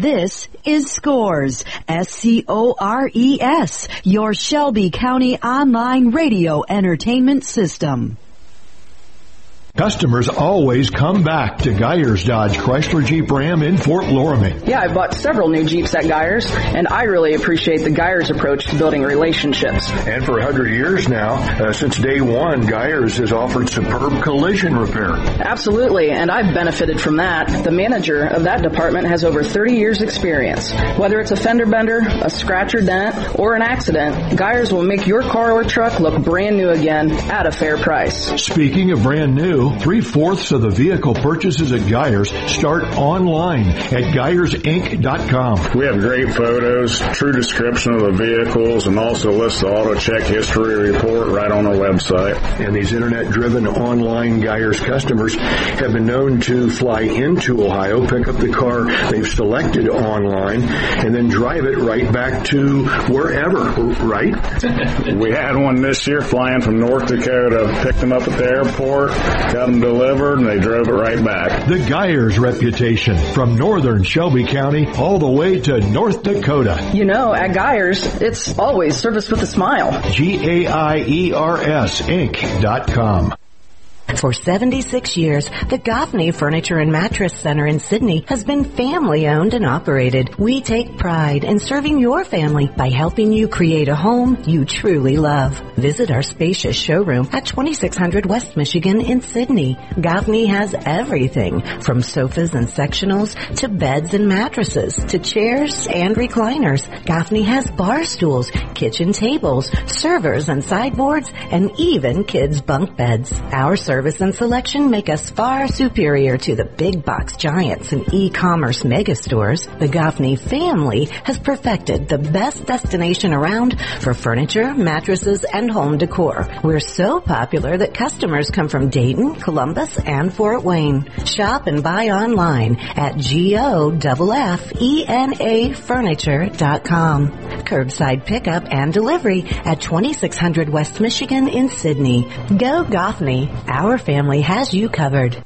This is Scores, SCORES, your Shelby County online radio entertainment system. Customers always come back to Geyers Dodge Chrysler Jeep Ram in Fort Loramie. Yeah, I bought several new Jeeps at Geyers, and I really appreciate the Geyers approach to building relationships. And for 100 years now, since day one, Geyers has offered superb collision repair. Absolutely, and I've benefited from that. The manager of that department has over 30 years experience. Whether it's a fender bender, a scratch or dent, or an accident, Geyers will make your car or truck look brand new again at a fair price. Speaking of brand new, 3/4 of the vehicle purchases at Geyers start online at GeyersInc.com. We have great photos, true description of the vehicles, and also lists the auto check history report right on our website. And these internet-driven online Geyers customers have been known to fly into Ohio, pick up the car they've selected online, and then drive it right back to wherever, right? We had one this year flying from North Dakota, picked them up at the airport, got them delivered, and they drove it right back. The Geyers reputation, from northern Shelby County all the way to North Dakota. You know, at Geyers, it's always service with a smile. GAIERS Inc.com. For 76 years, the Goffney Furniture and Mattress Center in Sydney has been family-owned and operated. We take pride in serving your family by helping you create a home you truly love. Visit our spacious showroom at 2600 West Michigan in Sydney. Goffney has everything from sofas and sectionals to beds and mattresses to chairs and recliners. Goffney has bar stools, kitchen tables, servers and sideboards, and even kids' bunk beds. Our service and selection make us far superior to the big box giants and e-commerce mega stores. The Goffney family has perfected the best destination around for furniture, mattresses, and home decor. We're so popular that customers come from Dayton, Columbus, and Fort Wayne. Shop and buy online at GOFFENAFurniture.com. Curbside pickup and delivery at 2600 West Michigan in Sydney. Go Goffney. Our family has you covered.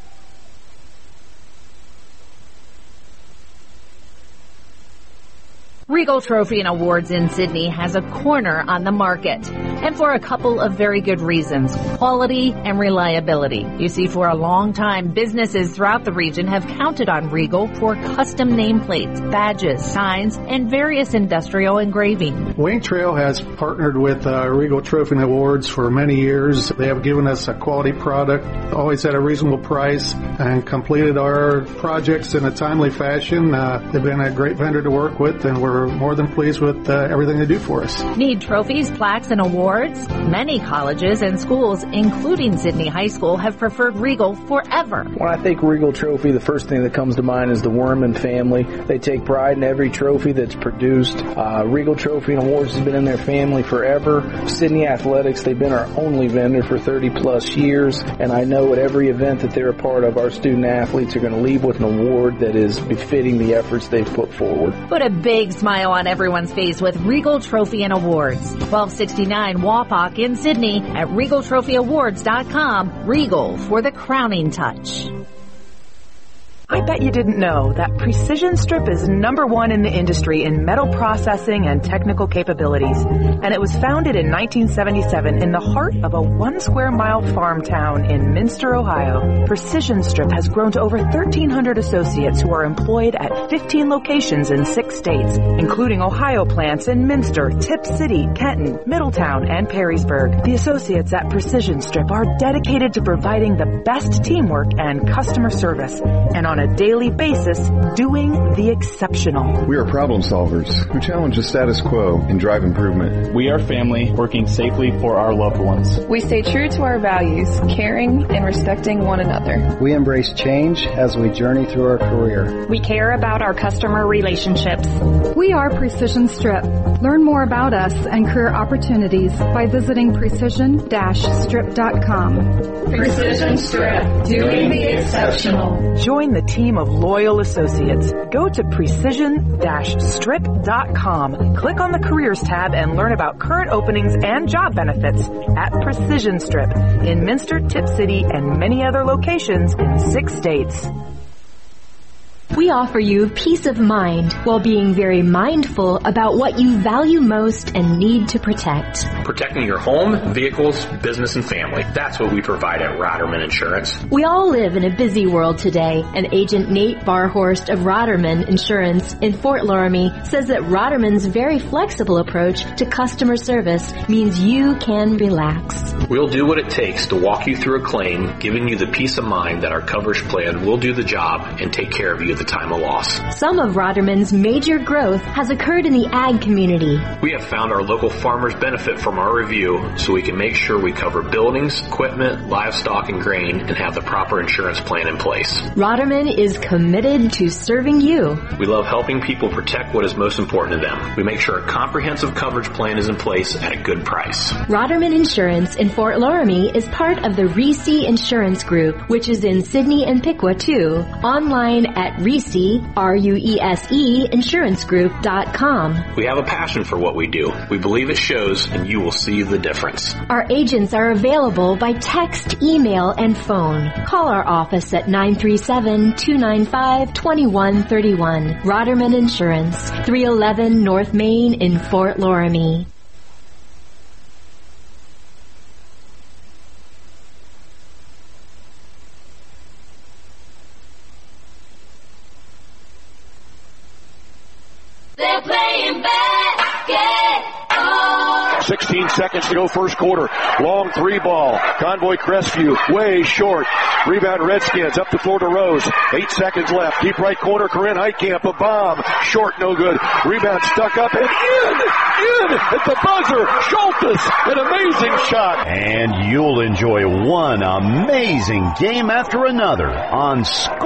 Regal Trophy and Awards in Sydney has a corner on the market, and for a couple of very good reasons: quality and reliability. You see, for a long time, businesses throughout the region have counted on Regal for custom nameplates, badges, signs, and various industrial engraving. Wayne Trail has partnered with Regal Trophy and Awards for many years. They have given us a quality product, always at a reasonable price, and completed our projects in a timely fashion. They've been a great vendor to work with, and we're more than pleased with everything they do for us. Need trophies, plaques, and awards? Many colleges and schools, including Sydney High School, have preferred Regal forever. When I think Regal Trophy, the first thing that comes to mind is the Worman family. They take pride in every trophy that's produced. Regal Trophy and Awards has been in their family forever. Sydney Athletics, they've been our only vendor for 30 plus years, and I know at every event that they're a part of, our student athletes are going to leave with an award that is befitting the efforts they've put forward. Put a big smile on everyone's face with Regal Trophy and Awards. 1269 Wapak in Sydney at RegalTrophyAwards.com. Regal for the crowning touch. I bet you didn't know that Precision Strip is #1 in the industry in metal processing and technical capabilities. And it was founded in 1977 in the heart of a 1 square mile farm town in Minster, Ohio. Precision Strip has grown to over 1,300 associates who are employed at 15 locations in 6 states, including Ohio plants in Minster, Tip City, Kenton, Middletown, and Perrysburg. The associates at Precision Strip are dedicated to providing the best teamwork and customer service, and on a daily basis, doing the exceptional. We are problem solvers who challenge the status quo and drive improvement. We are family working safely for our loved ones. We stay true to our values, caring and respecting one another. We embrace change as we journey through our career. We care about our customer relationships. We are Precision Strip. Learn more about us and career opportunities by visiting precision-strip.com. Precision Strip, doing the exceptional. Join the team of loyal associates. Go to precision-strip.com. Click on the Careers tab and learn about current openings and job benefits at Precision Strip in Minster, Tip City, and many other locations in 6 states. We offer you peace of mind while being very mindful about what you value most and need to protect. Protecting your home, vehicles, business, and family. That's what we provide at Roderman Insurance. We all live in a busy world today, and Agent Nate Barhorst of Roderman Insurance in Fort Loramie says that Roderman's very flexible approach to customer service means you can relax. We'll do what it takes to walk you through a claim, giving you the peace of mind that our coverage plan will do the job and take care of you at the time of loss. Some of Roderman's major growth has occurred in the ag community. We have found our local farmers benefit from our review, so we can make sure we cover buildings, equipment, livestock, and grain, and have the proper insurance plan in place. Roderman is committed to serving you. We love helping people protect what is most important to them. We make sure a comprehensive coverage plan is in place at a good price. Roderman Insurance in Fort Loramie is part of the Reese Insurance Group, which is in Sidney and Piqua too. Online at Reese, R-U-E-S-E, insurancegroup.com. We have a passion for what we do. We believe it shows, and you will see the difference. Our agents are available by text, email, and phone. Call our office at 937-295-2131. Roderman Insurance, 311 North Main in Fort Loramie. They're playing basketball. 16 seconds to go first quarter. Long three ball. Convoy Crestview way short. Rebound Redskins up the floor to Rose. 8 seconds left. Deep right corner. Corinne Heitkamp. A bomb. Short, no good. Rebound stuck up and in at the buzzer. Schultes. An amazing shot. And you'll enjoy one amazing game after another on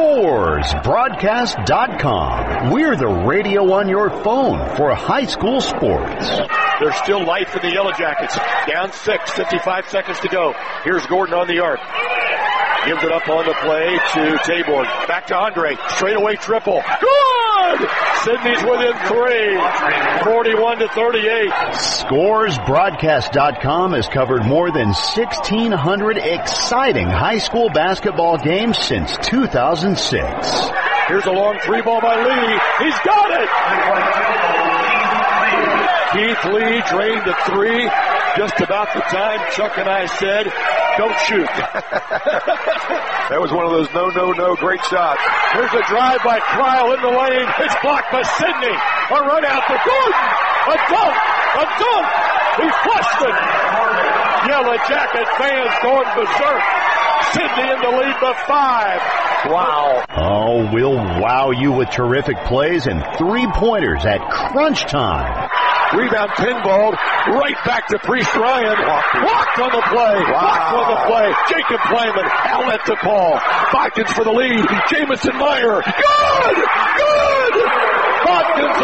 ScoresBroadcast.com. We're the radio on your phone for high school sports. There's still life in the Yellow Jackets. Down 6, 55 seconds to go. Here's Gordon on the arc. Gives it up on the play to Taborn. Back to Andre. Straightaway triple. Good! Sydney's within 3. 41-38. ScoresBroadcast.com has covered more than 1,600 exciting high school basketball games since 2006. Here's a long three ball by Lee. He's got it! Keith Lee drained a three just about the time Chuck and I said, don't shoot. That was one of those no, great shots. Here's a drive by Cryle in the lane. It's blocked by Sidney. A run out to Gordon. A dunk. He flushed it. Yellow Jacket fans going berserk. Sidney in the lead by 5. Wow. Oh, we'll wow you with terrific plays and three-pointers at crunch time. Rebound pinballed right back to Priest Ryan. Blocked on the play. Wow. Blocked on the play. Jacob Playman. Outlet to Paul. Bodkins for the lead. Jamison Meyer. Good! Bodkins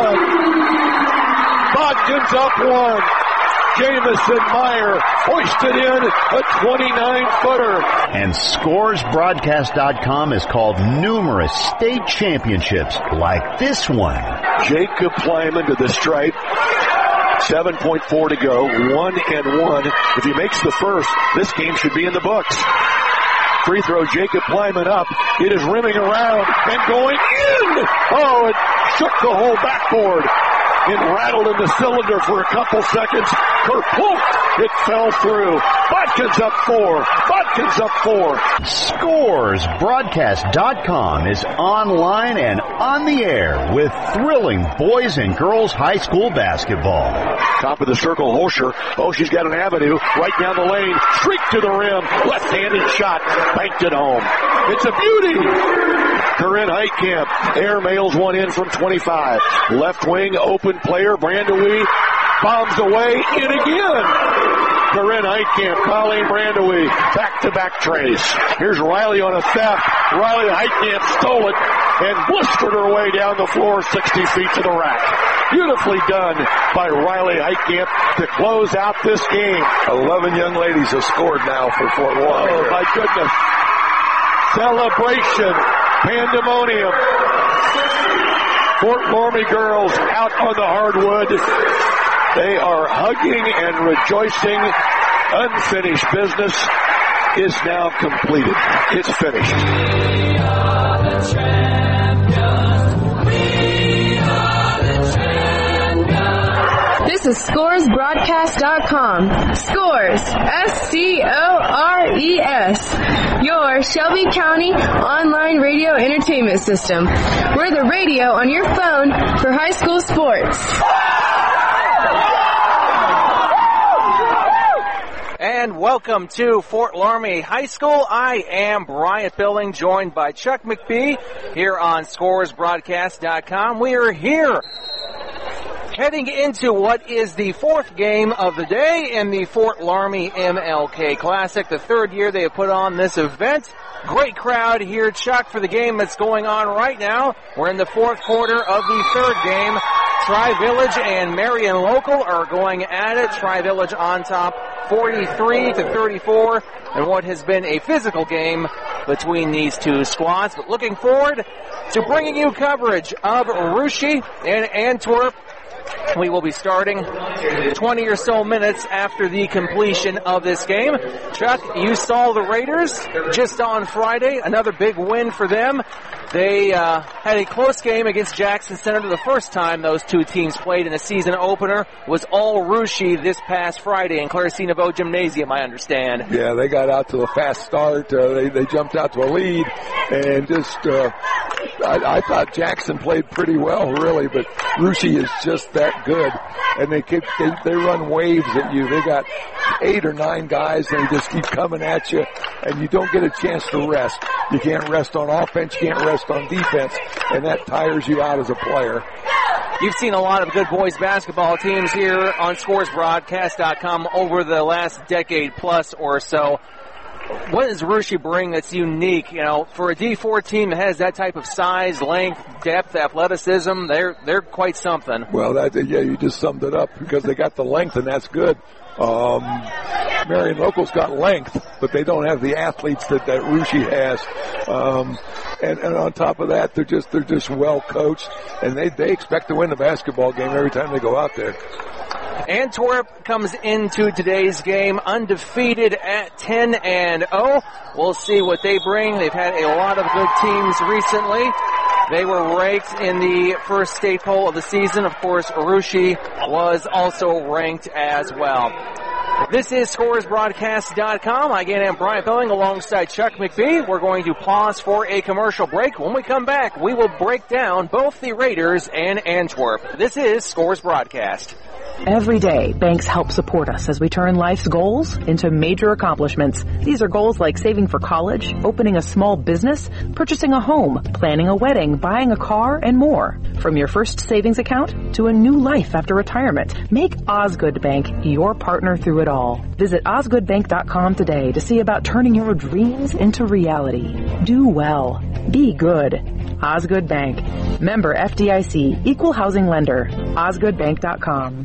up one. Jamison Meyer hoisted in a 29-footer. And ScoresBroadcast.com has called numerous state championships like this one. Jacob Plyman to the stripe. 7.4 to go. 1-1. If he makes the first, this game should be in the books. Free throw, Jacob Plyman up. It is rimming around and going in. Oh, it shook the whole backboard. It rattled in the cylinder for a couple seconds. Kerplunk! It fell through. Bodkins up 4. ScoresBroadcast.com is online and on the air with thrilling boys and girls high school basketball. Top of the circle, Holscher. Oh, she's got an avenue right down the lane. Streak to the rim. Left-handed shot. Banked it home. It's a beauty. Corinne Heitkamp air mails one in from 25. Left wing, open player, Brandewie bombs away, in again. Corinne Heitkamp, Colleen Brandewie, back-to-back trace. Here's Riley on a theft. Riley Heitkamp stole it and blistered her way down the floor 60 feet to the rack. Beautifully done by Riley Heitkamp to close out this game. 11 young ladies have scored now for Fort Warren. Oh, my goodness. Celebration. Pandemonium. Fort Loramie girls out on the hardwood. They are hugging and rejoicing. Unfinished business is now completed. It's finished. This is ScoresBroadcast.com. Scores, S-C-O-R-E-S. Your Shelby County online radio entertainment system. We're the radio on your phone for high school sports. And welcome to Fort Laramie High School. I am Bryant Billing, joined by Chuck McBee here on ScoresBroadcast.com. We are here heading into what is the fourth game of the day in the Fort Laramie MLK Classic, the third year they have put on this event. Great crowd here, Chuck, for the game that's going on right now. We're in the fourth quarter of the third game. Tri-Village and Marion Local are going at it. Tri-Village on top 43-34 in what has been a physical game between these two squads. But looking forward to bringing you coverage of Russia and Antwerp. We will be starting 20 or so minutes after the completion of this game. Chuck, you saw the Raiders just on Friday, another big win for them. They had a close game against Jackson Center. The first time those two teams played in a season opener was all Russia this past Friday in Claire C. Naveau Gymnasium, I understand. Yeah, they got out to a fast start. They jumped out to a lead, and just I thought Jackson played pretty well, really, but Russia is just that good, and they run waves at you. They got 8 or 9 guys, and they just keep coming at you, and you don't get a chance to rest. You can't rest on offense, you can't rest on defense, and that tires you out as a player. You've seen a lot of good boys basketball teams here on ScoresBroadcast.com over the last decade plus or so. What does Russia bring that's unique? You know, for a D4 team that has that type of size, length, depth, athleticism, they're quite something. Well, you just summed it up, because they got the length, and that's good. Marion Local's got length, but they don't have the athletes that Russia has. And on top of that, they're just well coached, and they expect to win the basketball game every time they go out there. Antwerp comes into today's game undefeated at 10-0. We'll see what they bring. They've had a lot of good teams recently. They were ranked in the first state poll of the season. Of course, Russia was also ranked as well. This is ScoresBroadcast.com. Again, I'm Brian Billing alongside Chuck McBee. We're going to pause for a commercial break. When we come back, we will break down both the Raiders and Antwerp. This is Scores Broadcast. Every day, banks help support us as we turn life's goals into major accomplishments. These are goals like saving for college, opening a small business, purchasing a home, planning a wedding, buying a car, and more. From your first savings account to a new life after retirement, make Osgood Bank your partner through it all. Visit osgoodbank.com today to see about turning your dreams into reality. Do well. Be good. Osgood Bank. Member FDIC. Equal housing lender. osgoodbank.com.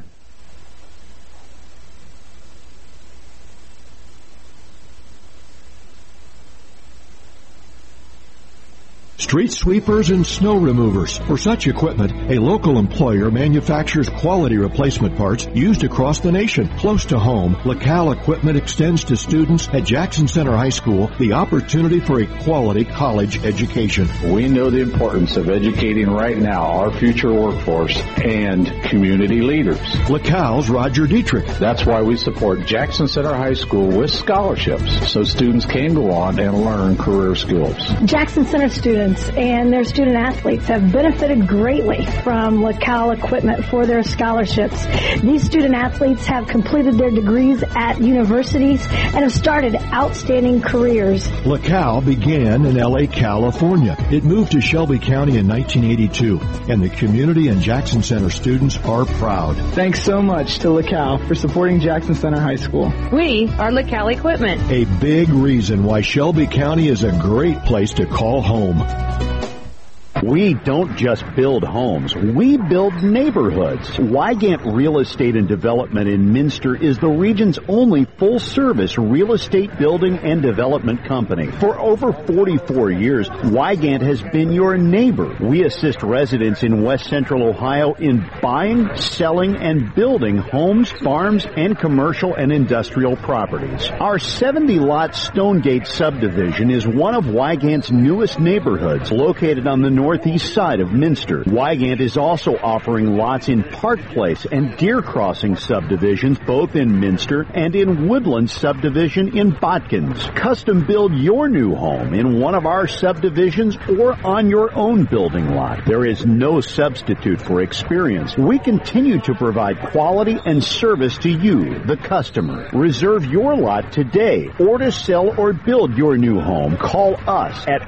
Street sweepers and snow removers. For such equipment, a local employer manufactures quality replacement parts used across the nation. Close to home, LaCal Equipment extends to students at Jackson Center High School the opportunity for a quality college education. We know the importance of educating right now our future workforce and community leaders. LaCal's Roger Dietrich. That's why we support Jackson Center High School with scholarships, so students can go on and learn career skills. Jackson Center students and their student athletes have benefited greatly from LaCal Equipment for their scholarships. These student athletes have completed their degrees at universities and have started outstanding careers. LaCal began in L.A., California. It moved to Shelby County in 1982, and the community and Jackson Center students are proud. Thanks so much to LaCal for supporting Jackson Center High School. We are LaCal Equipment. A big reason why Shelby County is a great place to call home. We don't just build homes, we build neighborhoods. Wygant Real Estate and Development in Minster is the region's only full-service real estate building and development company. For over 44 years, Wygant has been your neighbor. We assist residents in West Central Ohio in buying, selling, and building homes, farms, and commercial and industrial properties. Our 70-lot Stonegate subdivision is one of Wygant's newest neighborhoods, located on the northeast side of Minster. Wygant is also offering lots in Park Place and Deer Crossing subdivisions, both in Minster, and in Woodland subdivision in Botkins. Custom build your new home in one of our subdivisions or on your own building lot. There is no substitute for experience. We continue to provide quality and service to you, the customer. Reserve your lot today, or to sell or build your new home, call us at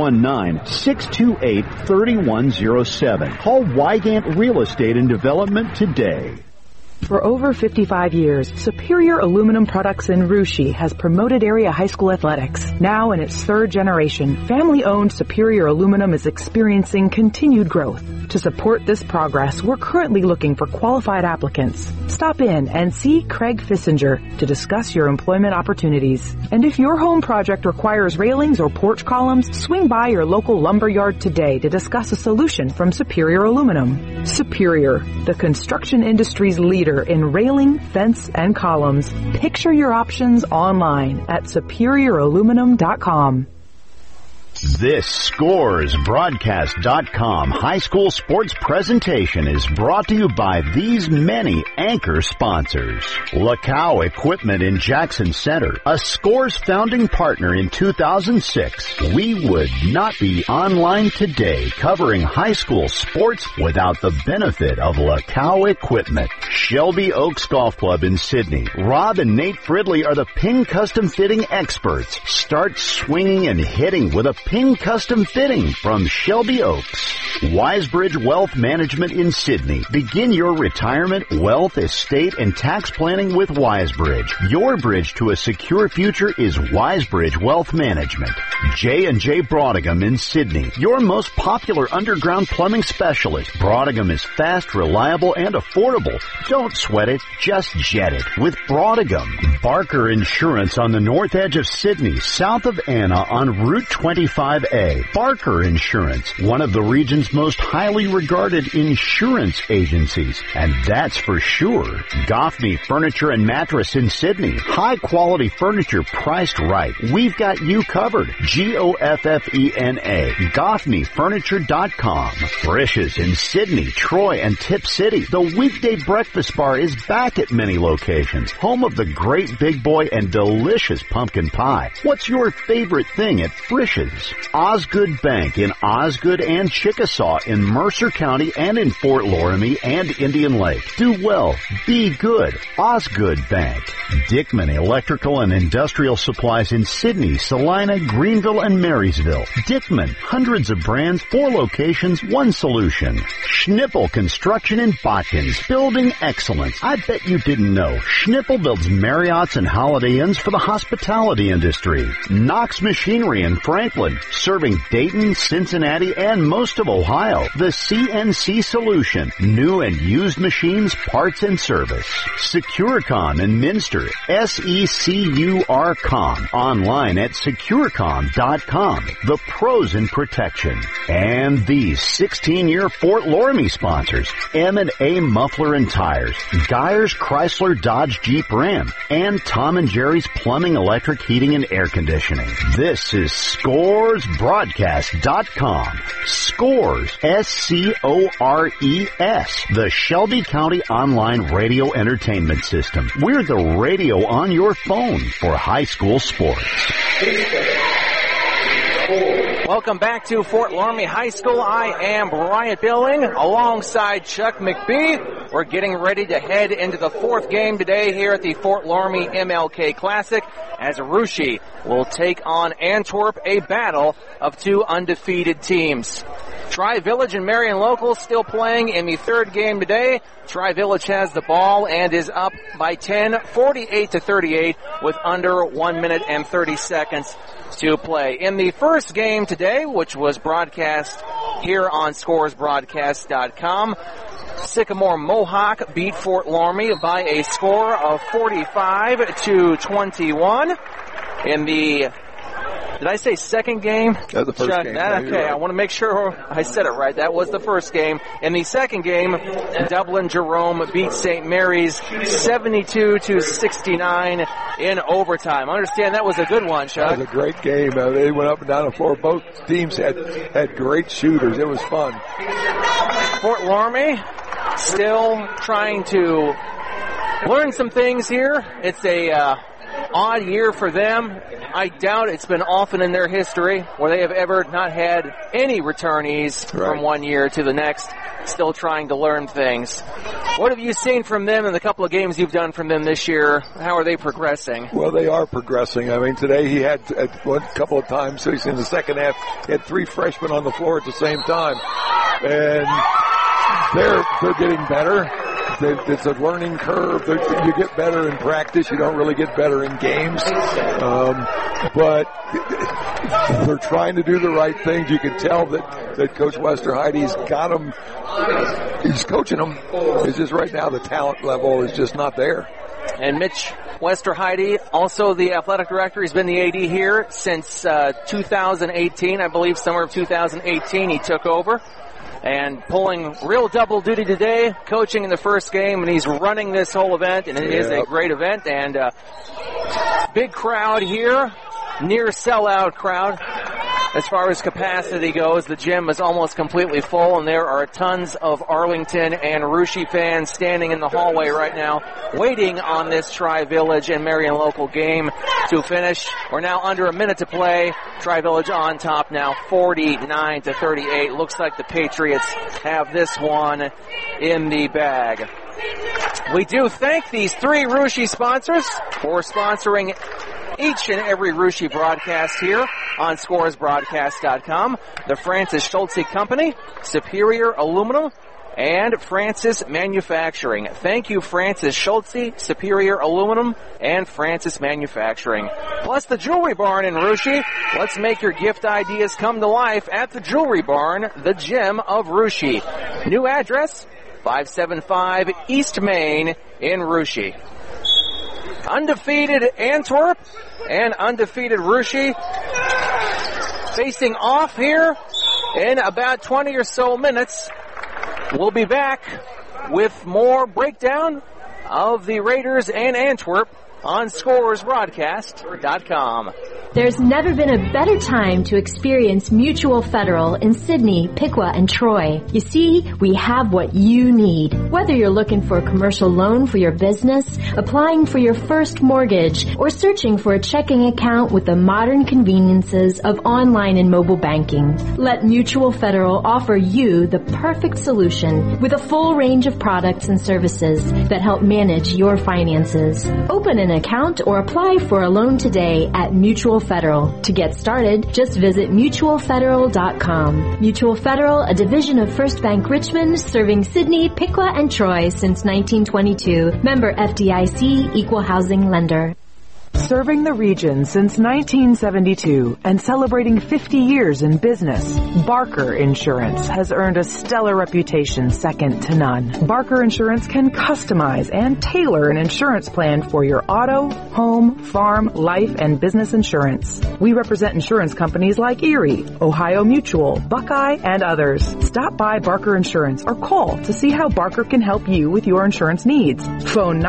419-628-3107. Call Wygant Real Estate and Development today. For over 55 years, Superior Aluminum Products in Russia has promoted area high school athletics. Now in its third generation, family-owned Superior Aluminum is experiencing continued growth. To support this progress, we're currently looking for qualified applicants. Stop in and see Craig Fissinger to discuss your employment opportunities. And if your home project requires railings or porch columns, swing by your local lumber yard today to discuss a solution from Superior Aluminum. Superior, the construction industry's leader in railing, fence, and columns. Picture your options online at superiораluminum.com. This ScoresBroadcast.com high school sports presentation is brought to you by these many anchor sponsors. Lacow Equipment in Jackson Center, a Scores founding partner in 2006. We would not be online today covering high school sports without the benefit of Lacow Equipment. Shelby Oaks Golf Club in Sydney. Rob and Nate Fridley are the pin custom fitting experts. Start swinging and hitting with a pin custom fitting from Shelby Oaks. Wisebridge Wealth Management in Sydney. Begin your retirement, wealth, estate, and tax planning with Wisebridge. Your bridge to a secure future is Wisebridge Wealth Management. J&J Brodingham in Sydney. Your most popular underground plumbing specialist. Brodingham is fast, reliable, and affordable. Don't sweat it, just jet it with Brodingham. Barker Insurance on the north edge of Sydney, south of Anna on Route 25A. Barker Insurance, one of the region's most highly regarded insurance agencies, and that's for sure. Goffney Furniture and Mattress in Sydney. High quality furniture priced right. We've got you covered. Goffena. GoffneyFurniture.com. Frisch's in Sydney, Troy, and Tip City. The weekday breakfast bar is back at many locations. Home of the great big boy and delicious pumpkin pie. What's your favorite thing at Frisch's? Osgood Bank in Osgood and Chickasaw in Mercer County and in Fort Loramie and Indian Lake. Do well. Be good. Osgood Bank. Dickman Electrical and Industrial Supplies in Sydney, Salina, Greenville, and Marysville. Dickman. Hundreds of brands, 4 locations, 1 solution. Schnippel Construction in Botkins. Building excellence. I bet you didn't know. Schnippel builds Marriotts and Holiday Inns for the hospitality industry. Knox Machinery in Franklin. Serving Dayton, Cincinnati, and most of Ohio. The CNC Solution. New and used machines, parts, and service. Securecom in Minster. SECURCom. Online at securecom.com. The pros in protection. And these 16-year Fort Loramie sponsors. M&A Muffler and Tires. Geyers Chrysler Dodge Jeep Ram. And Tom and Jerry's Plumbing, Electric, Heating, and Air Conditioning. This is ScoresBroadcast.com. Scores, SCORES, the Shelby County Online Radio Entertainment System. We're the radio on your phone for high school sports. Welcome back to Fort Loramie High School. I am Bryant Billing alongside Chuck McBee. We're getting ready to head into the 4th game today here at the Fort Loramie MLK Classic as Russia will take on Antwerp, a battle of 2 undefeated teams. Tri-Village and Marion Local still playing in the 3rd game today. Tri-Village has the ball and is up by 10, 48-38 with under 1 minute and 30 seconds to play. In the first game today, which was broadcast here on ScoresBroadcast.com, Sycamore Mohawk beat Fort Loramie by a score of 45-21. In the Did I say second game? That's the first game. Okay, right. I want to make sure I said it right. That was the first game. In the second game, Dublin Jerome beat St. Mary's 72-69 in overtime. I understand that was a good one, Chuck. That was a great game. They went up and down the floor. Both teams had great shooters. It was fun. Fort Loramie still trying to learn some things here. It's a odd year for them. I doubt it's been often in their history where they have ever not had any returnees from one year to the next, still trying to learn things. What have you seen from them in the couple of games you've done from them this year? How are they progressing? Well, they are progressing. I mean, today he had a couple of times in the second half, he had 3 freshmen on the floor at the same time. And they're getting better. It's a learning curve. You get better in practice. You don't really get better in games. But they're trying to do the right things. You can tell that Coach Westerheide's got them. He's coaching them. It's just right now the talent level is just not there. And Mitch Westerheide, also the athletic director, he's been the AD here since 2018. I believe summer of 2018 he took over. And pulling real double duty today, coaching in the first game, and he's running this whole event, and it is a great event. And big crowd here, near sellout crowd. As far as capacity goes, the gym is almost completely full, and there are tons of Arlington and Russia fans standing in the hallway right now, waiting on this Tri-Village and Marion local game to finish. We're now under a minute to play. Tri-Village on top now, 49-38. Looks like the Patriots have this one in the bag. We do thank these 3 Russia sponsors for sponsoring each and every Russia broadcast here on scoresbroadcast.com. The Francis Schultze Company, Superior Aluminum, and Francis Manufacturing. Thank you, Francis Schultze, Superior Aluminum, and Francis Manufacturing. Plus the Jewelry Barn in Russia. Let's make your gift ideas come to life at the Jewelry Barn, the gem of Russia. New address, 575 East Main in Russia. Undefeated Antwerp and undefeated Russia facing off here in about 20 or so minutes. We'll be back with more breakdown of the Raiders and Antwerp on scoresbroadcast.com. There's never been a better time to experience Mutual Federal in Sydney, Piqua, and Troy. You see, we have what you need. Whether you're looking for a commercial loan for your business, applying for your first mortgage, or searching for a checking account with the modern conveniences of online and mobile banking, let Mutual Federal offer you the perfect solution with a full range of products and services that help manage your finances. Open an account or apply for a loan today at Mutual Federal. To get started, just visit mutualfederal.com. Mutual Federal, a division of First Bank Richmond, serving Sydney, Piqua, and Troy since 1922. Member FDIC, Equal Housing Lender. Serving the region since 1972 and celebrating 50 years in business, Barker Insurance has earned a stellar reputation second to none. Barker Insurance can customize and tailor an insurance plan for your auto, home, farm, life, and business insurance. We represent insurance companies like Erie, Ohio Mutual, Buckeye, and others. Stop by Barker Insurance or call to see how Barker can help you with your insurance needs. Phone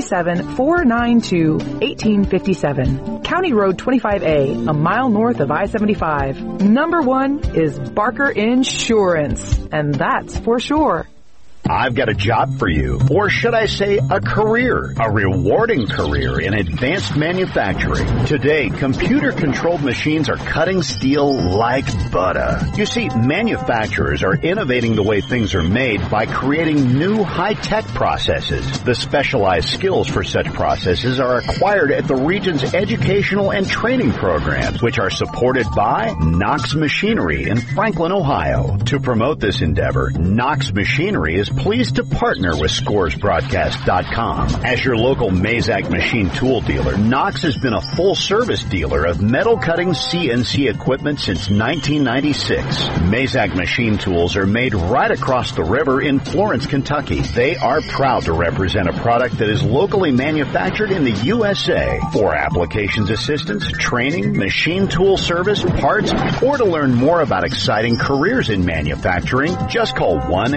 937-492-1857. County Road 25A, a mile north of I-75. Number 1 is Barker Insurance, and that's for sure. I've got a job for you, or should I say a career, a rewarding career in advanced manufacturing. Today, computer-controlled machines are cutting steel like butter. You see, manufacturers are innovating the way things are made by creating new high-tech processes. The specialized skills for such processes are acquired at the region's educational and training programs, which are supported by Knox Machinery in Franklin, Ohio. To promote this endeavor, Knox Machinery is pleased to partner with ScoresBroadcast.com. As your local Mazak machine tool dealer, Knox has been a full-service dealer of metal cutting CNC equipment since 1996. Mazak machine tools are made right across the river in Florence, Kentucky. They are proud to represent a product that is locally manufactured in the USA. For applications assistance, training, machine tool service, parts, or to learn more about exciting careers in manufacturing, just call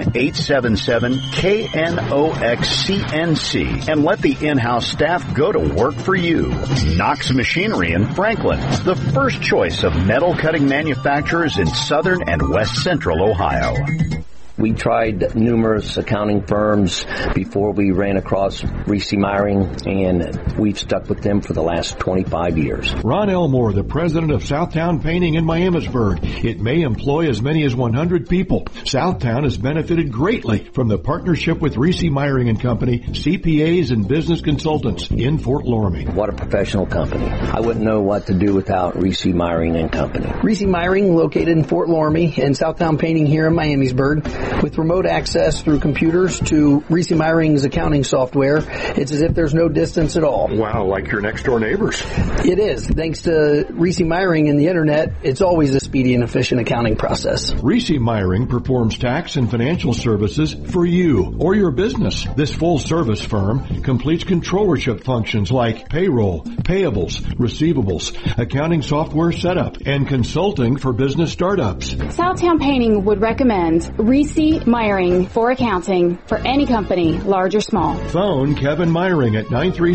1-877-KNOX-CNC and let the in-house staff go to work for you. Knox Machinery in Franklin, the first choice of metal cutting manufacturers in southern and west central Ohio. We tried numerous accounting firms before we ran across Reese Meyering, and we've stuck with them for the last 25 years. Ron Elmore, the president of Southtown Painting in Miamisburg. It may employ as many as 100 people. Southtown has benefited greatly from the partnership with Reese Meyering and Company, CPAs and business consultants in Fort Loramie. What a professional company. I wouldn't know what to do without Reese Meyering and Company. Reese Meyering, located in Fort Loramie, and Southtown Painting here in Miamisburg. With remote access through computers to Reese Meyering's accounting software, it's as if there's no distance at all. Wow, like your next door neighbors. It is. Thanks to Reese Meyering and the internet, it's always a speedy and efficient accounting process. Reese Meyering performs tax and financial services for you or your business. This full-service firm completes controllership functions like payroll, payables, receivables, accounting software setup, and consulting for business startups. Southtown Painting would recommend Reese Meyering for accounting for any company, large or small. Phone Kevin Meyering at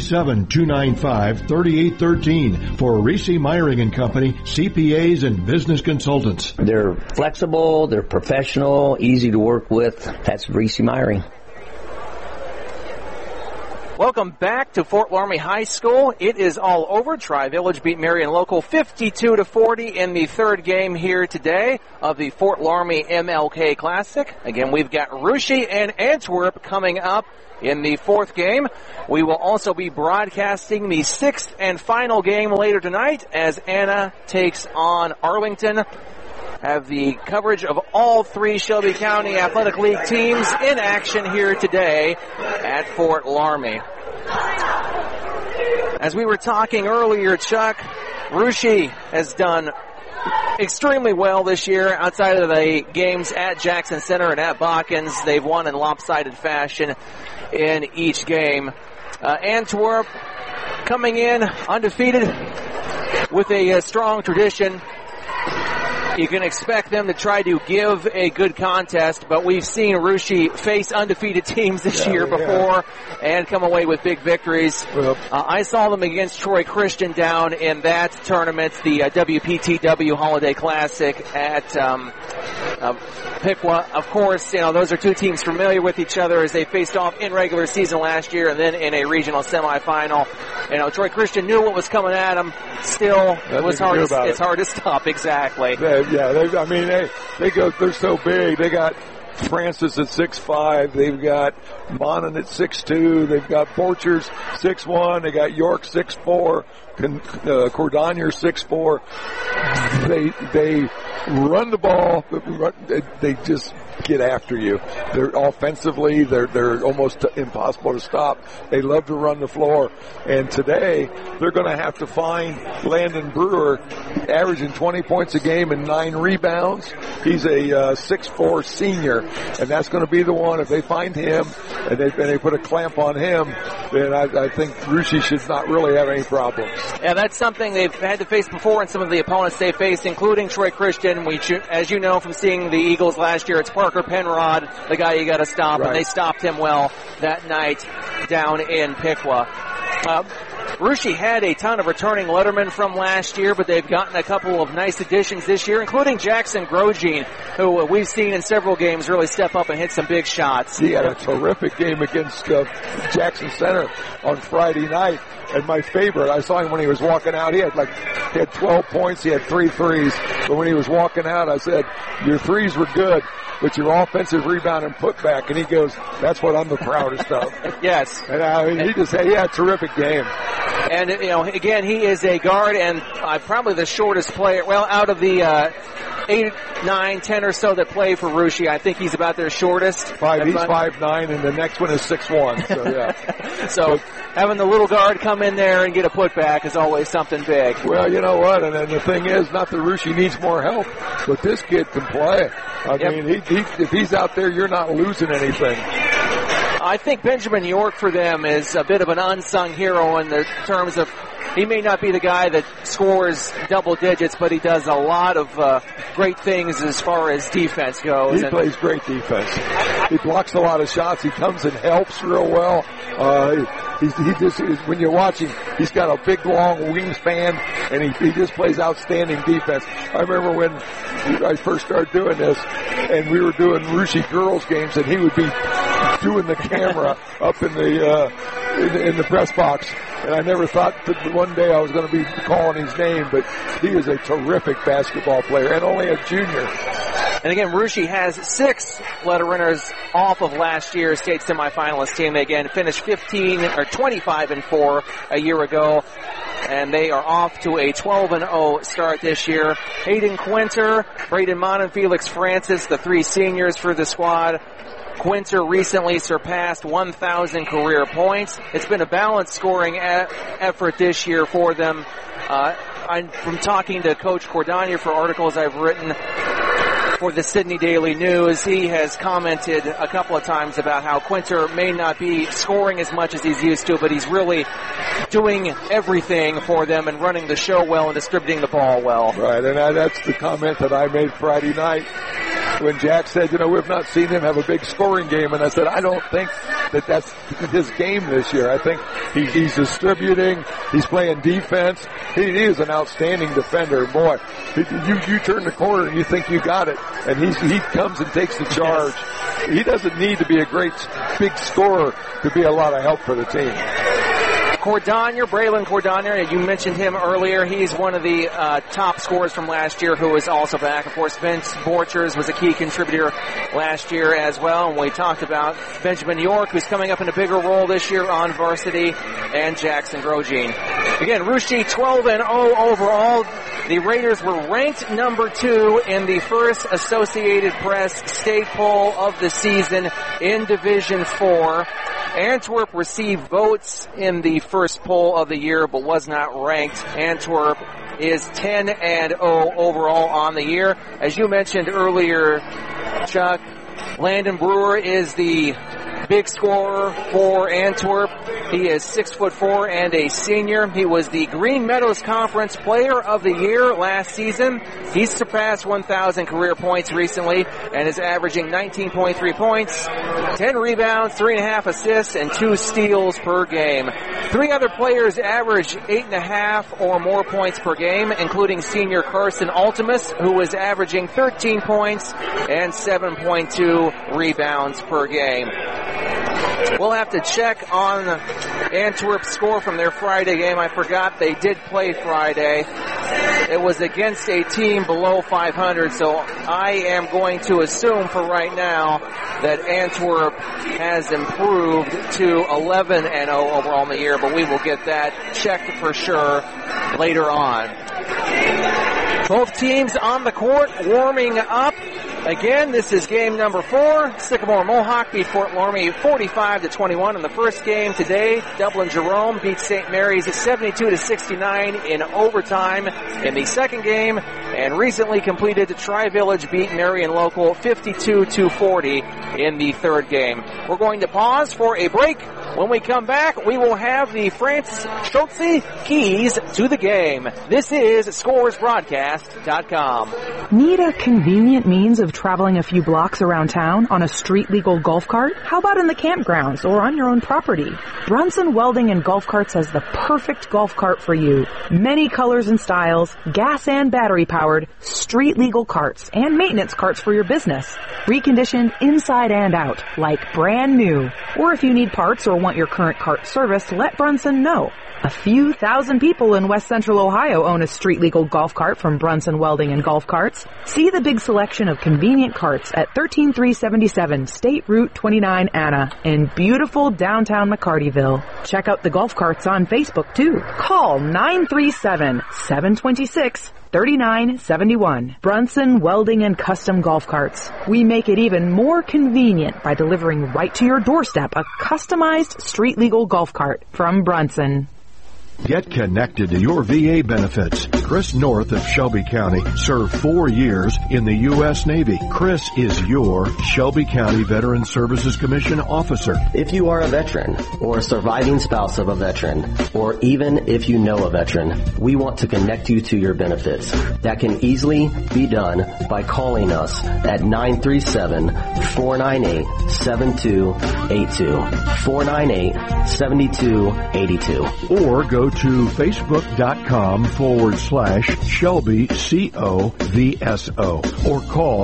937-295-3813 for Reese Meyering and Company, CPAs and business consultants. They're flexible, they're professional, easy to work with. That's Reese Meyering. Welcome back to Fort Loramie High School. It is all over. Tri-Village beat Marion Local 52-40 in the third game here today of the Fort Loramie MLK Classic. Again, we've got Russia and Antwerp coming up in the fourth game. We will also be broadcasting the sixth and final game later tonight as Anna takes on Arlington. Have the coverage of all three Shelby County Athletic League teams in action here today at Fort Loramie. As we were talking earlier, Chuck, Russia has done extremely well this year outside of the games at Jackson Center and at Botkins. They've won in lopsided fashion in each game. Antwerp coming in undefeated with a strong tradition. You can expect them to try to give a good contest, but we've seen Russia face undefeated teams this year before and come away with big victories. I saw them against Troy Christian down in that tournament, the WPTW Holiday Classic at Piqua. Of course, those are two teams familiar with each other as they faced off in regular season last year and then in a regional semifinal. Troy Christian knew what was coming at them. Still, it's hard to stop. Exactly. They're so big. They got Francis at 6'5". They've got Monin at 6'2". They've got Borchers 6'1". They got York 6'4". Cordonier 6'4". They run the ball. They just get after you. They're offensively, they're almost impossible to stop. They love to run the floor. And today, they're going to have to find Landon Brewer, averaging 20 points a game and 9 rebounds. He's a 6'4" senior, and that's going to be the one. If they find him and they put a clamp on him, then I think Russia should not really have any problems. Yeah, that's something they've had to face before in some of the opponents they faced, including Troy Christian. As you know from seeing the Eagles last year, it's Parker Penrod, the guy you got to stop, right. And they stopped him well that night down in Piqua. Russia had a ton of returning lettermen from last year, but they've gotten a couple of nice additions this year, including Jackson Grosjean, who we've seen in several games really step up and hit some big shots. He had a terrific game against Jackson Center on Friday night. And my favorite, I saw him when he was walking out. He had 12 points. He had 3 threes. But when he was walking out, I said, your threes were good, but your offensive rebound and putback. And he goes, that's what I'm the proudest of. Yes. And he had a terrific game. And, again, he is a guard and probably the shortest player. Well, out of the 8, 9, 10 or so that play for Russia, I think he's about their shortest. He's 5'9", and the next one is 6'1", so yeah. So having the little guard come in there and get a putback is always something big. Well, you know what, and then the thing is, not that Russia needs more help, but this kid can play. I mean, if he's out there, you're not losing anything. I think Benjamin York for them is a bit of an unsung hero in the terms of he may not be the guy that scores double digits, but he does a lot of great things as far as defense goes. He plays great defense. He blocks a lot of shots. He comes and helps real well. He just, when you watch him, he's got a big, long wingspan, and he just plays outstanding defense. I remember when I first started doing this, and we were doing Russia girls games, and he would be doing the camera up in the press box. And I never thought that one day I was going to be calling his name, but he is a terrific basketball player, and only a junior. And again, Russia has 6 letter winners off of last year's state semifinalist team. They again finished 25-4 a year ago, and they are off to a 12-0 start this year. Hayden Quinter, Braden Mon, and Felix Francis, the 3 seniors for the squad. Quinter recently surpassed 1,000 career points. It's been a balanced scoring effort this year for them. From talking to Coach Cordonier for articles I've written for the Sydney Daily News, he has commented a couple of times about how Quinter may not be scoring as much as he's used to, but he's really doing everything for them and running the show well and distributing the ball well. Right, and that's the comment that I made Friday night when Jack said, we've not seen him have a big scoring game, and I said, I don't think that's his game this year. I think he's distributing, he's playing defense. He is an outstanding defender. Boy, you turn the corner and you think you got it, and he comes and takes the charge. Yes. He doesn't need to be a great big scorer to be a lot of help for the team. Braylon Cordonier, you mentioned him earlier. He's one of the top scorers from last year who is also back. Of course, Vince Borchers was a key contributor last year as well. And we talked about Benjamin York, who's coming up in a bigger role this year on varsity, and Jackson Grosjean. Again, Russia 12-0 overall. The Raiders were ranked number 2 in the first Associated Press state poll of the season in Division 4. Antwerp received votes in the first poll of the year, but was not ranked. Antwerp is 10-0 overall on the year. As you mentioned earlier, Chuck, Landon Brewer is the big scorer for Antwerp. He is 6'4" and a senior. He was the Green Meadows Conference Player of the Year last season. He's surpassed 1,000 career points recently and is averaging 19.3 points, 10 rebounds, 3.5 assists, and 2 steals per game. 3 other players average 8.5 or more points per game, including senior Carson Altimus, who was averaging 13 points and 7.2 rebounds per game. We'll have to check on Antwerp's score from their Friday game. I forgot they did play Friday. It was against a team below 500, so I am going to assume for right now that Antwerp has improved to 11-0 overall in the year, but we will get that checked for sure later on. Both teams on the court warming up. Again, this is game number 4. Sycamore Mohawk beat Fort Loramie 45-21 in the first game today. Dublin Jerome beat St. Mary's 72-69 in overtime in the second game. And recently completed, Tri-Village beat Marion Local 52-40 in the third game. We're going to pause for a break. When we come back, we will have the Francis Schultze keys to the game. This is ScoresBroadcast.com. Need a convenient means of traveling a few blocks around town on a street-legal golf cart? How about in the campgrounds or on your own property? Brunson Welding and Golf Carts has the perfect golf cart for you. Many colors and styles, gas and battery-powered, street-legal carts, and maintenance carts for your business. Reconditioned inside and out, like brand new. Or if you need parts or want your current cart serviced, let Brunson know. A few thousand people in West Central Ohio own a street-legal golf cart from Brunson Welding and Golf Carts. See the big selection of convenient carts at 13377 State Route 29 Anna in beautiful downtown McCartyville. Check out the golf carts on Facebook, too. Call 937-726-3971. Brunson Welding and Custom Golf Carts. We make it even more convenient by delivering right to your doorstep a customized street-legal golf cart from Brunson. Get connected to your VA benefits. Chris North of Shelby County served 4 years in the U.S. Navy. Chris is your Shelby County Veteran Services Commission officer. If you are a veteran or a surviving spouse of a veteran, or even if you know a veteran, we want to connect you to your benefits. That can easily be done by calling us at 937-498-7282. 498-7282. Or go to facebook.com/Shelby COVSO or call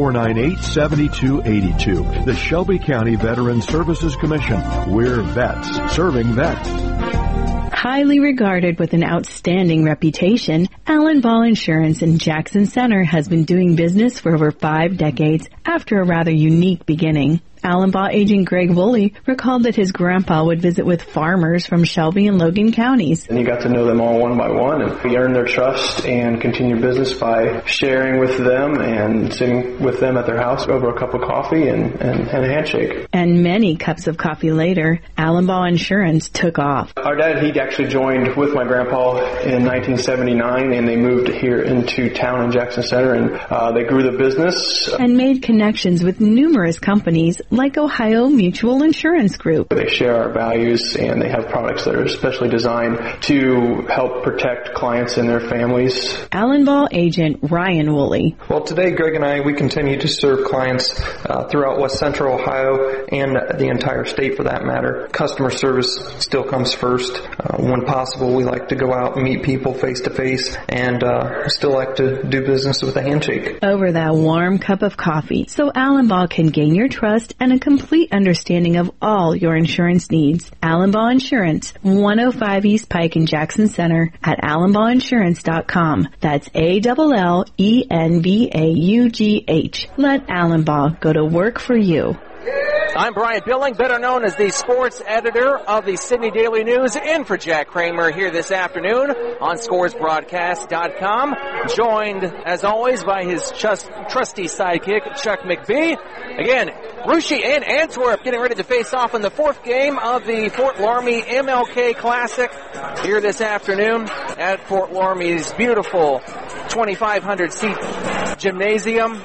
498-7282. The Shelby County Veteran Services Commission. We're vets serving vets. Highly regarded with an outstanding reputation, Allen Ball Insurance in Jackson Center has been doing business for over 5 decades after a rather unique beginning. Allen Ball agent Greg Woolley recalled that his grandpa would visit with farmers from Shelby and Logan counties. And he got to know them all one by one, and he earned their trust and continued business by sharing with them and sitting with them at their house over a cup of coffee and a handshake. And many cups of coffee later, Allen Ball Insurance took off. Our dad, he actually joined with my grandpa in 1979, and they moved here into town in Jackson Center, and they grew the business. And made connections with numerous companies like Ohio Mutual Insurance Group. They share our values, and they have products that are especially designed to help protect clients and their families. Allen Ball agent Ryan Woolley. Well, today Greg and I, we continue to serve clients throughout West Central Ohio and the entire state for that matter. Customer service still comes first. When possible, we like to go out and meet people face to face, and still like to do business with a handshake. Over that warm cup of coffee, so Allen Ball can gain your trust and a complete understanding of all your insurance needs. Allen Ball Insurance, 105 East Pike in Jackson Center at AllenBallInsurance.com. That's ALLENVAUGH. Let Allen Ball go to work for you. I'm Brian Billing, better known as the sports editor of the Sydney Daily News, in for Jack Kramer here this afternoon on ScoresBroadcast.com. Joined, as always, by his trusty sidekick, Chuck McBee. Again, Russia and Antwerp getting ready to face off in the 4th game of the Fort Loramie MLK Classic here this afternoon at Fort Loramie's beautiful 2,500-seat gymnasium.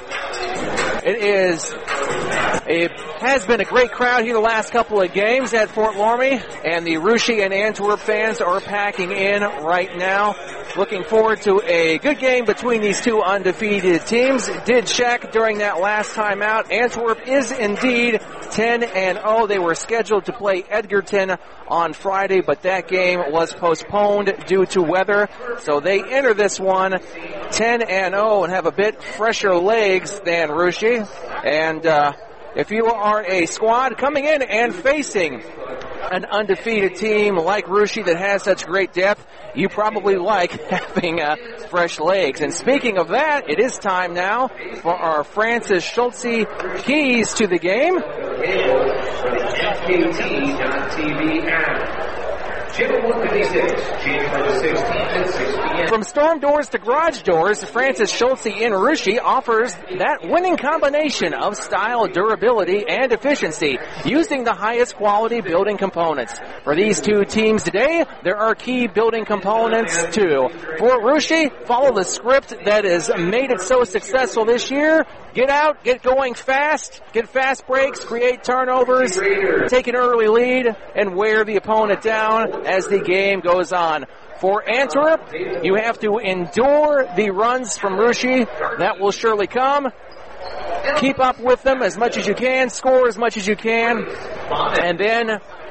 It has been a great crowd here the last couple of games at Fort Loramie, and the Russia and Antwerp fans are packing in right now. Looking forward to a good game between these two undefeated teams. Did check during that last time out. Antwerp is indeed 10-0. They were scheduled to play Edgerton on Friday, but that game was postponed due to weather. So they enter this one 10-0 and have a bit fresher legs than Russia. And if you are a squad coming in and facing an undefeated team like Russia that has such great depth, you probably like having fresh legs. And speaking of that, it is time now for our Francis Schultze keys to the game. FKT.TV app. Channel 156, January 16th at 6 p.m. From storm doors to garage doors, Francis Schultze in Russia offers that winning combination of style, durability, and efficiency using the highest quality building components. For these two teams today, there are key building components too. For Russia, follow the script that has made it so successful this year. Get out, get going fast, get fast breaks, create turnovers, take an early lead, and wear the opponent down as the game goes on. For Antwerp, you have to endure the runs from Russia. That will surely come. Keep up with them as much as you can, score as much as you can, and then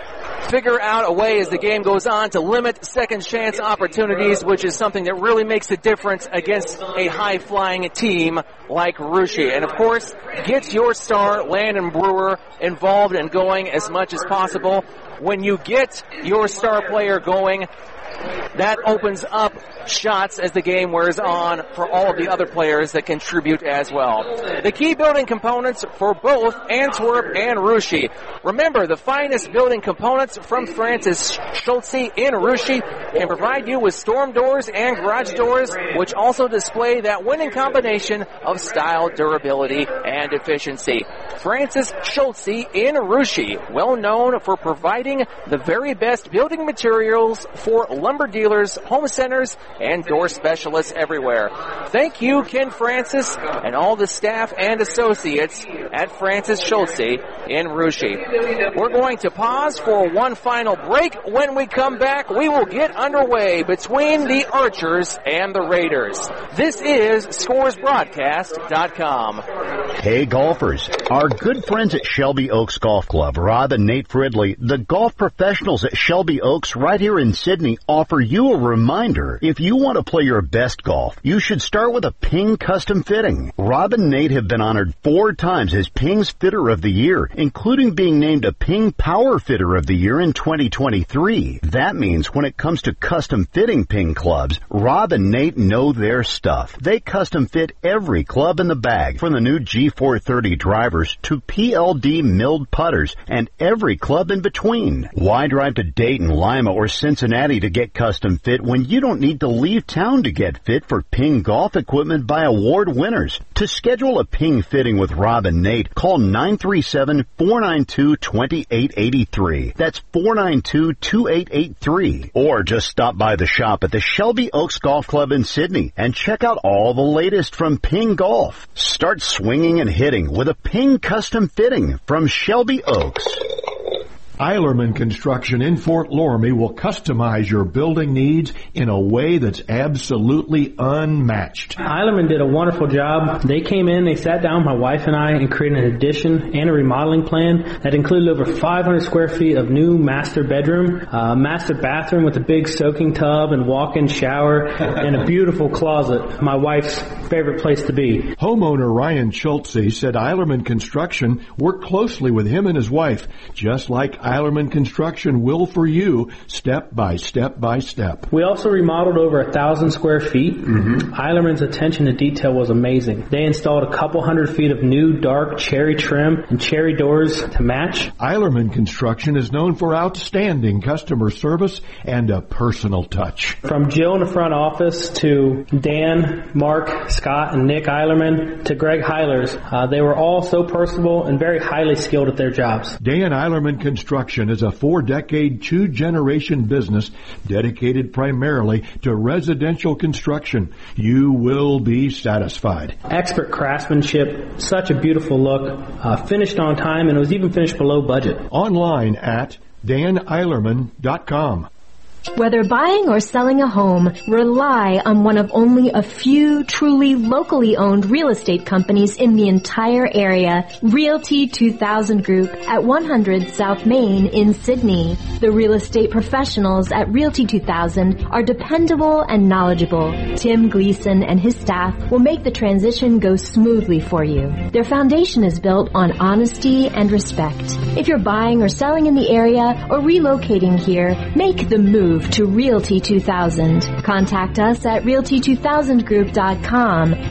figure out a way as the game goes on to limit second chance opportunities, which is something that really makes a difference against a high-flying team like Russia. And of course, get your star, Landon Brewer, involved and going as much as possible. When you get your star player going, that opens up shots as the game wears on for all of the other players that contribute as well. The key building components for both Antwerp and Russia. Remember, the finest building components from Francis Schultze in Russia can provide you with storm doors and garage doors, which also display that winning combination of style, durability, and efficiency. Francis Schultze in Russia, well known for providing the very best building materials for lumber dealers, home centers, and door specialists everywhere. Thank you, Ken Francis, and all the staff and associates at Francis Schultze in Russia. We're going to pause for one final break. When we come back, we will get underway between the Archers and the Raiders. This is ScoresBroadcast.com. Hey golfers, our good friends at Shelby Oaks Golf Club, Rob and Nate Fridley, the golf professionals at Shelby Oaks right here in Sydney, offer you a reminder. If you want to play your best golf, you should start with a Ping custom fitting. Rob and Nate have been honored 4 times as Ping's Fitter of the Year, including being named a Ping Power Fitter of the Year in 2023. That means when it comes to custom fitting Ping clubs, Rob and Nate know their stuff. They custom fit every club in the bag, from the new G430 drivers to PLD milled putters and every club in between. Why drive to Dayton, Lima, or Cincinnati to get custom fit when you don't need to leave town to get fit for Ping golf equipment by award winners? To schedule a Ping fitting with Rob and Nate, call 937-492-2883. That's 492-2883. Or just stop by the shop at the Shelby Oaks Golf Club in Sydney and check out all the latest from Ping Golf. Start swinging and hitting with a Ping custom fitting from Shelby Oaks. Eilerman Construction in Fort Loramie will customize your building needs in a way that's absolutely unmatched. Eilerman did a wonderful job. They came in, they sat down, my wife and I, and created an addition and a remodeling plan that included over 500 square feet of new master bedroom, master bathroom with a big soaking tub and walk-in shower, and a beautiful closet, my wife's favorite place to be. Homeowner Ryan Schultze said Eilerman Construction worked closely with him and his wife, just like Eilerman Construction will for you, step by step by step. We also remodeled over 1,000 square feet. Eilerman's attention to detail was amazing. They installed a couple hundred feet of new dark cherry trim and cherry doors to match. Eilerman Construction is known for outstanding customer service and a personal touch. From Jill in the front office to Dan, Mark, Scott, and Nick Eilerman to Greg Heilers, they were all so personable and very highly skilled at their jobs. Dan Eilerman Construction is a 4-decade, 2-generation business dedicated primarily to residential construction. You will be satisfied. Expert craftsmanship, such a beautiful look, finished on time, and it was even finished below budget. Online at daneilerman.com. Whether buying or selling a home, rely on one of only a few truly locally owned real estate companies in the entire area. Realty 2000 Group at 100 South Main in Sydney. The real estate professionals at Realty 2000 are dependable and knowledgeable. Tim Gleason and his staff will make the transition go smoothly for you. Their foundation is built on honesty and respect. If you're buying or selling in the area or relocating here, make the move to Realty 2000. Contact us at realty2000group.com,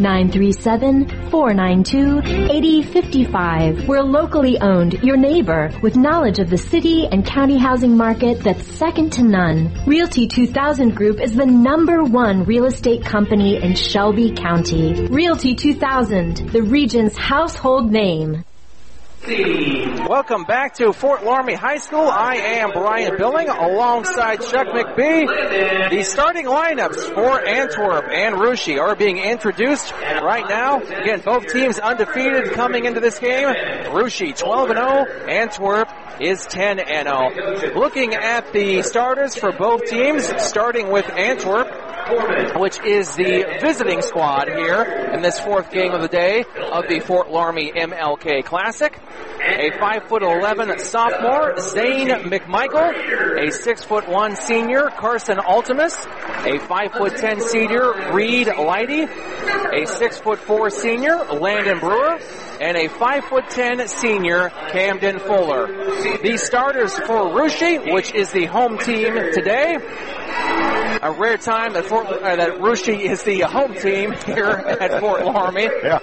937-492-8055. We're locally owned, your neighbor, with knowledge of the city and county housing market that's second to none. Realty 2000 Group is the #1 real estate company in Shelby County. Realty 2000, the region's household name. Welcome back to Fort Loramie High School. I am Brian Billing alongside Chuck McBee. The starting lineups for Antwerp and Russia are being introduced right now. Again, both teams undefeated coming into this game. Russia 12-0, Antwerp is 10-0. Looking at the starters for both teams, starting with Antwerp, which is the visiting squad here in this fourth game of the day of the Fort Laramie MLK Classic. A 5'11" sophomore, Zane McMichael. A 6'1" senior, Carson Altimus. A 5'10" senior, Reed Leidy. A 6'4" senior, Landon Brewer. And a 5'10" senior, Camden Fuller. The starters for Russia, which is the home team today. A rare time that Russia is the home team here at Fort Laramie. Yeah.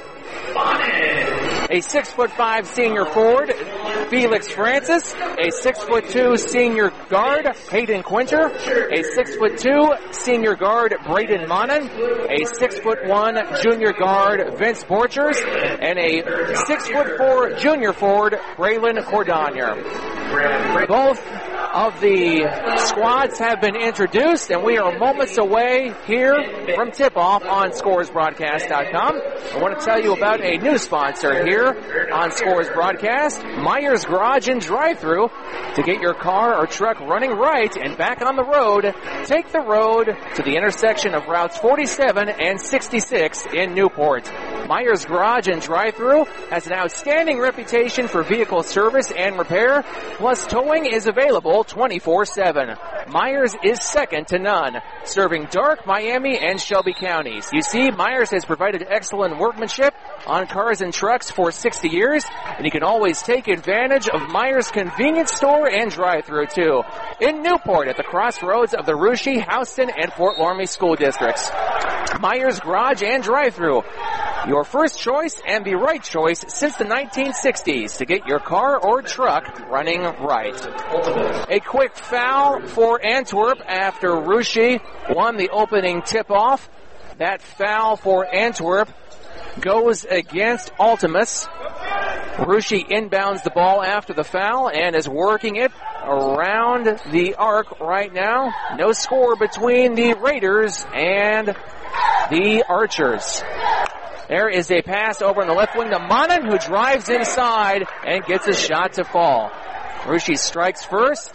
A 6'5" senior forward, Felix Francis. A 6'2" senior guard, Hayden Quinter. A 6'2" senior guard, Braden Monin. A 6'1" junior guard, Vince Borchers. And a 6'4" junior forward, Braylon Cordonier. Both of the squads have been introduced, and we are moments away here from tip-off on ScoresBroadcast.com. I want to tell you about a new sponsor here on Scores Broadcast, Myers Garage and Drive-Thru. To get your car or truck running right and back on the road, take the road to the intersection of routes 47 and 66 in Newport. Myers Garage and Drive-Thru has an outstanding reputation for vehicle service and repair, plus towing is available 24/7. Myers is second to none, serving Dark, Miami, and Shelby counties. You see, Myers has provided excellent workmanship on cars and trucks for 60 years, and you can always take advantage of Myers convenience store and drive-thru too, in Newport at the crossroads of the Russia, Houston, and Fort Laramie school districts. Myers Garage and Drive-Thru, your first choice and the right choice since the 1960s to get your car or truck running right. A quick foul for Antwerp after Russia won the opening tip-off. That foul for Antwerp goes against Altimus. Russia inbounds the ball after the foul and is working it around the arc right now. No score between the Raiders and the Archers. There is a pass over in the left wing to Monin, who drives inside and gets a shot to fall. Russia strikes first.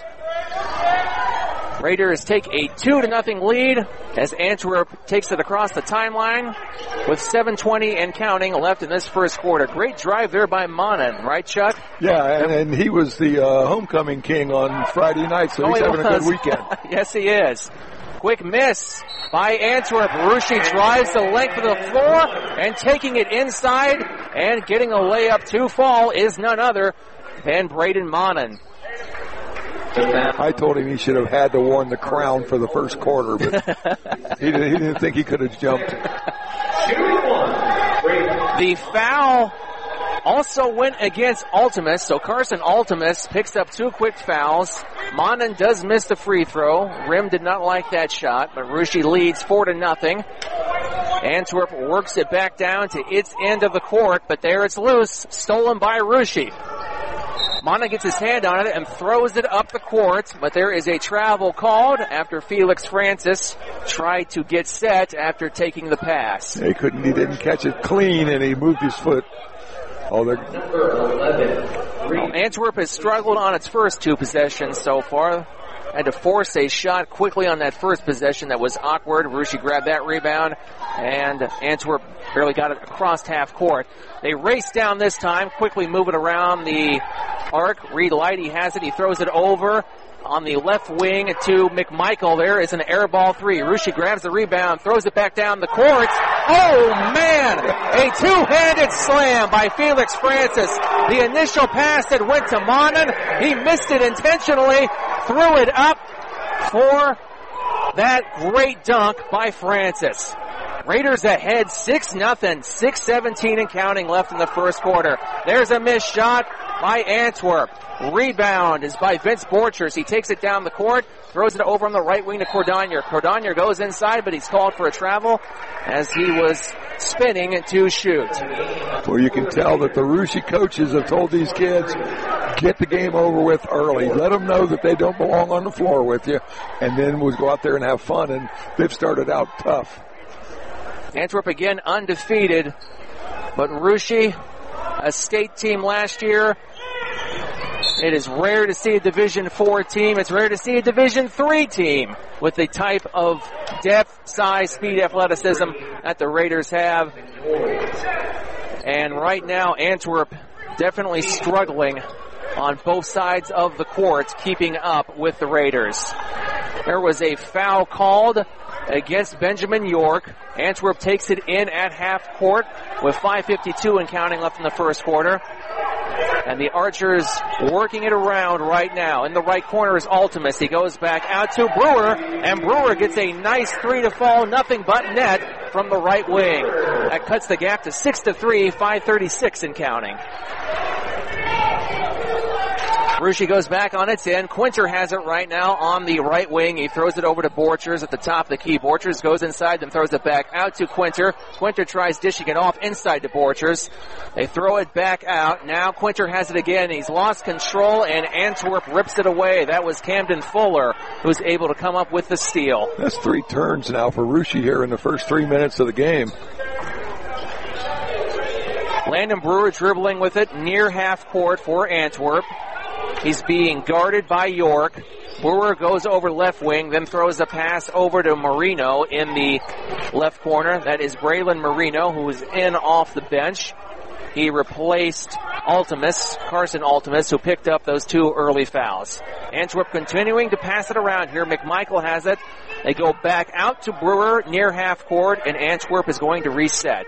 Raiders take a 2-0 lead as Antwerp takes it across the timeline with 7:20 and counting left in this first quarter. Great drive there by Monin, right, Chuck? Yeah, and he was the homecoming king on Friday night, so he's having a good weekend. Yes, he is. Quick miss by Antwerp. Russia drives the length of the floor and taking it inside and getting a layup to fall is none other than Braden Monin. I told him he should have had to worn the crown for the first quarter, but he didn't think he could have jumped. The foul also went against Altimus, so Carson Altimus picks up 2 quick fouls. Monin does miss the free throw. Rim did not like that shot, but Russia leads 4-0. Antwerp works it back down to its end of the court, but there it's loose, stolen by Russia. Monin gets his hand on it and throws it up the court, but there is a travel called after Felix Francis tried to get set after taking the pass. He didn't catch it clean, and he moved his foot. Antwerp has struggled on its first 2 possessions so far. Had to force a shot quickly on that first possession that was awkward. Russia grabbed that rebound, and Antwerp barely got it across half court. They race down this time, quickly move it around the arc. Reed Leidy has it. He throws it over on the left wing to McMichael. There is an air ball 3. Russia grabs the rebound, throws it back down the court. Oh, man! A 2-handed slam by Felix Francis. The initial pass that went to Monin, he missed it intentionally, threw it up for that great dunk by Francis. Raiders ahead 6-0, 6:17 and counting left in the first quarter. There's a missed shot by Antwerp. Rebound is by Vince Borchers. He takes it down the court, throws it over on the right wing to Cordonier. Cordonier goes inside, but he's called for a travel as he was spinning to shoot. Well, you can tell that the Russia coaches have told these kids, get the game over with early. Let them know that they don't belong on the floor with you, and then we'll go out there and have fun, and they've started out tough. Antwerp again undefeated, but Russia, a state team last year, It is rare to see a Division IV team. It's rare to see a Division III team with the type of depth, size, speed, athleticism that the Raiders have. And right now, Antwerp definitely struggling on both sides of the court, keeping up with the Raiders. There was a foul called against Benjamin York. Antwerp takes it in at half court with 5:52 and counting left in the first quarter. And the Archers working it around right now. In the right corner is Ultimus. He goes back out to Brewer, and Brewer gets a nice three to fall, nothing but net from the right wing. That cuts the gap to 6-3, 5:36 and counting. Russia goes back on its end. Quinter has it right now on the right wing. He throws it over to Borchers at the top of the key. Borchers goes inside, then throws it back out to Quinter. Quinter tries dishing it off inside to Borchers. They throw it back out. Now Quinter has it again. He's lost control, and Antwerp rips it away. That was Camden Fuller who's able to come up with the steal. That's 3 turns now for Russia here in the first 3 minutes of the game. Landon Brewer dribbling with it near half court for Antwerp. He's being guarded by York. Brewer goes over left wing, then throws a pass over to Marino in the left corner. That is Braylon Marino, who is in off the bench. He replaced Carson Ultimus, who picked up those 2 early fouls. Antwerp continuing to pass it around here. McMichael has it. They go back out to Brewer near half court, and Antwerp is going to reset.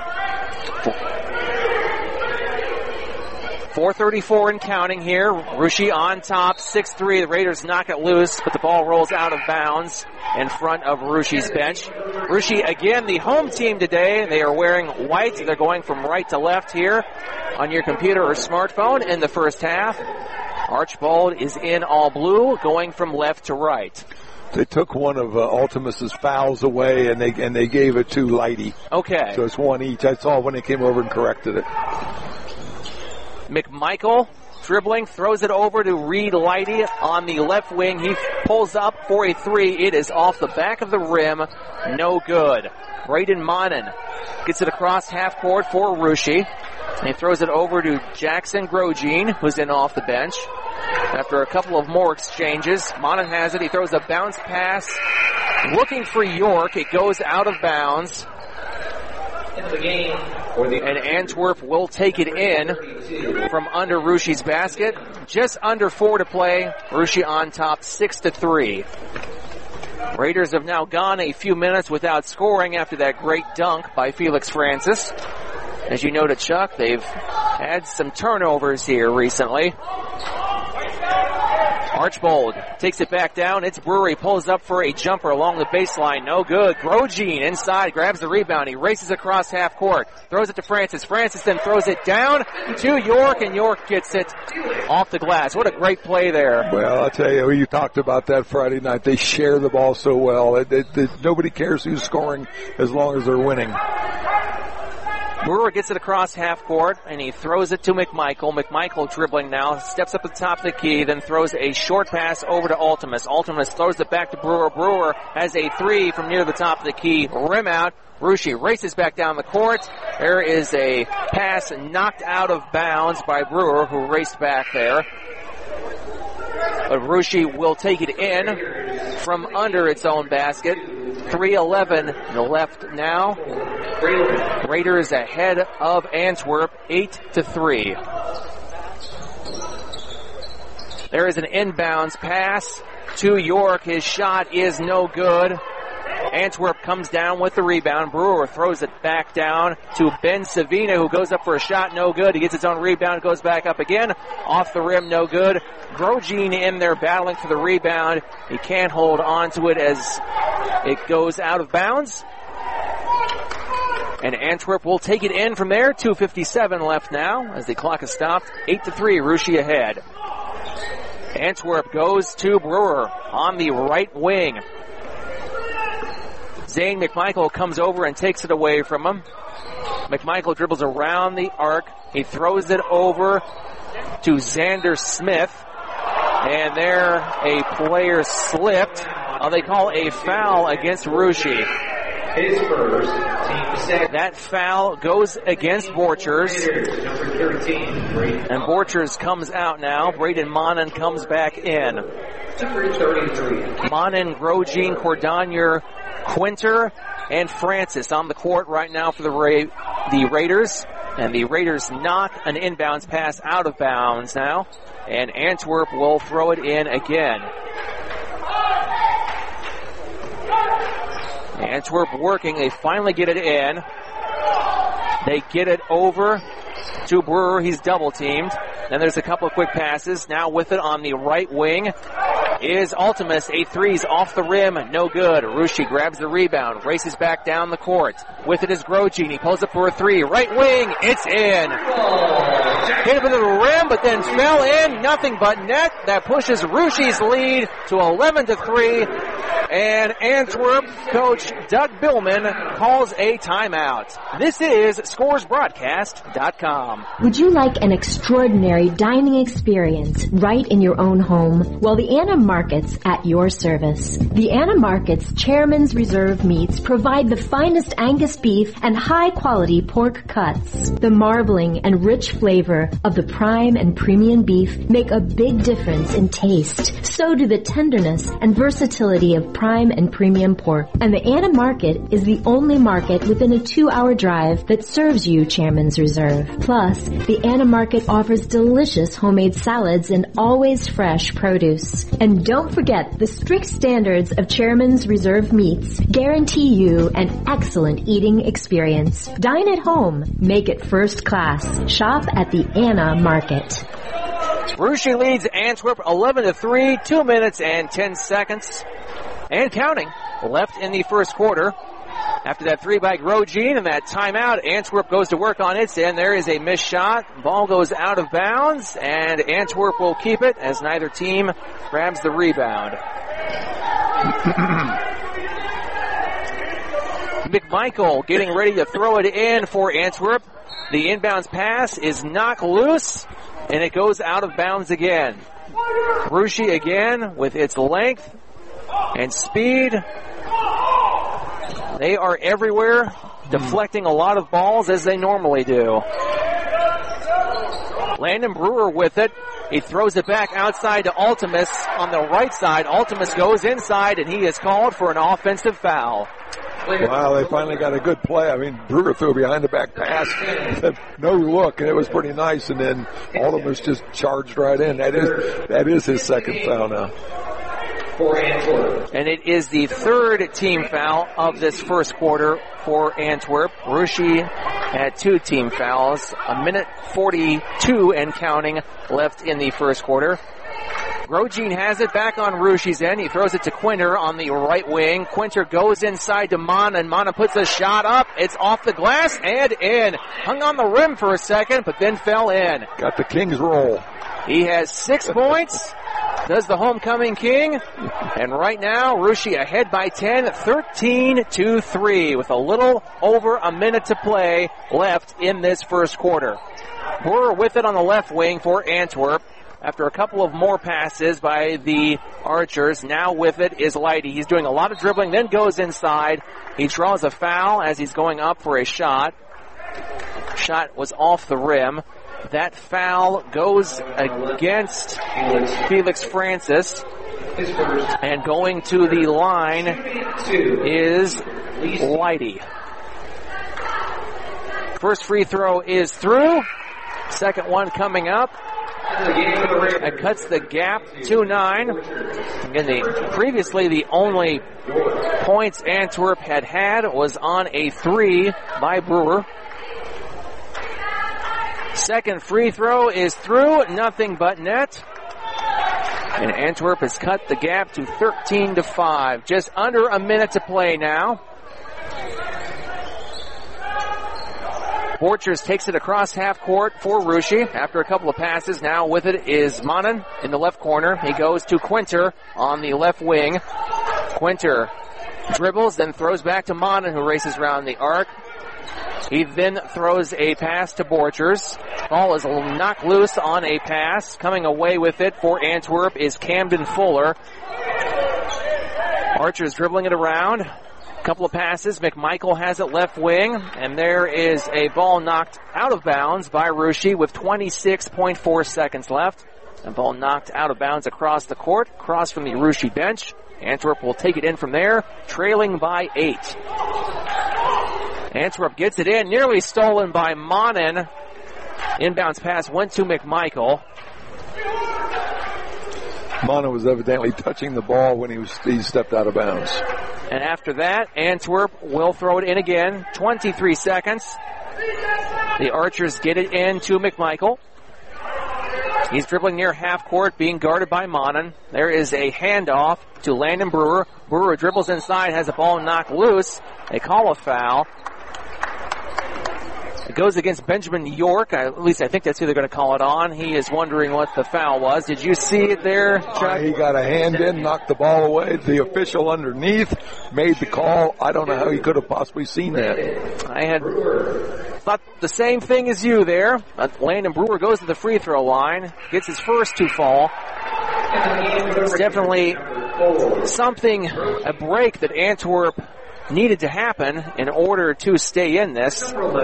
4:34 and counting here. Russia on top, 6-3. The Raiders knock it loose, but the ball rolls out of bounds in front of Russia's bench. Russia, again, the home team today. They are wearing white. They're going from right to left here on your computer or smartphone in the first half. Archbold is in all blue, going from left to right. They took one of Ultimus's fouls away, and they gave it to Lighty. Okay. So it's 1 each. I saw when they came over and corrected it. McMichael dribbling, throws it over to Reed Lighty on the left wing. He pulls up for a 3. It is off the back of the rim. No good. Braden Monin gets it across half court for Russia. He throws it over to Jackson Grogine, who's in off the bench. After a couple of more exchanges, Monin has it. He throws a bounce pass. Looking for York. It goes out of bounds. The game. And Antwerp will take it in from under Russia's basket. Just under 4 to play. Russia on top, 6-3. Raiders have now gone a few minutes without scoring after that great dunk by Felix Francis. As you noted, Chuck, they've had some turnovers here recently. Archbold takes it back down. It's Brewery. Pulls up for a jumper along the baseline. No good. Grogine inside. Grabs the rebound. He races across half court. Throws it to Francis. Francis then throws it down to York, and York gets it off the glass. What a great play there. Well, I'll tell you, you talked about that Friday night. They share the ball so well. Nobody cares who's scoring as long as they're winning. Brewer gets it across half court, and he throws it to McMichael. McMichael dribbling now, steps up at the top of the key, then throws a short pass over to Ultimus. Ultimus throws it back to Brewer. Brewer has a 3 from near the top of the key. Rim out. Russia races back down the court. There is a pass knocked out of bounds by Brewer, who raced back there. But Russia will take it in from under its own basket. 3:11 left now. Raiders ahead of Antwerp, 8-3. There is an inbounds pass to York. His shot is no good. Antwerp comes down with the rebound. Brewer throws it back down to Ben Savina, who goes up for a shot, no good. He gets his own rebound, goes back up again. Off the rim, no good. Grogine in there battling for the rebound. He can't hold on to it as it goes out of bounds. And Antwerp will take it in from there. 2:57 left now as the clock is stopped. 8-3, Russia ahead. Antwerp goes to Brewer on the right wing. Zane McMichael comes over and takes it away from him. McMichael dribbles around the arc. He throws it over to Xander Smith. And there a player slipped. They call a foul against Russia. His first, That foul goes against Borchers. And Borchers comes out now. Braden Monin comes back in. Monin, Grogine, Cordonier, Quinter, and Francis on the court right now for the Raiders. And the Raiders knock an inbounds pass out of bounds now. And Antwerp will throw it in again. Antwerp working. They finally get it in. They get it over to Brewer. He's double teamed. Then there's a couple of quick passes. Now with it on the right wing is Ultimus. A three's off the rim. No good. Ruschi grabs the rebound. Races back down the court. With it is Grogine. He pulls up for a three. Right wing. It's in. Hit it into the rim, but then fell in. Nothing but net. That pushes Ruschi's lead to 11-3. And Antwerp coach Doug Billman calls a timeout. This is ScoresBroadcast.com. Would you like an extraordinary dining experience right in your own home? Well, the Anna Markets at your service. The Anna Markets Chairman's Reserve meats provide the finest Angus beef and high-quality pork cuts. The marbling and rich flavor of the prime and premium beef make a big difference in taste. So do the tenderness and versatility of prime and premium pork. And the Anna Market is the only market within a 2-hour drive that serves you Chairman's Reserve. Plus, the Anna Market offers delicious homemade salads and always fresh produce. And don't forget, the strict standards of Chairman's Reserve meats guarantee you an excellent eating experience. Dine at home. Make it first class. Shop at the Anna Market. Ruschi leads Antwerp 11-3, 2 minutes and 10 seconds. And counting left in the first quarter. After that three by Grogine and that timeout, Antwerp goes to work on its end. There is a missed shot. Ball goes out of bounds, and Antwerp will keep it as neither team grabs the rebound. McMichael getting ready to throw it in for Antwerp. The inbounds pass is knocked loose, and it goes out of bounds again. Ruschi again with its length and speed. They are everywhere, deflecting a lot of balls as they normally do. Landon Brewer with it. He throws it back outside to Ultimus on the right side. Ultimus goes inside, and he is called for an offensive foul. Wow, they finally got a good play. I mean, Brewer threw a behind-the-back pass, no look, and it was pretty nice. And then Ultimus just charged right in. That is his second foul now. And it is the third team foul of this first quarter for Antwerp. Ruschi had 2 team fouls. 1:42 and counting left in the first quarter. Grogine has it back on Ruschi's end. He throws it to Quinter on the right wing. Quinter goes inside to Mana, and Mana puts a shot up. It's off the glass and in. Hung on the rim for a second, but then fell in. Got the King's roll. He has 6 points. Does the homecoming King. And right now, Ruschi ahead by 10, 13-3, with a little over a minute to play left in this first quarter. Brewer with it on the left wing for Antwerp. After a couple of more passes by the Archers, now with it is Leidy. He's doing a lot of dribbling, then goes inside. He draws a foul as he's going up for a shot. Shot was off the rim. That foul goes against Felix Francis. And going to the line is Leidy. First free throw is through. Second one coming up. That cuts the gap 2-9. Again, previously the only points Antwerp had was on a 3 by Brewer. Second free throw is through, nothing but net. And Antwerp has cut the gap to 13-5. Just under a minute to play now. Borchers takes it across half court for Ruschi after a couple of passes. Now with it is Monin in the left corner. He goes to Quinter on the left wing. Quinter dribbles, then throws back to Monin, who races around the arc. He then throws a pass to Borchers. Ball is knocked loose on a pass. Coming away with it for Antwerp is Camden Fuller. Archer's dribbling it around. Couple of passes. McMichael has it left wing, and there is a ball knocked out of bounds by Russia with 26.4 seconds left. A ball knocked out of bounds across the court, across from the Russia bench. Antwerp will take it in from there, trailing by 8. Antwerp gets it in, nearly stolen by Monin. Inbounds pass went to McMichael. Monin was evidently touching the ball when he stepped out of bounds. And after that, Antwerp will throw it in again. 23 seconds. The Archers get it in to McMichael. He's dribbling near half court, being guarded by Monin. There is a handoff to Landon Brewer. Brewer dribbles inside, has a ball knocked loose. They call a foul. It goes against Benjamin York. At least I think that's who they're going to call it on. He is wondering what the foul was. Did you see it there, Chuck? He got a hand in, knocked the ball away. The official underneath made the call. I don't know how he could have possibly seen that. I had thought the same thing as you there. Landon Brewer goes to the free throw line, gets his first to fall. It's definitely something, a break that Antwerp needed to happen in order to stay in this.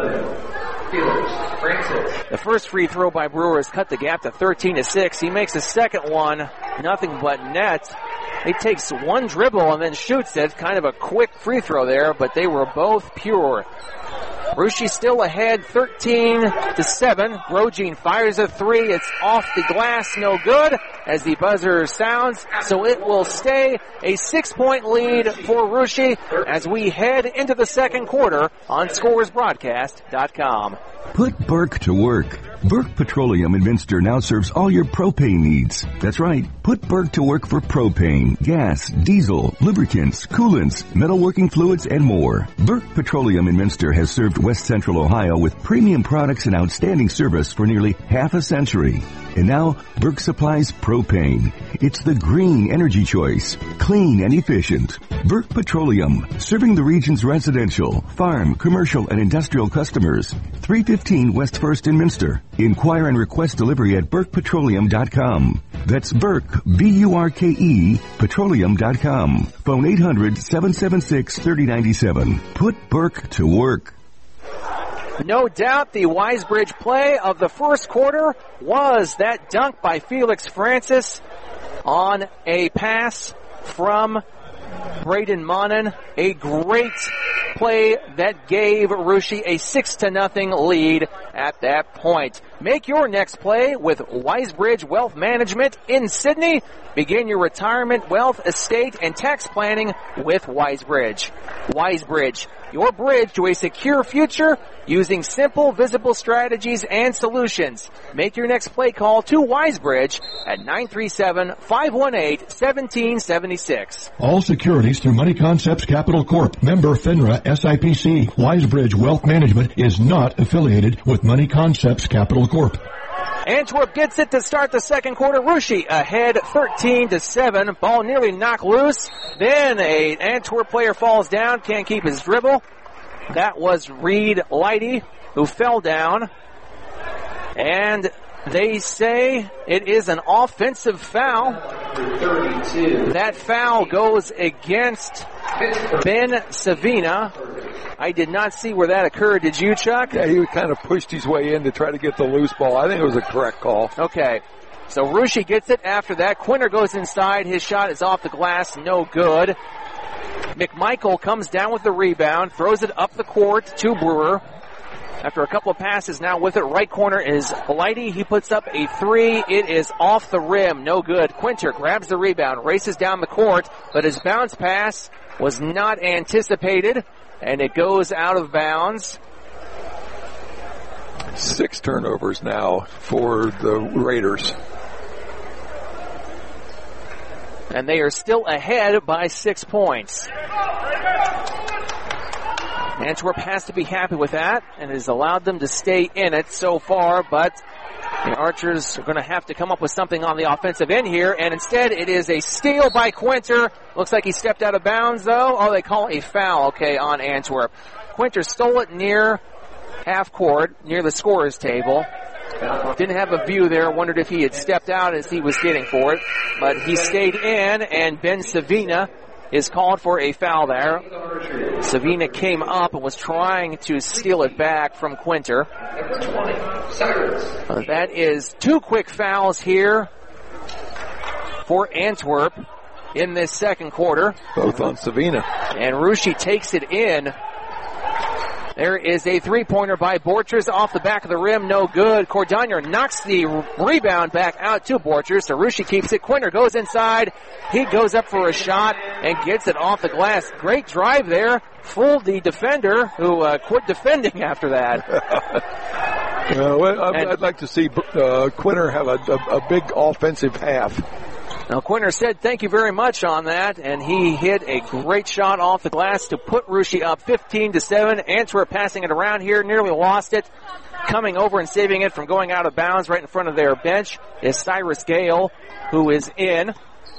The first free throw by Brewer has cut the gap to 13-6. He makes a second one, nothing but net. He takes one dribble and then shoots it. Kind of a quick free throw there, but they were both pure. Russia still ahead, 13-7. Grosjean fires a three. It's off the glass, no good, as the buzzer sounds. So it will stay a 6-point lead for Russia as we head into the second quarter on ScoresBroadcast.com. Put Burke to work. Burke Petroleum in Minster now serves all your propane needs. That's right. Put Burke to work for propane, gas, diesel, lubricants, coolants, metalworking fluids, and more. Burke Petroleum in Minster has served West Central Ohio with premium products and outstanding service for nearly half a century. And now, Burke supplies propane. It's the green energy choice. Clean and efficient. Burke Petroleum, serving the region's residential, farm, commercial, and industrial customers. 315 West 1st in Minster. Inquire and request delivery at BurkePetroleum.com. That's Burke, B-U-R-K-E, petroleum.com. Phone 800-776-3097. Put Burke to work. No doubt the Wisebridge play of the first quarter was that dunk by Felix Francis on a pass from Braden Monin. A great play that gave Russia a 6-0 lead at that point. Make your next play with Wisebridge Wealth Management in Sydney. Begin your retirement, wealth, estate, and tax planning with Wisebridge. Wisebridge, your bridge to a secure future using simple, visible strategies and solutions. Make your next play call to Wisebridge at 937-518-1776. All securities through Money Concepts Capital Corp. Member FINRA SIPC. Wisebridge Wealth Management is not affiliated with Money Concepts Capital Corp. Antwerp gets it to start the second quarter. Russia ahead 13-7. Ball nearly knocked loose. Then an Antwerp player falls down, can't keep his dribble. That was Reed Lighty, who fell down. And they say it is an offensive foul. That foul goes against Ben Savina. I did not see where that occurred. Did you, Chuck? Yeah, he kind of pushed his way in to try to get the loose ball. I think it was a correct call. Okay. So Russia gets it after that. Quinter goes inside. His shot is off the glass. No good. McMichael comes down with the rebound, throws it up the court to Brewer. After a couple of passes now with it, right corner is Lighty. He puts up a three. It is off the rim. No good. Quinter grabs the rebound, races down the court, but his bounce pass was not anticipated, and it goes out of bounds. 6 turnovers now for the Raiders. And they are still ahead by 6 points. Antwerp has to be happy with that, and it has allowed them to stay in it so far, but the Archers are going to have to come up with something on the offensive end here, and instead it is a steal by Quinter. Looks like he stepped out of bounds, though. Oh, they call a foul, okay, on Antwerp. Quinter stole it near half court, near the scorer's table. Didn't have a view there, wondered if he had stepped out as he was getting for it, but he stayed in, and Ben Savina is called for a foul there. Savina came up and was trying to steal it back from Quinter. That is 2 quick fouls here for Antwerp in this second quarter. Both on Savina. And Russia takes it in. There is a three-pointer by Borchers off the back of the rim. No good. Cordonier knocks the rebound back out to Borchers. So Russia keeps it. Quinter goes inside. He goes up for a shot and gets it off the glass. Great drive there. Fooled the defender who quit defending after that. I'd like to see Quinter have a big offensive half. Now, Quinter said thank you very much on that, and he hit a great shot off the glass to put Russia up 15-7. Antwerp passing it around here, nearly lost it. Coming over and saving it from going out of bounds right in front of their bench is Cyrus Gale, who is in.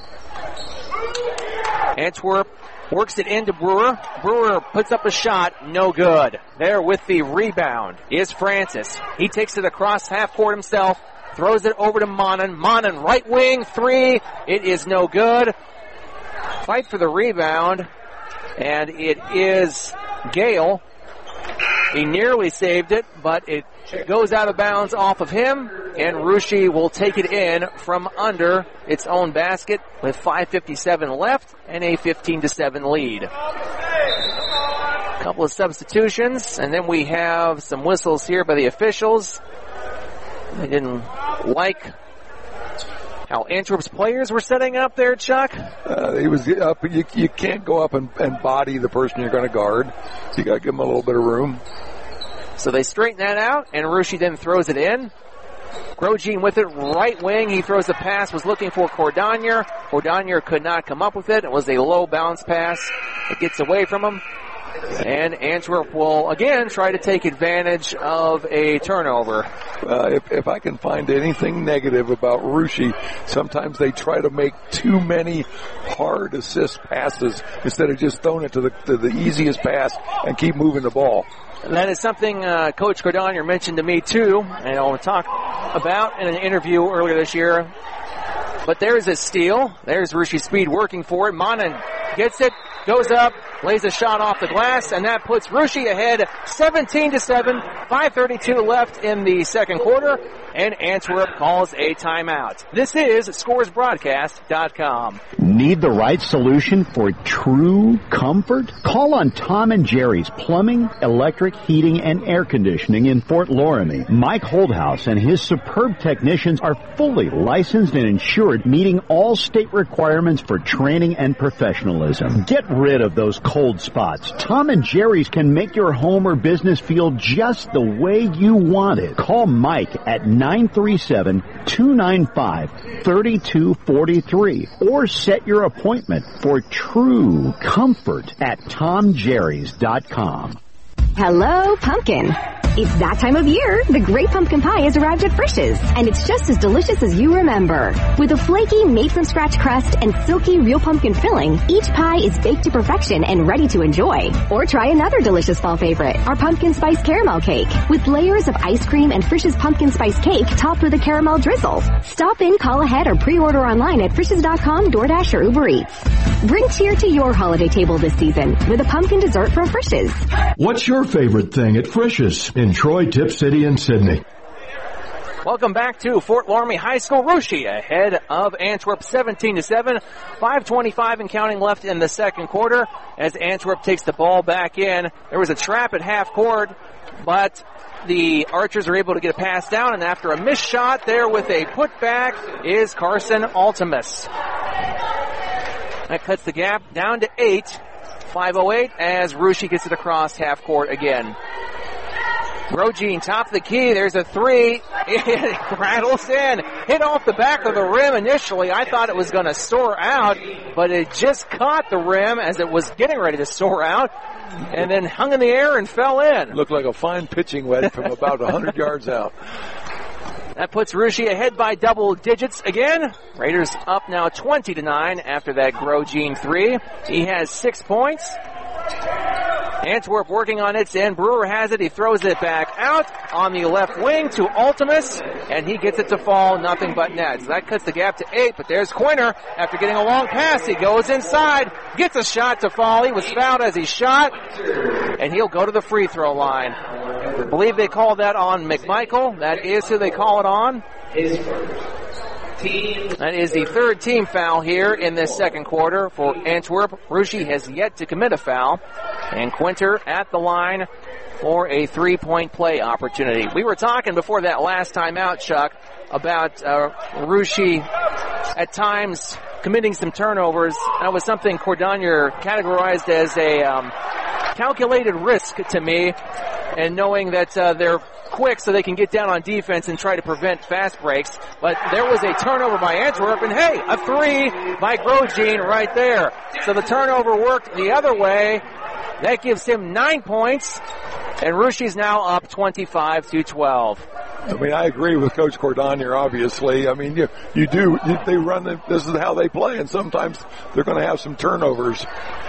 Antwerp works it into Brewer. Brewer puts up a shot, no good. There with the rebound is Francis. He takes it across half court himself. Throws it over to Monin. Monin, right wing, 3. It is no good. Fight for the rebound. And it is Gale. He nearly saved it, but it goes out of bounds off of him. And Russia will take it in from under its own basket with 5:57 left and a 15-7 lead. A couple of substitutions, and then we have some whistles here by the officials. They didn't like how Antwerp's players were setting up there, Chuck. He was up. You can't go up and body the person you're going to guard. You got to give him a little bit of room. So they straighten that out, and Russia then throws it in. Grosjean with it, right wing. He throws a pass, was looking for Cordonier. Cordonier could not come up with it. It was a low bounce pass. It gets away from him. And Antwerp will again try to take advantage of a turnover. If I can find anything negative about Russia, sometimes they try to make too many hard assist passes instead of just throwing it to the easiest pass and keep moving the ball. And that is something Coach Cordonier mentioned to me too, and I'll talk about in an interview earlier this year. But there's a steal. There's Russia Speed working for it. Monin gets it, goes up, lays a shot off the glass, and that puts Russia ahead 17-7, 5:32 left in the second quarter, and Antwerp calls a timeout. This is ScoresBroadcast.com. Need the right solution for true comfort? Call on Tom and Jerry's Plumbing, Electric, Heating, and Air Conditioning in Fort Loramie. Mike Holdhouse and his superb technicians are fully licensed and insured, meeting all state requirements for training and professionalism. Get rid of those cold spots. Tom and Jerry's can make your home or business feel just the way you want it. Call Mike at 937-295-3243 or set your appointment for true comfort at TomJerrys.com. Hello, Pumpkin. It's that time of year. The Great Pumpkin Pie has arrived at Frisch's, and it's just as delicious as you remember. With a flaky, made-from-scratch crust and silky real pumpkin filling, each pie is baked to perfection and ready to enjoy. Or try another delicious fall favorite, our pumpkin spice caramel cake, with layers of ice cream and Frisch's pumpkin spice cake topped with a caramel drizzle. Stop in, call ahead, or pre-order online at Frisch's.com, DoorDash, or Uber Eats. Bring cheer to your holiday table this season with a pumpkin dessert from Frisch's. What's your favorite thing at Frisch's in Troy, Tip City, and Sydney? Welcome back to Fort Loramie High School. Russia ahead of Antwerp 17-7. 5:25 and counting left in the second quarter as Antwerp takes the ball back in. There was a trap at half court, but the Archers are able to get a pass down, and after a missed shot there with a putback is Carson Altimus. That cuts the gap down to 8. 5:08 as Russia gets it across half court again. Grosjean, top of the key. There's a 3. It rattles in. Hit off the back of the rim initially. I thought it was going to soar out, but it just caught the rim as it was getting ready to soar out, and then hung in the air and fell in. Looked like a fine pitching wedge from about 100 yards out. That puts Russia ahead by double digits again. Raiders up now 20-9 after that Grosjean 3. He has 6 points. Antwerp working on its end. Brewer has it. He throws it back out on the left wing to Ultimus, and he gets it to fall. Nothing but net. So that cuts the gap to 8, but there's Quinter. After getting a long pass, he goes inside, gets a shot to fall. He was fouled as he shot, and he'll go to the free throw line. I believe they called that on McMichael. That is who they call it on. That is the third team foul here in this second quarter for Antwerp. Russia has yet to commit a foul. And Quinter at the line for a three-point play opportunity. We were talking before that last time out, Chuck, about Russia at times committing some turnovers. That was something Cordonier categorized as a calculated risk to me, and knowing that they're quick so they can get down on defense and try to prevent fast breaks. But there was a turnover by Antwerp, and hey, a three by Grosjean right there. So the turnover worked the other way. That gives him 9 points, and Russia's now up 25-12. I mean, I agree with Coach Cordonier, obviously. I mean, they run, this is how they play, and sometimes they're going to have some turnovers.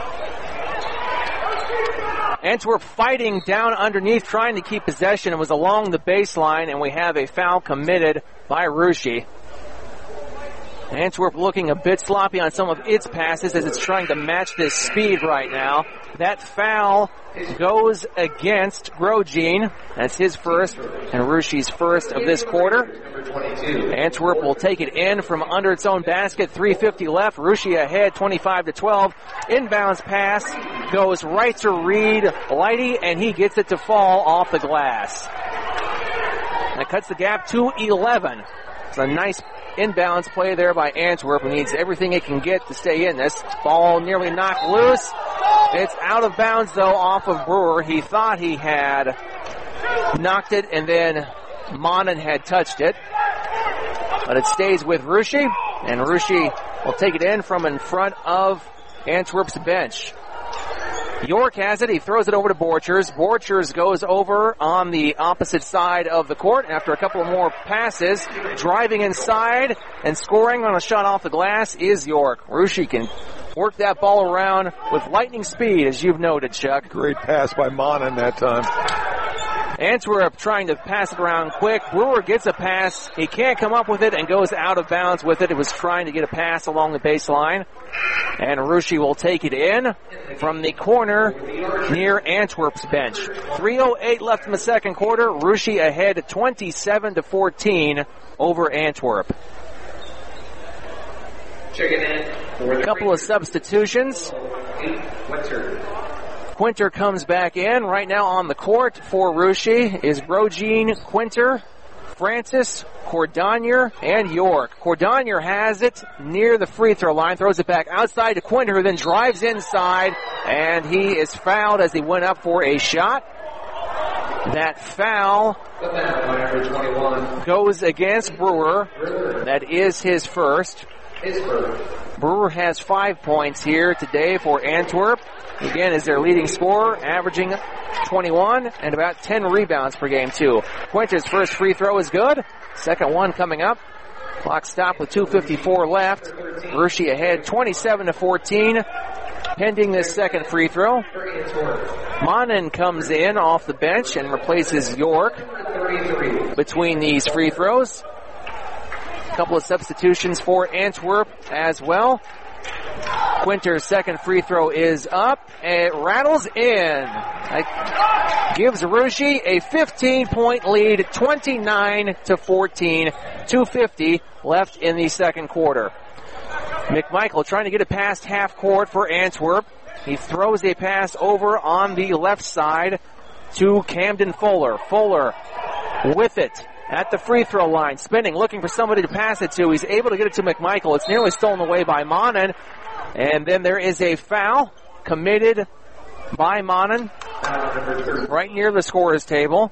Antwerp fighting down underneath, trying to keep possession. It was along the baseline, and we have a foul committed by Russia. Antwerp looking a bit sloppy on some of its passes as it's trying to match this speed right now. That foul goes against Grosjean. That's his first and Russia's first of this quarter. Antwerp will take it in from under its own basket. 3:50 left. Russia ahead 25-12. Inbounds pass goes right to Reed Lighty, and he gets it to fall off the glass. That cuts the gap to 11. It's a nice inbounds play there by Antwerp, who needs everything it can get to stay in this. Ball nearly knocked loose. It's out of bounds, though, off of Brewer. He thought he had knocked it, and then Monin had touched it. But it stays with Russia, and Russia will take it in from in front of Antwerp's bench. York has it. He throws it over to Borchers. Borchers goes over on the opposite side of the court after a couple of more passes. Driving inside and scoring on a shot off the glass is York. Russia can work that ball around with lightning speed, as you've noted, Chuck. Great pass by Monin that time. Antwerp trying to pass it around quick. Brewer gets a pass. He can't come up with it and goes out of bounds with it. It was trying to get a pass along the baseline. And Russia will take it in from the corner near Antwerp's bench. 3:08 left in the second quarter. Russia ahead 27-14 over Antwerp. Checking in. A couple of substitutions. Quinter comes back in. Right now on the court for Russia is Grosjean, Quinter, Francis, Cordonier, and York. Cordonier has it near the free throw line, throws it back outside to Quinter, who then drives inside, and he is fouled as he went up for a shot. That foul goes against Brewer. That is his first. Brewer has 5 points here today for Antwerp. Again, is their leading scorer, averaging 21 and about 10 rebounds per game, too. Quinter's first free throw is good. Second one coming up. Clock stopped with 2:54 left. Russia ahead 27-14. Pending this second free throw. Monin comes in off the bench and replaces York between these free throws. A couple of substitutions for Antwerp as well. Quinter's second free throw is up. It rattles in. That gives Russia a 15-point lead, 29-14. 2:50 left in the second quarter. McMichael trying to get it past half court for Antwerp. He throws a pass over on the left side to Camden Fuller. Fuller with it at the free throw line, spinning, looking for somebody to pass it to. He's able to get it to McMichael. It's nearly stolen away by Monin. And then there is a foul committed by Monin right near the scorer's table.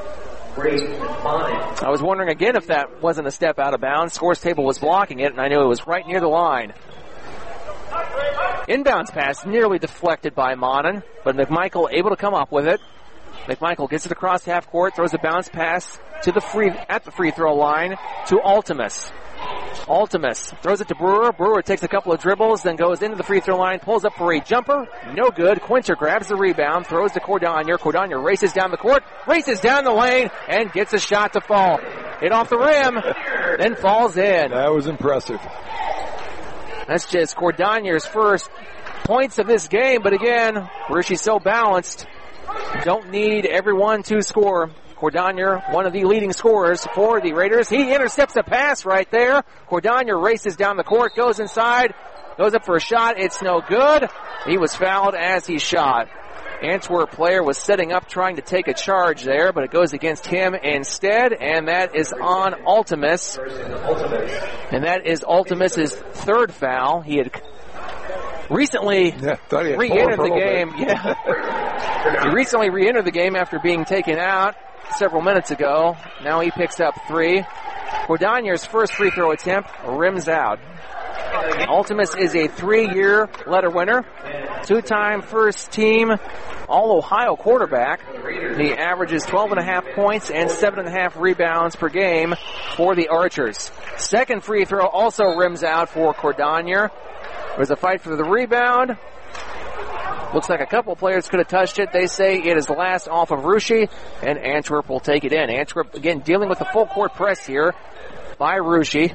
I was wondering again if that wasn't a step out of bounds. Scorer's table was blocking it, and I knew it was right near the line. Inbounds pass nearly deflected by Monin, but McMichael able to come up with it. McMichael gets it across half court, throws a bounce pass to at the free throw line to Ultimus. Ultimus throws it to Brewer. Brewer takes a couple of dribbles, then goes into the free throw line, pulls up for a jumper. No good. Quinter grabs the rebound, throws to Cordonier. Cordonier races down the court, races down the lane, and gets a shot to fall. Hit off the rim, then falls in. That was impressive. That's just Cordonier's first points of this game, but again, Rushi's so balanced, don't need everyone to score. Cordonier, one of the leading scorers for the Raiders. He intercepts a pass right there. Cordonier races down the court, goes inside, goes up for a shot. It's no good. He was fouled as he shot. Antwerp player was setting up, trying to take a charge there, but it goes against him instead, and that is on Ultimus. And that is Ultimus's third foul. He had recently re-entered the game. Yeah. He recently re-entered the game after being taken out several minutes ago. Now he picks up 3. Cordonier's first free throw attempt rims out. Ultimus is a 3-year letter winner, 2-time first team All-Ohio quarterback. He averages 12.5 points and 7.5 rebounds per game for the Archers. Second free throw also rims out for Cordonier. There's a fight for the rebound. Looks like a couple players could have touched it. They say it is last off of Russia, and Antwerp will take it in. Antwerp, again, dealing with the full court press here by Russia.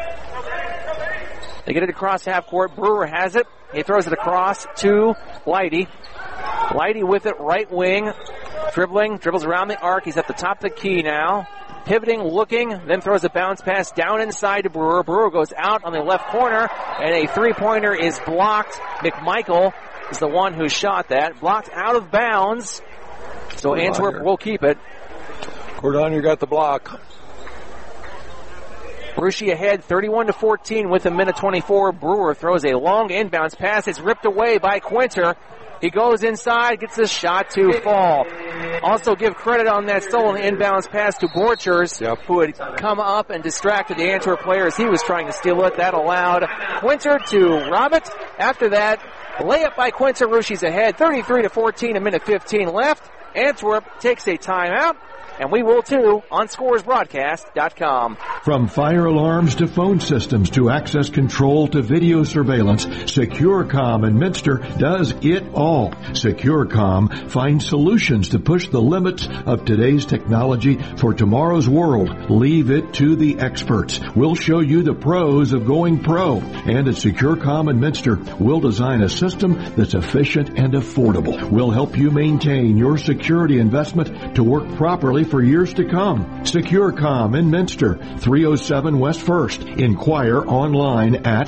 They get it across half court. Brewer has it. He throws it across to Leidy. Leidy with it, right wing. Dribbles around the arc. He's at the top of the key now. Pivoting, looking, then throws a bounce pass down inside to Brewer. Brewer goes out on the left corner, and a three-pointer is blocked. McMichael is the one who shot that. Blocked out of bounds, so Antwerp will keep it. Cordonier got the block. Russia ahead 31-14 with a minute 24. Brewer throws a long inbounds pass. It's ripped away by Quinter. He goes inside, gets a shot to fall. Also give credit on that stolen inbounds pass to Borchers, who had come up and distracted the Antwerp player as he was trying to steal it. That allowed Quinter to rob it. After that, layup by Quinter. Russia's ahead 33-14, a minute 15 left. Antwerp takes a timeout. And we will too on ScoresBroadcast.com. From fire alarms to phone systems to access control to video surveillance, SecureCom in Minster does it all. SecureCom finds solutions to push the limits of today's technology for tomorrow's world. Leave it to the experts. We'll show you the pros of going pro. And at SecureCom in Minster, we'll design a system that's efficient and affordable. We'll help you maintain your security investment to work properly for years to come. SecureCom in Minster, 307 West 1st. Inquire online at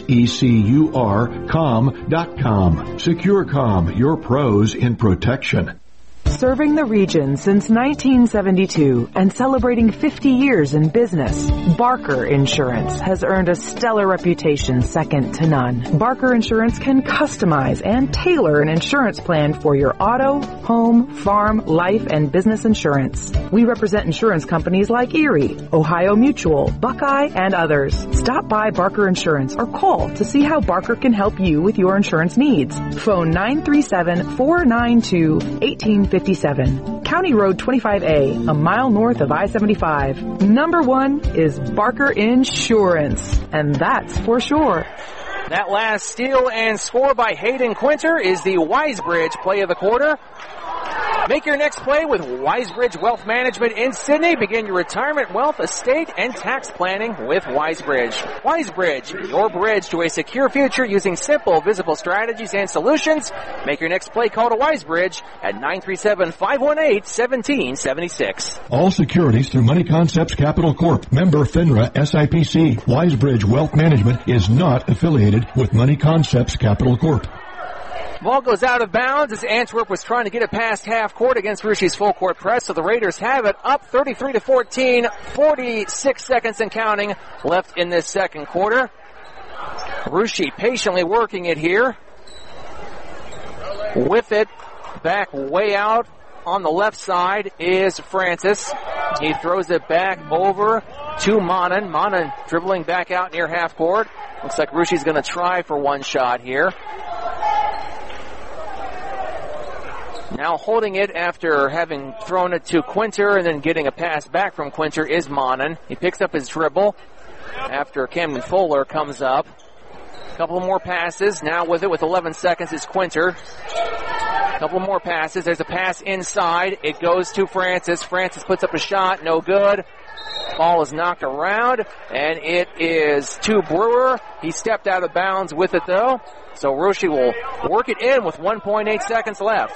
securcom.com. SecureCom, your pros in protection. Serving the region since 1972 and celebrating 50 years in business, Barker Insurance has earned a stellar reputation second to none. Barker Insurance can customize and tailor an insurance plan for your auto, home, farm, life, and business insurance. We represent insurance companies like Erie, Ohio Mutual, Buckeye, and others. Stop by Barker Insurance or call to see how Barker can help you with your insurance needs. Phone 937-492-1857. County Road 25A, a mile north of I-75. Number one is Barker Insurance, and that's for sure. That last steal and score by Hayden Quinter is the Wisebridge play of the quarter. Make your next play with Wisebridge Wealth Management in Sydney. Begin your retirement, wealth, estate, and tax planning with Wisebridge. Wisebridge, your bridge to a secure future using simple, visible strategies and solutions. Make your next play call to Wisebridge at 937-518-1776. All securities through Money Concepts Capital Corp. Member FINRA SIPC. Wisebridge Wealth Management is not affiliated with Money Concepts Capital Corp. Ball goes out of bounds as Antwerp was trying to get it past half court against Russia's full court press, so the Raiders have it up 33-14, 46 seconds and counting left in this second quarter. Russia patiently working it here. With it, back way out on the left side is Francis. He throws it back over to Manan. Manan dribbling back out near half court. Looks like Russia's going to try for one shot here. Now holding it after having thrown it to Quinter and then getting a pass back from Quinter is Monin. He picks up his dribble after Camden Fuller comes up. A couple more passes. Now with it with 11 seconds is Quinter. A couple more passes. There's a pass inside. It goes to Francis. Francis puts up a shot. No good. Ball is knocked around, and it is to Brewer. He stepped out of bounds with it, though. So Russia will work it in with 1.8 seconds left.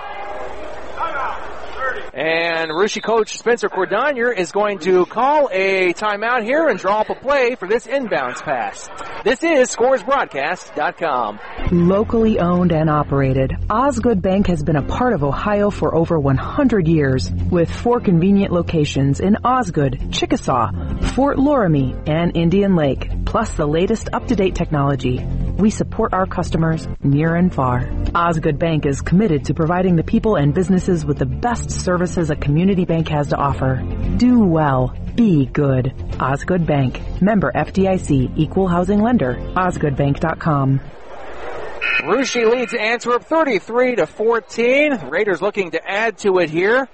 And Russia coach Spencer Cordonier is going to call a timeout here and draw up a play for this inbounds pass. This is ScoresBroadcast.com. Locally owned and operated, Osgood Bank has been a part of Ohio for over 100 years, with 4 convenient locations in Osgood, Chickasaw, Fort Loramie, and Indian Lake, plus the latest up-to-date technology. We support our customers near and far. Osgood Bank is committed to providing the people and businesses with the best services a community bank has to offer. Do well. Be good. Osgood Bank. Member FDIC. Equal housing lender. OsgoodBank.com. Russia leads Antwerp 33-14. Raiders looking to add to it here,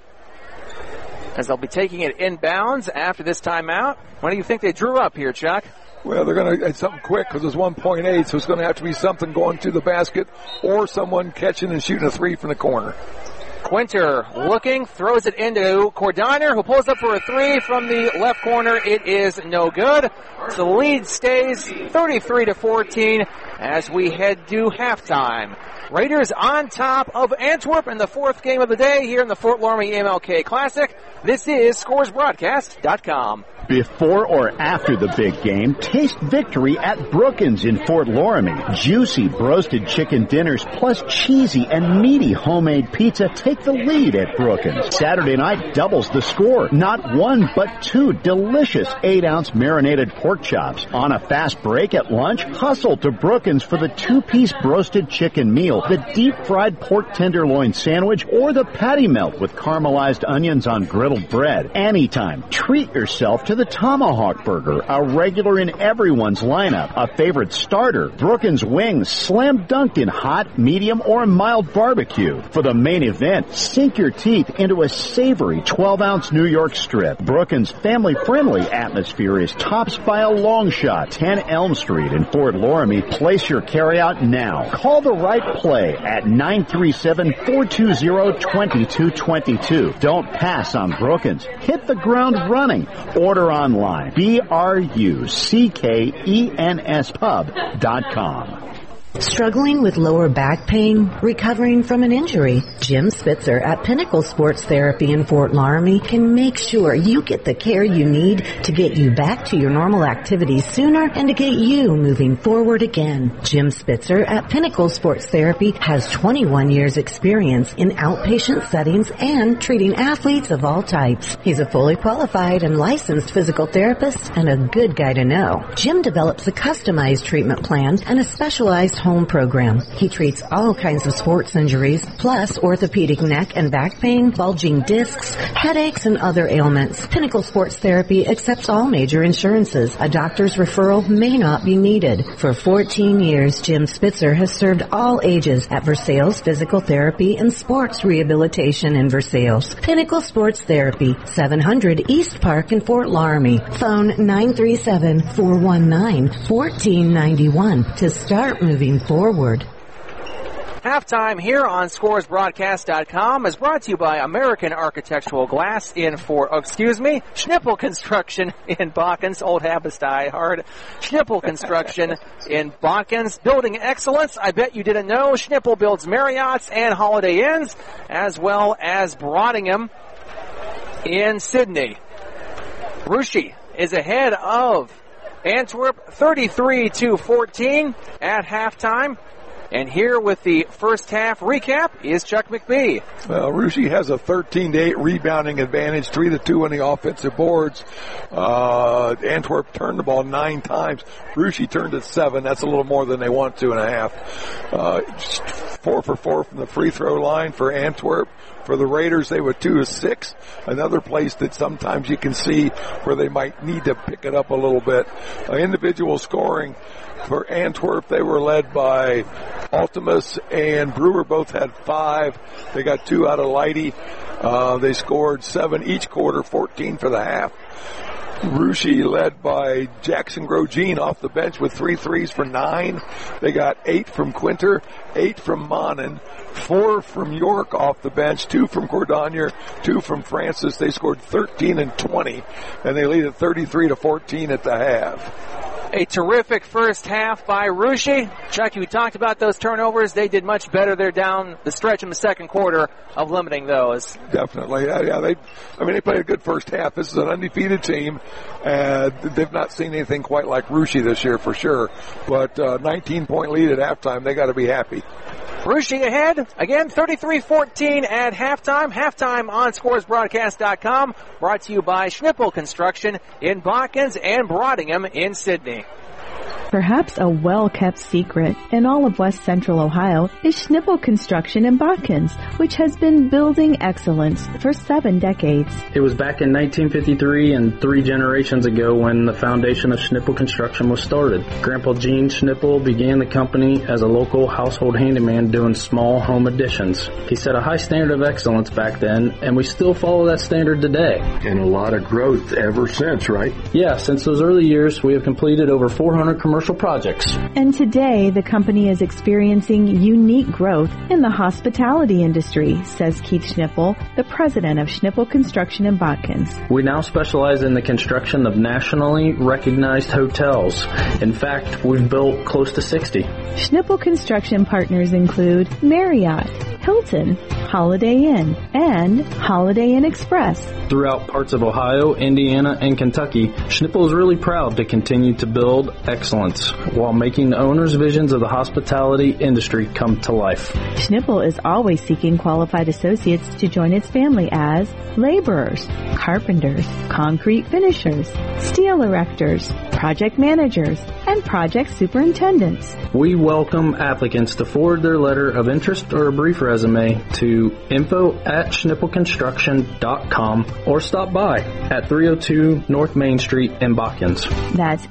as they'll be taking it inbounds after this timeout. What do you think they drew up here, Chuck? Well, they're going to get something quick because it's 1.8, so it's going to have to be something going to the basket or someone catching and shooting a 3 from the corner. Quinter looking, throws it into Cordonier, who pulls up for a 3 from the left corner. It is no good. So the lead stays 33-14 as we head to halftime. Raiders on top of Antwerp in the 4th game of the day here in the Fort Loramie MLK Classic. This is ScoresBroadcast.com. Before or after the big game, taste victory at Brookins in Fort Loramie. Juicy broasted chicken dinners plus cheesy and meaty homemade pizza take the lead at Brookins. Saturday night doubles the score. Not 1, but 2 delicious 8-ounce marinated pork chops. On a fast break at lunch, hustle to Brookins for the 2-piece broasted chicken meal, the deep-fried pork tenderloin sandwich, or the patty melt with caramelized onions on griddled bread. Anytime, treat yourself to the Tomahawk Burger, a regular in everyone's lineup, a favorite starter. Brookins wings, slam dunked in hot, medium, or mild barbecue. For the main event, sink your teeth into a savory 12-ounce New York strip. Brookins' family-friendly atmosphere is topped by a long shot, 10 Elm Street in Fort Loramie. Place your carryout now. Call the right play at 937-420-2222. Don't pass on Brookins. Hit the ground running. Order online. BRUCKENS Struggling with lower back pain? Recovering from an injury? Jim Spitzer at Pinnacle Sports Therapy in Fort Loramie can make sure you get the care you need to get you back to your normal activities sooner and to get you moving forward again. Jim Spitzer at Pinnacle Sports Therapy has 21 years experience in outpatient settings and treating athletes of all types. He's a fully qualified and licensed physical therapist and a good guy to know. Jim develops a customized treatment plan and a specialized home program. He treats all kinds of sports injuries, plus orthopedic neck and back pain, bulging discs, headaches, and other ailments. Pinnacle Sports Therapy accepts all major insurances. A doctor's referral may not be needed. For 14 years, Jim Spitzer has served all ages at Versailles Physical Therapy and Sports Rehabilitation in Versailles. Pinnacle Sports Therapy, 700 East Park in Fort Loramie. Phone 937-419-1491 to start moving forward. Halftime here on ScoresBroadcast.com is brought to you by American Architectural Glass in Schnipple Construction in Botkins. Old habits die hard. Schnipple Construction in Botkins. Building excellence. I bet you didn't know. Schnipple builds Marriotts and Holiday Inns, as well as Broadingham in Sydney. Russia is ahead of Antwerp 33-14 at halftime. And here with the first half recap is Chuck McBee. Well, Russia has a 13-8 rebounding advantage, 3-2 on the offensive boards. Antwerp turned the ball 9 times. Russia turned it 7. That's a little more than they want, 2.5. 4 for 4 from the free throw line for Antwerp. For the Raiders, they were 2 of 6. Another place that sometimes you can see where they might need to pick it up a little bit. Individual scoring for Antwerp, they were led by Altimus and Brewer. Both had 5. They got 2 out of Leidy. They scored 7 each quarter, 14 for the half. Russia led by Jackson Grosjean off the bench with 3 threes for 9. They got 8 from Quinter, 8 from Monin, 4 from York off the bench, 2 from Cordonier, 2 from Francis. They scored 13 and 20, and they lead at 33-14 at the half. A terrific first half by Russia. Chuck, we talked about those turnovers. They did much better there down the stretch in the second quarter of limiting those. Definitely. Yeah, they played a good first half. This is an undefeated team. They've not seen anything quite like Russia this year for sure. But 19-point lead at halftime, they got to be happy. Russia ahead, again, 33-14 at halftime. Halftime on ScoresBroadcast.com. Brought to you by Schnippel Construction in Botkins and Broadingham in Sydney. Perhaps a well-kept secret in all of West Central Ohio is Schnippel Construction in Botkins, which has been building excellence for 7 decades. It was back in 1953 and 3 generations ago when the foundation of Schnippel Construction was started. Grandpa Gene Schnippel began the company as a local household handyman doing small home additions. He set a high standard of excellence back then, and we still follow that standard today. And a lot of growth ever since, right? Yeah, since those early years, we have completed over 400 commercial projects. And today, the company is experiencing unique growth in the hospitality industry, says Keith Schnippel, the president of Schnippel Construction in Botkins. We now specialize in the construction of nationally recognized hotels. In fact, we've built close to 60. Schnippel Construction partners include Marriott, Hilton, Holiday Inn, and Holiday Inn Express. Throughout parts of Ohio, Indiana, and Kentucky, Schnippel is really proud to continue to build excellence while making the owner's visions of the hospitality industry come to life. Schnippel is always seeking qualified associates to join its family as laborers, carpenters, concrete finishers, steel erectors, project managers, and project superintendents. We welcome applicants to forward their letter of interest or a brief resume to info@schnippelconstruction.com or stop by at 302 North Main Street in Botkins. That's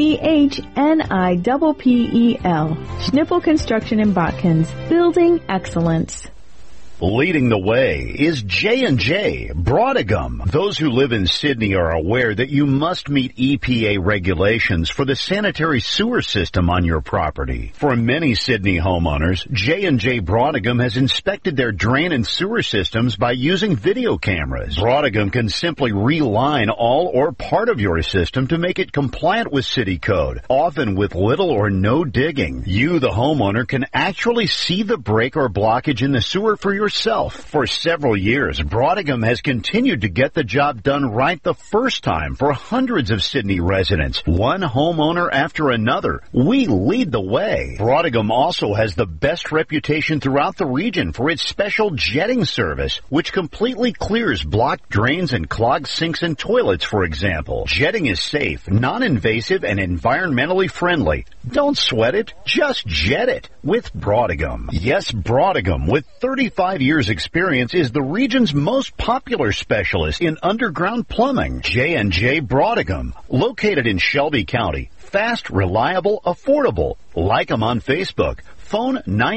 SCHNIPPEL. Schnippel Construction in Botkins, building excellence. Leading the way is J&J Broadingham. Those who live in Sydney are aware that you must meet EPA regulations for the sanitary sewer system on your property. For many Sydney homeowners, J&J Broadingham has inspected their drain and sewer systems by using video cameras. Broadingham can simply reline all or part of your system to make it compliant with city code, often with little or no digging. You, the homeowner, can actually see the break or blockage in the sewer for yourself. For several years, Broadingham has continued to get the job done right the first time for hundreds of Sydney residents, one homeowner after another. We lead the way. Broadingham also has the best reputation throughout the region for its special jetting service, which completely clears blocked drains and clogged sinks and toilets, for example. Jetting is safe, non-invasive, and environmentally friendly. Don't sweat it, just jet it with Broadingham. Yes, Broadingham, with 35 years experience, is the region's most popular specialist in underground plumbing. J&J Broadingham, located in Shelby County. Fast, reliable, affordable. Like them on Facebook. Phone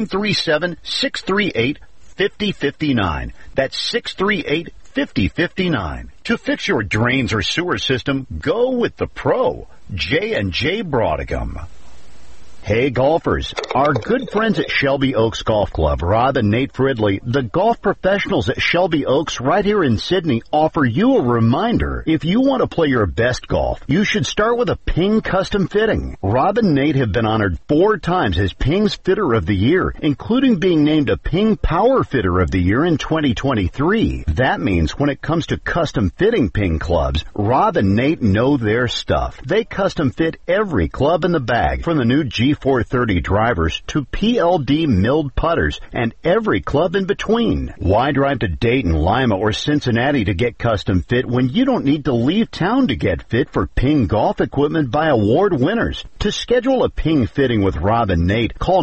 937-638-5059. That's 638-5059. To fix your drains or sewer system, go with the pro. J&J Broadingham. Hey golfers, our good friends at Shelby Oaks Golf Club, Rob and Nate Fridley, the golf professionals at Shelby Oaks right here in Sydney, offer you a reminder. If you want to play your best golf, you should start with a Ping custom fitting. Rob and Nate have been honored 4 times as Ping's Fitter of the Year, including being named a Ping Power Fitter of the Year in 2023. That means when it comes to custom fitting Ping clubs, Rob and Nate know their stuff. They custom fit every club in the bag, from the new G 2430 drivers to PLD milled putters and every club in between. Why drive to Dayton, Lima, or Cincinnati to get custom fit when you don't need to leave town to get fit for Ping golf equipment by award winners? To schedule a Ping fitting with Rob and Nate, call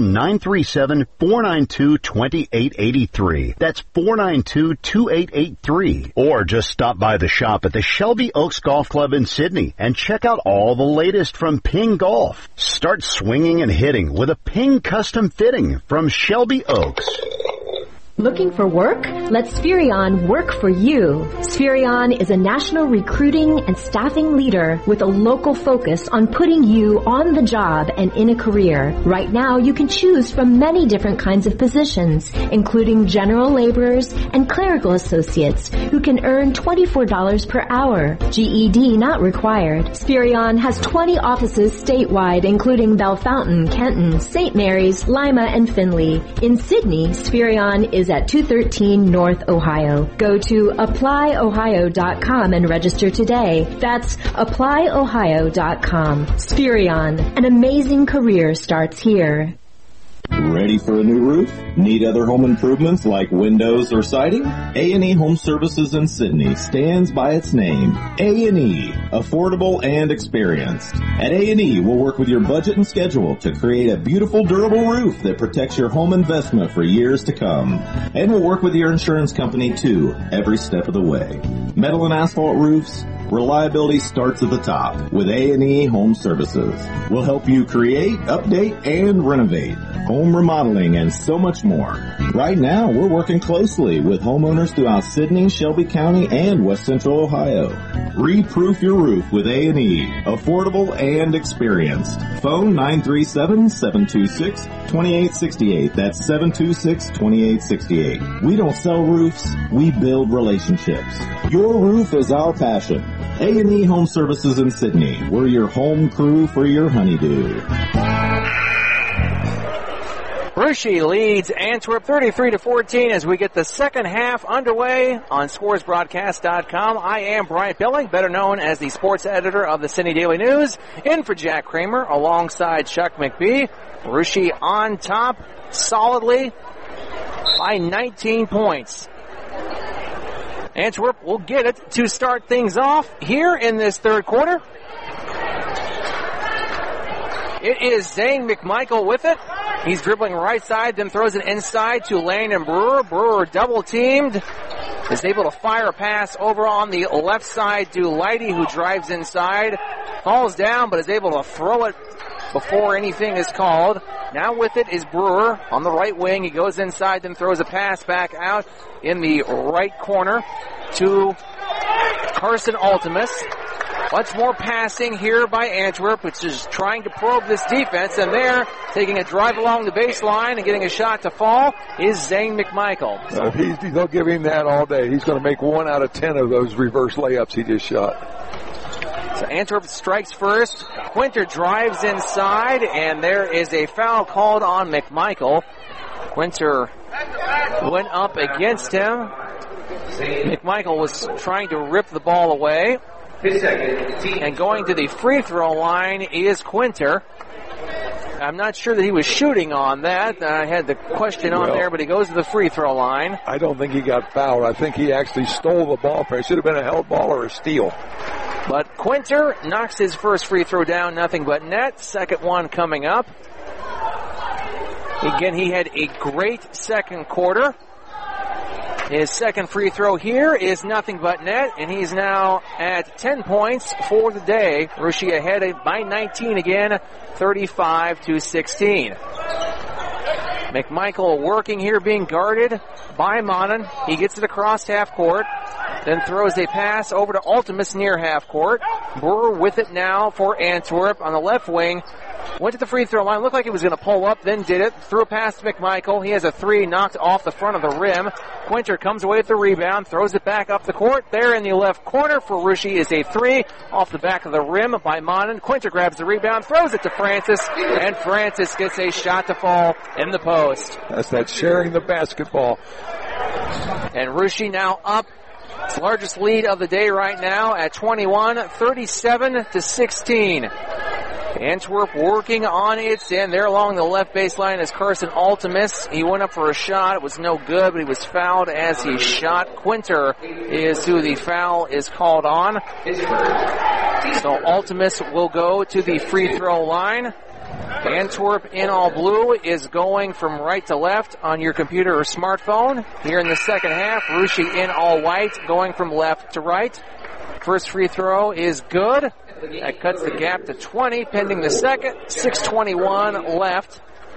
937-492-2883. That's 492-2883. Or just stop by the shop at the Shelby Oaks Golf Club in Sydney and check out all the latest from Ping Golf. Start swinging and hitting with a Ping custom fitting from Shelby Oaks. Looking for work? Let Spherion work for you. Spherion is a national recruiting and staffing leader with a local focus on putting you on the job and in a career. Right now, you can choose from many different kinds of positions, including general laborers and clerical associates who can earn $24 per hour. GED not required. Spherion has 20 offices statewide, including Bellefontaine, Kenton, St. Mary's, Lima, and Findlay. In Sydney, Spherion is at 213 North Ohio. Go to applyohio.com and register today. That's applyohio.com. Spherion, an amazing career starts here. Ready for a new roof? Need other home improvements like windows or siding? A&E Home Services in Sydney stands by its name. A&E, affordable and experienced. At A&E, we'll work with your budget and schedule to create a beautiful, durable roof that protects your home investment for years to come. And we'll work with your insurance company too, every step of the way. Metal and asphalt roofs, reliability starts at the top with A&E Home Services. We'll help you create, update, and renovate, home remodeling, and so much more. Right now, we're working closely with homeowners throughout Sydney, Shelby County, and West Central Ohio. Re-proof your roof with A&E, affordable and experienced. Phone 937-726-2868. That's 726-2868. We don't sell roofs, we build relationships. Your roof is our passion. A&E Home Services in Sydney. We're your home crew for your honeydew. Russia leads Antwerp 33-14 as we get the second half underway on ScoresBroadcast.com. I am Bryant Billing, better known as the sports editor of the Sydney Daily News, in for Jack Kramer alongside Chuck McBee. Russia on top solidly by 19 points. Antwerp will get it to start things off here in this third quarter. It is Zane McMichael with it. He's dribbling right side, then throws it inside to Lane and Brewer. Brewer double-teamed. Is able to fire a pass over on the left side to Leidy, who drives inside. Falls down, but is able to throw it before anything is called. Now with it is Brewer on the right wing. He goes inside, then throws a pass back out in the right corner to Carson Ultimus. Much more passing here by Antwerp, which is trying to probe this defense, and there, taking a drive along the baseline and getting a shot to fall, is Zane McMichael. They'll give him that all day. He's going to make 1 out of 10 of those reverse layups he just shot. So Antwerp strikes first. Quinter drives inside, and there is a foul called on McMichael. Quinter went up against him. McMichael was trying to rip the ball away. And going to the free throw line is Quinter. I'm not sure that he was shooting on that. I had the question on there, but he goes to the free throw line. I don't think he got fouled. I think he actually stole the ball. It should have been a held ball or a steal. But Quinter knocks his first free throw down, nothing but net. Second one coming up. Again, he had a great second quarter. His second free throw here is nothing but net, and he's now at 10 points for the day. Russia ahead by 19 again, 35-16. McMichael working here, being guarded by Monin. He gets it across half court, then throws a pass over to Ultimus near half court. Brewer with it now for Antwerp on the left wing. Went to the free throw line, looked like he was going to pull up, then did it. Threw a pass to McMichael. He has a three knocked off the front of the rim. Quinter comes away with the rebound, throws it back up the court. There in the left corner for Russia is a three off the back of the rim by Monin. Quinter grabs the rebound, throws it to Francis, and Francis gets a shot to fall in the post. That's that sharing the basketball. And Russia now up. Its largest lead of the day right now at 21, 37-16. Antwerp working on its end. There along the left baseline is Carson Altimus. He went up for a shot. It was no good, but he was fouled as he shot. Quinter is who the foul is called on. So Altimus will go to the free throw line. Antwerp in all blue is going from right to left on your computer or smartphone. Here in the second half, Russia in all white going from left to right. First free throw is good. That cuts the gap to 20 pending the second. 6:21 left.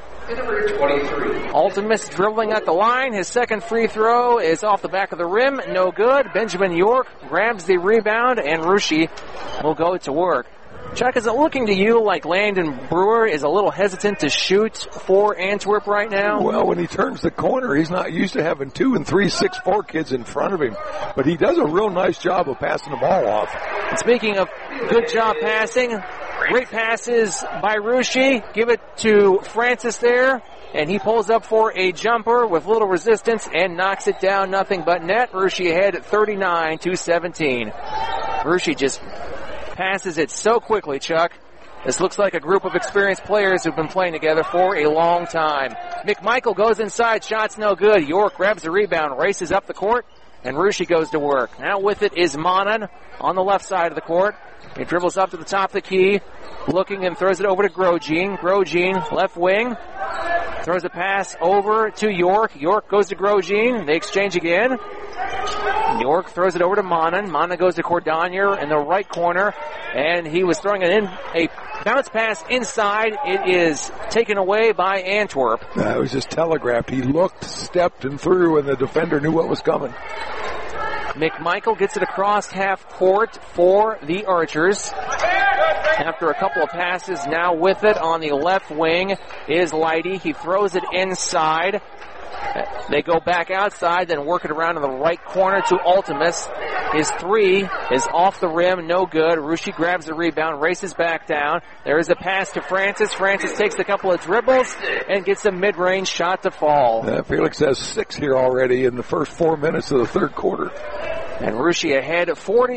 Altimus dribbling at the line. His second free throw is off the back of the rim. No good. Benjamin York grabs the rebound and Russia will go to work. Chuck, is it looking to you like Landon Brewer is a little hesitant to shoot for Antwerp right now? Well, when he turns the corner, he's not used to having 2 and 3 6'4" kids in front of him. But he does a real nice job of passing the ball off. And speaking of good job passing, great passes by Russia. Give it to Francis there. And he pulls up for a jumper with little resistance and knocks it down, nothing but net. Russia ahead at 39-17. Russia just passes it so quickly, Chuck. This looks like a group of experienced players who've been playing together for a long time. McMichael goes inside, shot's no good. York grabs the rebound, races up the court, and Russia goes to work. Now with it is Monon on the left side of the court. He dribbles up to the top of the key, looking and throws it over to Grosjean. Grosjean, left wing, throws a pass over to York. York goes to Grosjean. They exchange again. York throws it over to Monon. Monon goes to Cordonier in the right corner, and he was throwing it in a bounce pass inside. It is taken away by Antwerp. It was just telegraphed. He looked, stepped, and threw, and the defender knew what was coming. McMichael gets it across half court for the Archers. After a couple of passes, now with it on the left wing is Leidy. He throws it inside. They go back outside, then work it around in the right corner to Altimus. His three is off the rim, no good. Russia grabs the rebound, races back down. There is a pass to Francis. Francis takes a couple of dribbles and gets a mid-range shot to fall. Felix has 6 here already in the first 4 minutes of the third quarter. And Russia ahead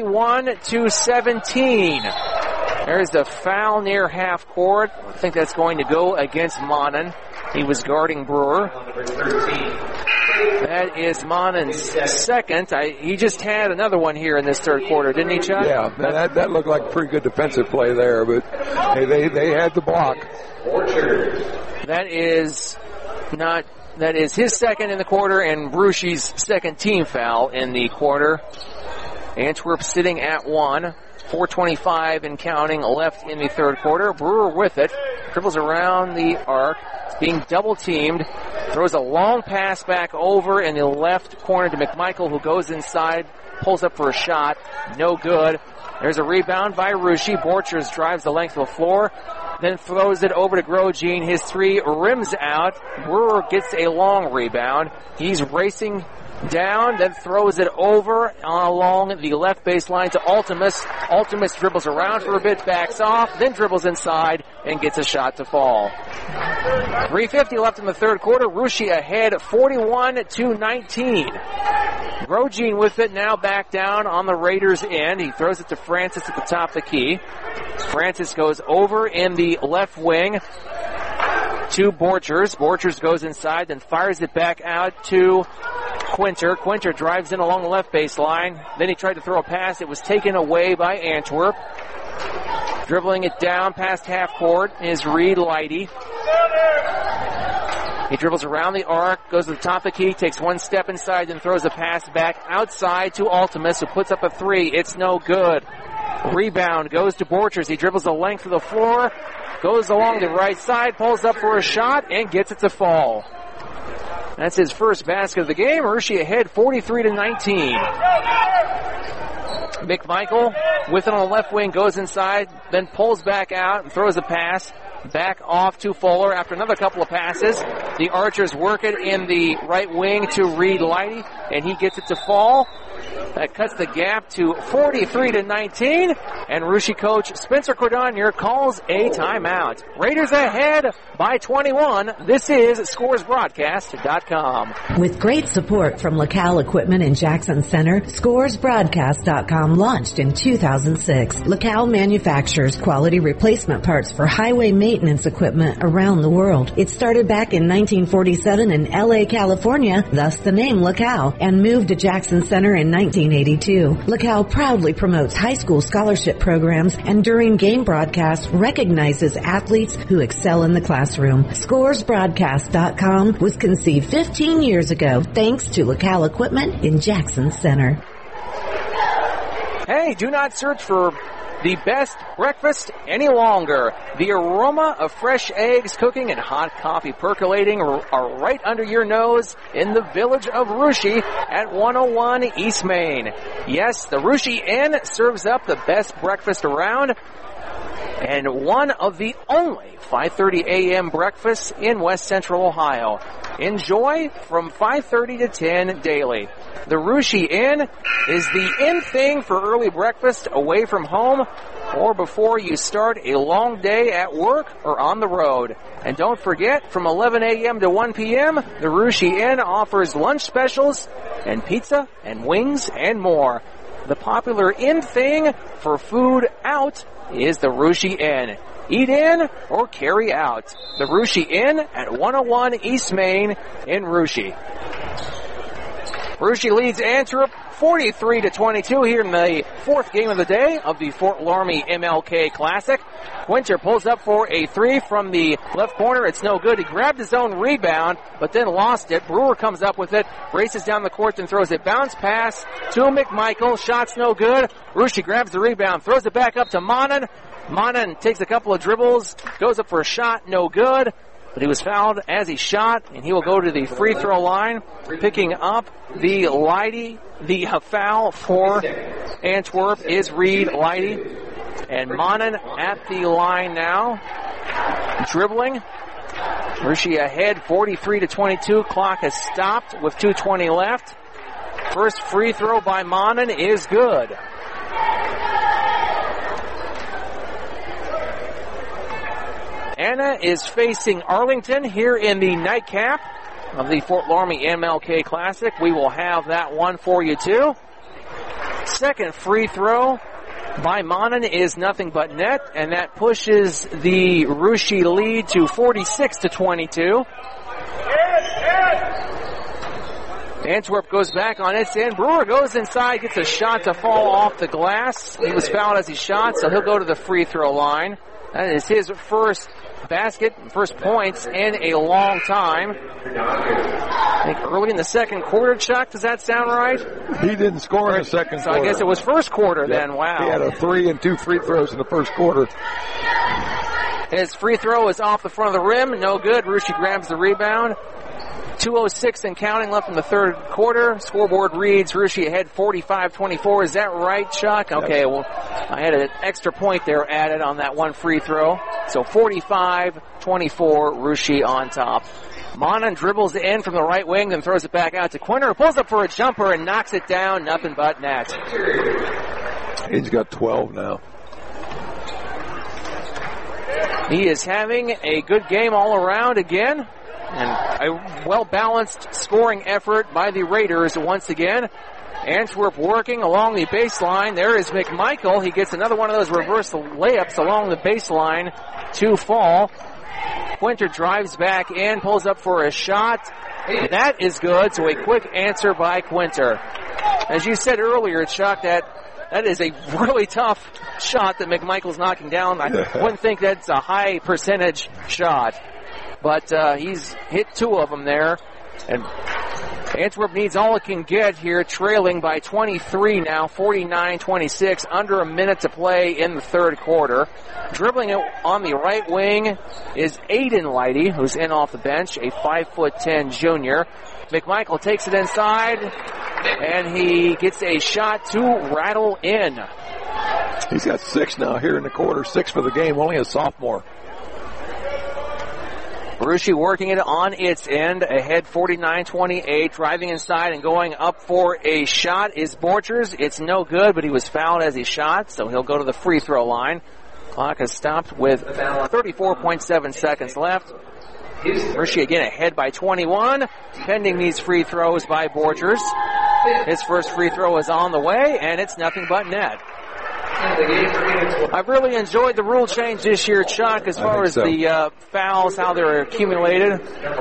41-17. There's a foul near half court. I think that's going to go against Monon. He was guarding Brewer. That is Monon's second. He just had another one here in this third quarter, didn't he, Chuck? Yeah, that looked like a pretty good defensive play there, but they had the block. That is his second in the quarter and Brucey's second team foul in the quarter. Antwerp sitting at 1. 4:25 and counting left in the third quarter. Brewer with it. Dribbles around the arc. Being double teamed. Throws a long pass back over in the left corner to McMichael, who goes inside. Pulls up for a shot. No good. There's a rebound by Russia. Borchers drives the length of the floor. Then throws it over to Grosjean. His three rims out. Brewer gets a long rebound. He's racing down, then throws it over along the left baseline to Altimus. Altimus dribbles around for a bit, backs off, then dribbles inside and gets a shot to fall. 3:50 left in the third quarter. Russia ahead 41-19. Grosjean with it, now back down on the Raiders' end. He throws it to Francis at the top of the key. Francis goes over in the left wing to Borchers. Borchers goes inside, then fires it back out to Quinter. Quinter drives in along the left baseline. Then he tried to throw a pass. It was taken away by Antwerp. Dribbling it down past half court is Reed Leidy. He dribbles around the arc, goes to the top of the key, takes one step inside, then throws a pass back outside to Altimus, who puts up a three. It's no good. Rebound goes to Borchers. He dribbles the length of the floor, goes along the right side, pulls up for a shot, and gets it to fall. That's his first basket of the game. Russia ahead 43-19. McMichael with it on the left wing, goes inside, then pulls back out and throws a pass back off to Fuller after another couple of passes. The Archers work it in the right wing to Reed Leidy, and he gets it to fall. That cuts the gap to 43-19, and Russia coach Spencer Cordonier calls a timeout. Raiders ahead by 21. This is ScoresBroadcast.com. With great support from LaCal Equipment in Jackson Center, ScoresBroadcast.com launched in 2006. LaCal manufactures quality replacement parts for highway maintenance equipment around the world. It started back in 1947 in LA, California, thus the name LaCal, and moved to Jackson Center in 1982. LaCal proudly promotes high school scholarship programs and during game broadcasts recognizes athletes who excel in the classroom. ScoresBroadcast.com was conceived 15 years ago thanks to LaCal Equipment in Jackson Center. Hey, do not search for the best breakfast any longer. The aroma of fresh eggs cooking and hot coffee percolating are right under your nose in the village of Russia at 101 East Main. Yes, the Russia Inn serves up the best breakfast around and one of the only 5:30 a.m. breakfasts in West Central Ohio. Enjoy from 5:30 to 10 daily. The Russia Inn is the in thing for early breakfast away from home or before you start a long day at work or on the road. And don't forget, from 11 a.m. to 1 p.m., the Russia Inn offers lunch specials and pizza and wings and more. The popular in thing for food out is the Russia Inn. Eat in or carry out. The Russia Inn at 101 East Main in Russia. Russia leads Antwerp 43-22 here in the fourth game of the day of the Fort Loramie MLK Classic. Quinter pulls up for a three from the left corner. It's no good. He grabbed his own rebound, but then lost it. Brewer comes up with it, races down the court and throws it. Bounce pass to McMichael. Shot's no good. Russia grabs the rebound, throws it back up to Monin. Monin takes a couple of dribbles, goes up for a shot, no good. But he was fouled as he shot, and he will go to the free throw line, picking up the foul for Antwerp is Reed Leidy. And Monin at the line now, dribbling. Russia ahead 43-22. Clock has stopped with 2:20 left. First free throw by Monin is good. Anna is facing Arlington here in the nightcap of the Fort Loramie MLK Classic. We will have that one for you too. Second free throw by Monin is nothing but net, and that pushes the Russia lead to 46-22. Antwerp goes back on its end. Brewer goes inside, gets a shot to fall off the glass. He was fouled as he shot, so he'll go to the free throw line. That is his first basket, first points in a long time. I think early in the second quarter, Chuck, does that sound right? He didn't score in the second quarter. So I guess it was first quarter then, wow. He had a 3 and 2 free throws in the first quarter. His free throw is off the front of the rim, no good. Russia grabs the rebound. 2:06 and counting left in the third quarter. Scoreboard reads Russia ahead 45-24. Is that right, Chuck? Okay, well, I had an extra point there added on that one free throw. So 45-24, Russia on top. Monin dribbles in from the right wing, then throws it back out to Quinter, who pulls up for a jumper and knocks it down. Nothing but net. He's got 12 now. He is having a good game all around again. And a well-balanced scoring effort by the Raiders once again. Antwerp working along the baseline. There is McMichael. He gets another one of those reverse layups along the baseline to fall. Quinter drives back in, pulls up for a shot. That is good, so a quick answer by Quinter. As you said earlier, Chuck, that is a really tough shot that McMichael's knocking down. I wouldn't think that's a high percentage shot. But he's hit two of them there. And Antwerp needs all it can get here, trailing by 23 now, 49-26, under a minute to play in the third quarter. Dribbling it on the right wing is Aiden Leidy, who's in off the bench, a 5'10" junior. McMichael takes it inside, and he gets a shot to rattle in. He's got 6 now here in the quarter, 6 for the game, only a sophomore. Russia working it on its end, ahead 49-28, driving inside and going up for a shot is Borchers. It's no good, but he was fouled as he shot, so he'll go to the free throw line. Clock has stopped with 34.7 seconds left. Russia again ahead by 21, pending these free throws by Borchers. His first free throw is on the way, and it's nothing but net. I've really enjoyed the rule change this year, Chuck, as far as the fouls, how they're accumulated.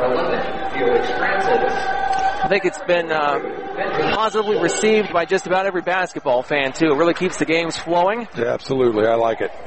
I think it's been positively received by just about every basketball fan, too. It really keeps the games flowing. Yeah, absolutely. I like it.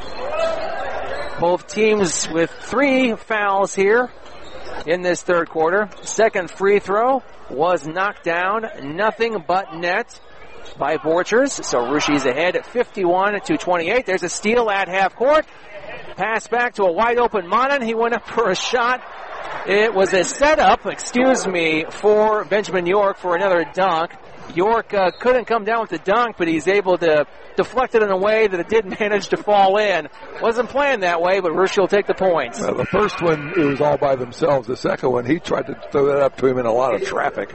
Both teams with 3 fouls here in this third quarter. Second free throw was knocked down, nothing but net by Borchers. So Russia's ahead at 51-28. There's a steal at half court. Pass back to a wide open Monin. He went up for a shot. It was a setup, for Benjamin York for another dunk. York couldn't come down with the dunk, but he's able to deflect it in a way that it didn't manage to fall in. Wasn't planned that way, but Russia will take the points. Well, the first one, it was all by themselves. The second one, he tried to throw that up to him in a lot of traffic.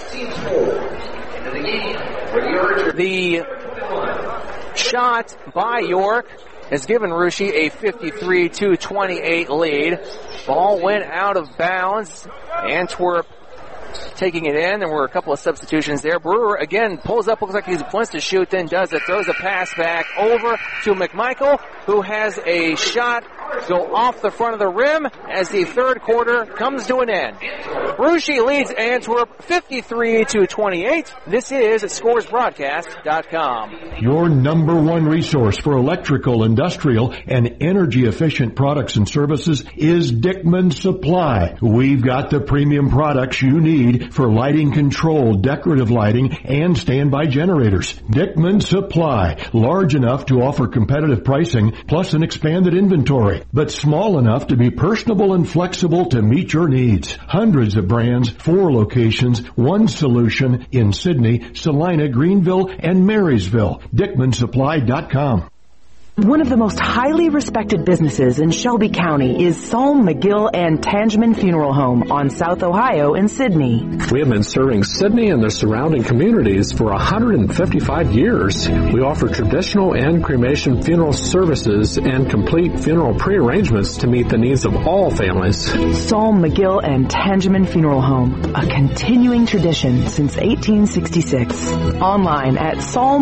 The shot by York has given Russia a 53-28 lead. Ball went out of bounds. Antwerp taking it in. There were a couple of substitutions there. Brewer again pulls up, looks like he wants to shoot, then does it. Throws a pass back over to McMichael, who has a shot go off the front of the rim as the third quarter comes to an end. Russia leads Antwerp 53-28. This is ScoresBroadcast.com. Your number one resource for electrical, industrial, and energy-efficient products and services is Dickman Supply. We've got the premium products you need for lighting control, decorative lighting, and standby generators. Dickman Supply, large enough to offer competitive pricing plus an expanded inventory, but small enough to be personable and flexible to meet your needs. Hundreds of brands, 4 locations, one solution in Sydney, Salina, Greenville, and Marysville. DickmanSupply.com. One of the most highly respected businesses in Shelby County is Salm, McGill, and Tangeman Funeral Home on South Ohio in Sydney. We have been serving Sydney and the surrounding communities for 155 years. We offer traditional and cremation funeral services and complete funeral pre-arrangements to meet the needs of all families. Salm, McGill, and Tangeman Funeral Home, a continuing tradition since 1866. Online at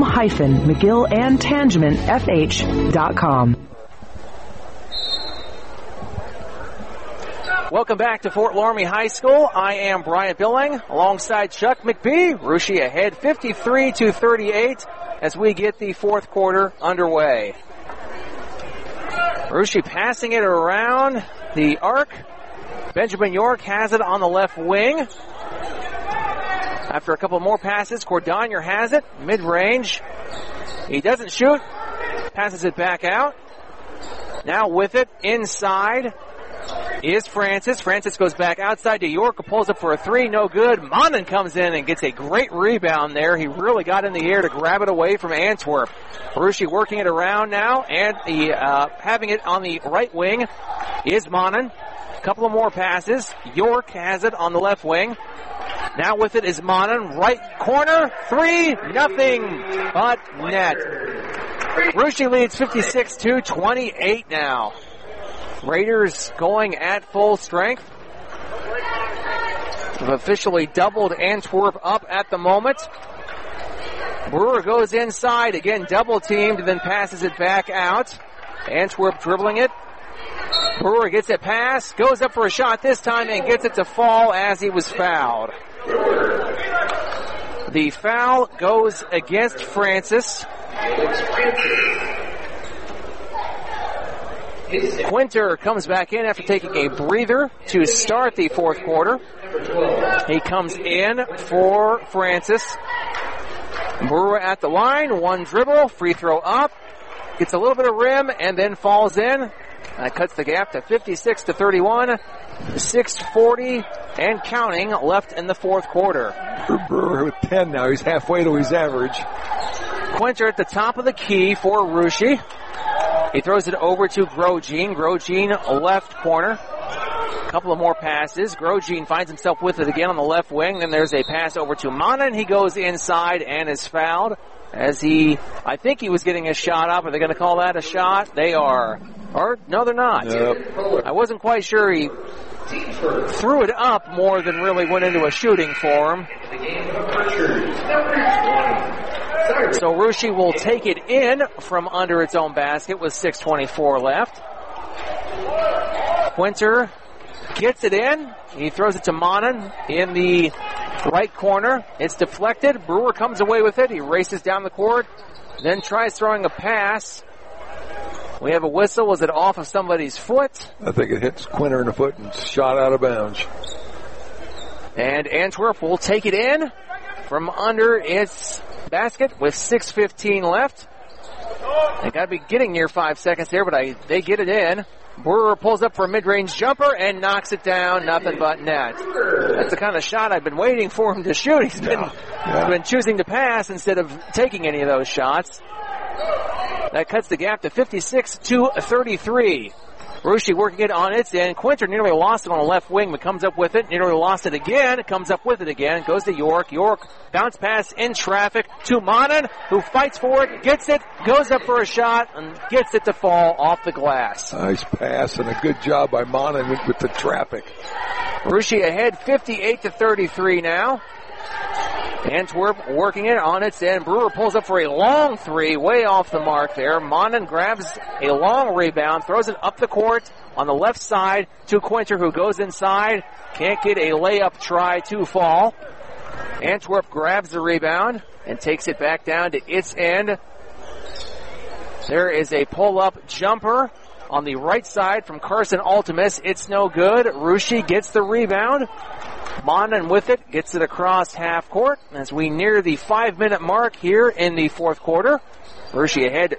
salm-mcgillandtangemanfh.com. Welcome back to Fort Loramie High School. I am Brian Billing alongside Chuck McBee. Russia ahead 53-38 as we get the fourth quarter underway. Russia passing it around the arc. Benjamin York has it on the left wing. After a couple more passes, Cordonier has it, mid-range. He doesn't shoot. Passes it back out. Now with it, inside is Francis. Francis goes back outside to York, pulls up for a 3, no good. Monin comes in and gets a great rebound there. He really got in the air to grab it away from Antwerp. Barushi working it around now, and having it on the right wing is Monin. A couple of more passes. York has it on the left wing. Now with it is Monin. Right corner, 3, nothing but net. Russia leads 56-28 now. Raiders going at full strength. Have officially doubled Antwerp up at the moment. Brewer goes inside, again double teamed, and then passes it back out. Antwerp dribbling it. Brewer gets a pass, goes up for a shot this time, and gets it to fall as he was fouled. The foul goes against Francis. Quinter comes back in after taking a breather to start the fourth quarter. He comes in for Francis. Brewer at the line, one dribble, free throw up, gets a little bit of rim, and then falls in. That cuts the gap to 56-31, 6:40 and counting left in the fourth quarter. Brewer with 10 now. He's halfway to his average. Quinter at the top of the key for Russia. He throws it over to Grosjean. Grosjean left corner. A couple of more passes. Grosjean finds himself with it again on the left wing. Then there's a pass over to Manan. He goes inside and is fouled as I think he was getting a shot up. Are they going to call that a shot? They are. Or, no, they're not. I wasn't quite sure. He threw it up more than really went into a shooting for him. So Russia will take it in from under its own basket with 6:24 left. Quinter gets it in. He throws it to Manan in the right corner. It's deflected. Brewer comes away with it. He races down the court, then tries throwing a pass. We have a whistle. Was it off of somebody's foot? I think it hits Quinter in the foot and shot out of bounds. And Antwerp will take it in from under its basket with 6:15 left. They got to be getting near 5 seconds there, but they get it in. Brewer pulls up for a mid-range jumper and knocks it down. Nothing but net. That's the kind of shot I've been waiting for him to shoot. He's been choosing to pass instead of taking any of those shots. That cuts the gap to 56-33. Russia working it on its end. Quinter nearly lost it on the left wing, but comes up with it. Nearly lost it again. Comes up with it again. Goes to York. York bounce pass in traffic to Manan, who fights for it, gets it, goes up for a shot, and gets it to fall off the glass. Nice pass and a good job by Manan with the traffic. Russia ahead 58-33 now. Antwerp working it on its end. Brewer pulls up for a long three, way off the mark there. Manan grabs a long rebound, throws it up the court on the left side to Quinter, who goes inside. Can't get a layup try to fall. Antwerp grabs the rebound and takes it back down to its end. There is a pull-up jumper on the right side from Carson Altimus. It's no good. Russia gets the rebound. Manan with it, gets it across half court as we near the 5-minute mark here in the fourth quarter. Russia ahead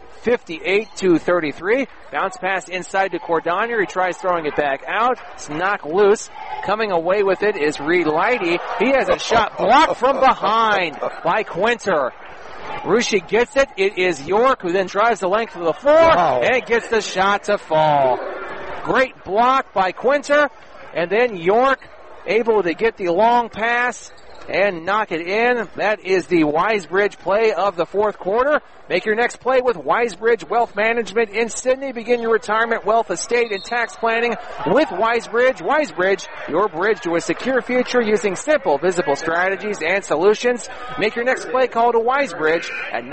58-33. Bounce pass inside to Cordonier. He tries throwing it back out. It's knocked loose. Coming away with it is Reed Leidy. He has a shot blocked from behind by Quinter. Russia gets it. It is York who then drives the length of the floor and gets the shot to fall. Great block by Quinter. And then York able to get the long pass and knock it in. That is the Wisebridge play of the fourth quarter. Make your next play with Wisebridge Wealth Management in Sydney. Begin your retirement, wealth, estate, and tax planning with Wisebridge. Wisebridge, your bridge to a secure future using simple, visible strategies and solutions. Make your next play call to Wisebridge at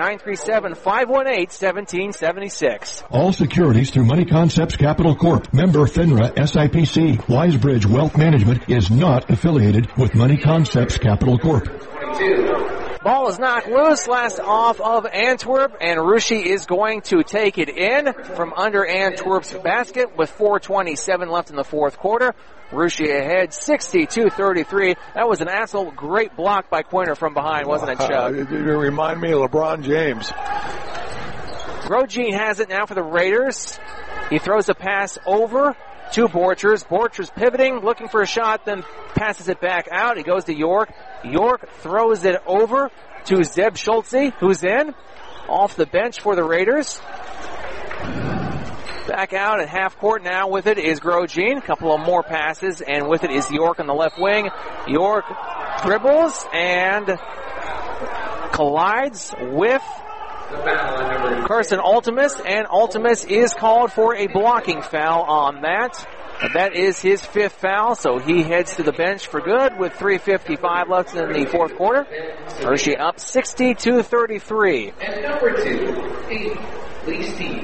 937-518-1776. All securities through Money Concepts Capital Corp. Member FINRA SIPC. Wisebridge Wealth Management is not affiliated with Money Concepts Capital Corp. Ball is knocked loose, last off of Antwerp, and Russia is going to take it in from under Antwerp's basket with 4:27 left in the fourth quarter. Russia ahead 62-33. That was an absolute great block by Quinter from behind, wasn't it, Chuck? You remind me of LeBron James. Grosjean has it now for the Raiders. He throws a pass over to Borchers. Borchers pivoting, looking for a shot, then passes it back out. He goes to York. York throws it over to Zeb Schultze, who's in. Off the bench for the Raiders. Back out at half court now with it is Grosjean. A couple of more passes, and with it is York on the left wing. York dribbles and collides with Carson Altimus, and Altimus is called for a blocking foul on that. That is his fifth foul, so he heads to the bench for good with 3:55 left in the fourth quarter. Hershey up 62-33. And number 2, Lee Steve.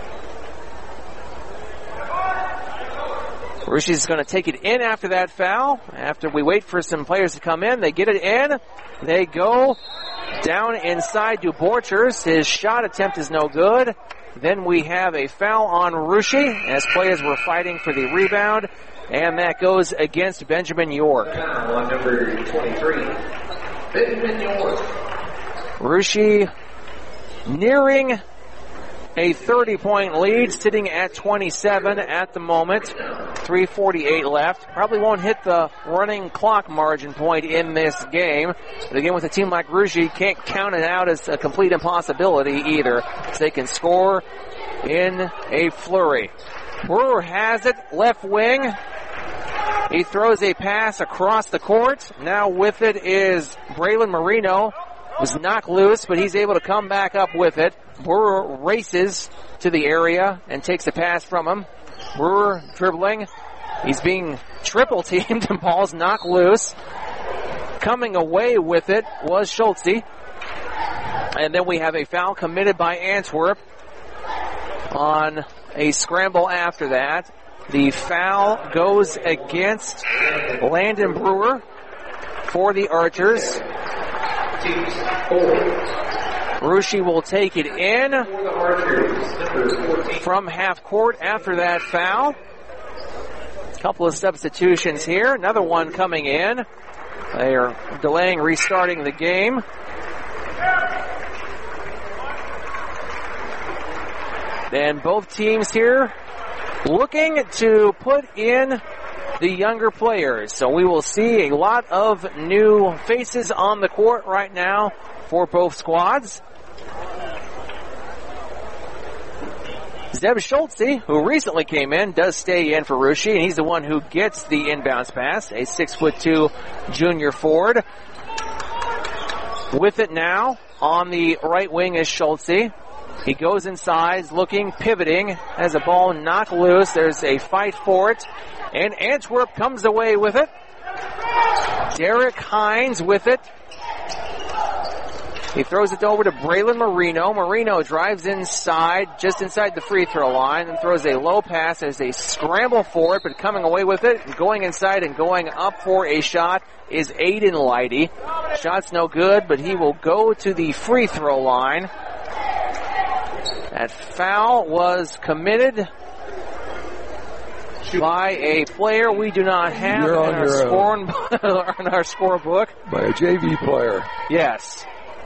Rushia's going to take it in after that foul. After we wait for some players to come in, they get it in. They go down inside to Borchers. His shot attempt is no good. Then we have a foul on Russia as players were fighting for the rebound, and that goes against Benjamin York. On number 23, Benjamin York. Russia nearing a 30-point lead, sitting at 27 at the moment. 3:48 left. Probably won't hit the running clock margin point in this game. But again, with a team like Russia, you can't count it out as a complete impossibility either. So they can score in a flurry. Brewer has it, left wing. He throws a pass across the court. Now with it is Braylon Marino. Was knocked loose, but he's able to come back up with it. Brewer races to the area and takes a pass from him. Brewer dribbling. He's being triple teamed and ball's knocked loose. Coming away with it was Schultze. And then we have a foul committed by Antwerp on a scramble after that. The foul goes against Landon Brewer for the Archers. Russia will take it in from half court after that foul. Couple of substitutions here. Another one coming in. They are delaying restarting the game. Then both teams here looking to put in the younger players. So we will see a lot of new faces on the court right now for both squads. Zeb Schultze, who recently came in, does stay in for Russia, and he's the one who gets the inbounds pass, a 6'2" junior forward. With it now on the right wing is Schultze. He goes inside, looking, pivoting, has a ball knocked loose. There's a fight for it, and Antwerp comes away with it. Derek Hines with it. He throws it over to Braylon Marino. Marino drives inside, just inside the free throw line, and throws a low pass. There's a scramble for it, but coming away with it, and going inside and going up for a shot is Aiden Leidy. Shot's no good, but he will go to the free throw line. That foul was committed by a player we do not have on our scorebook. By a JV player. Yes.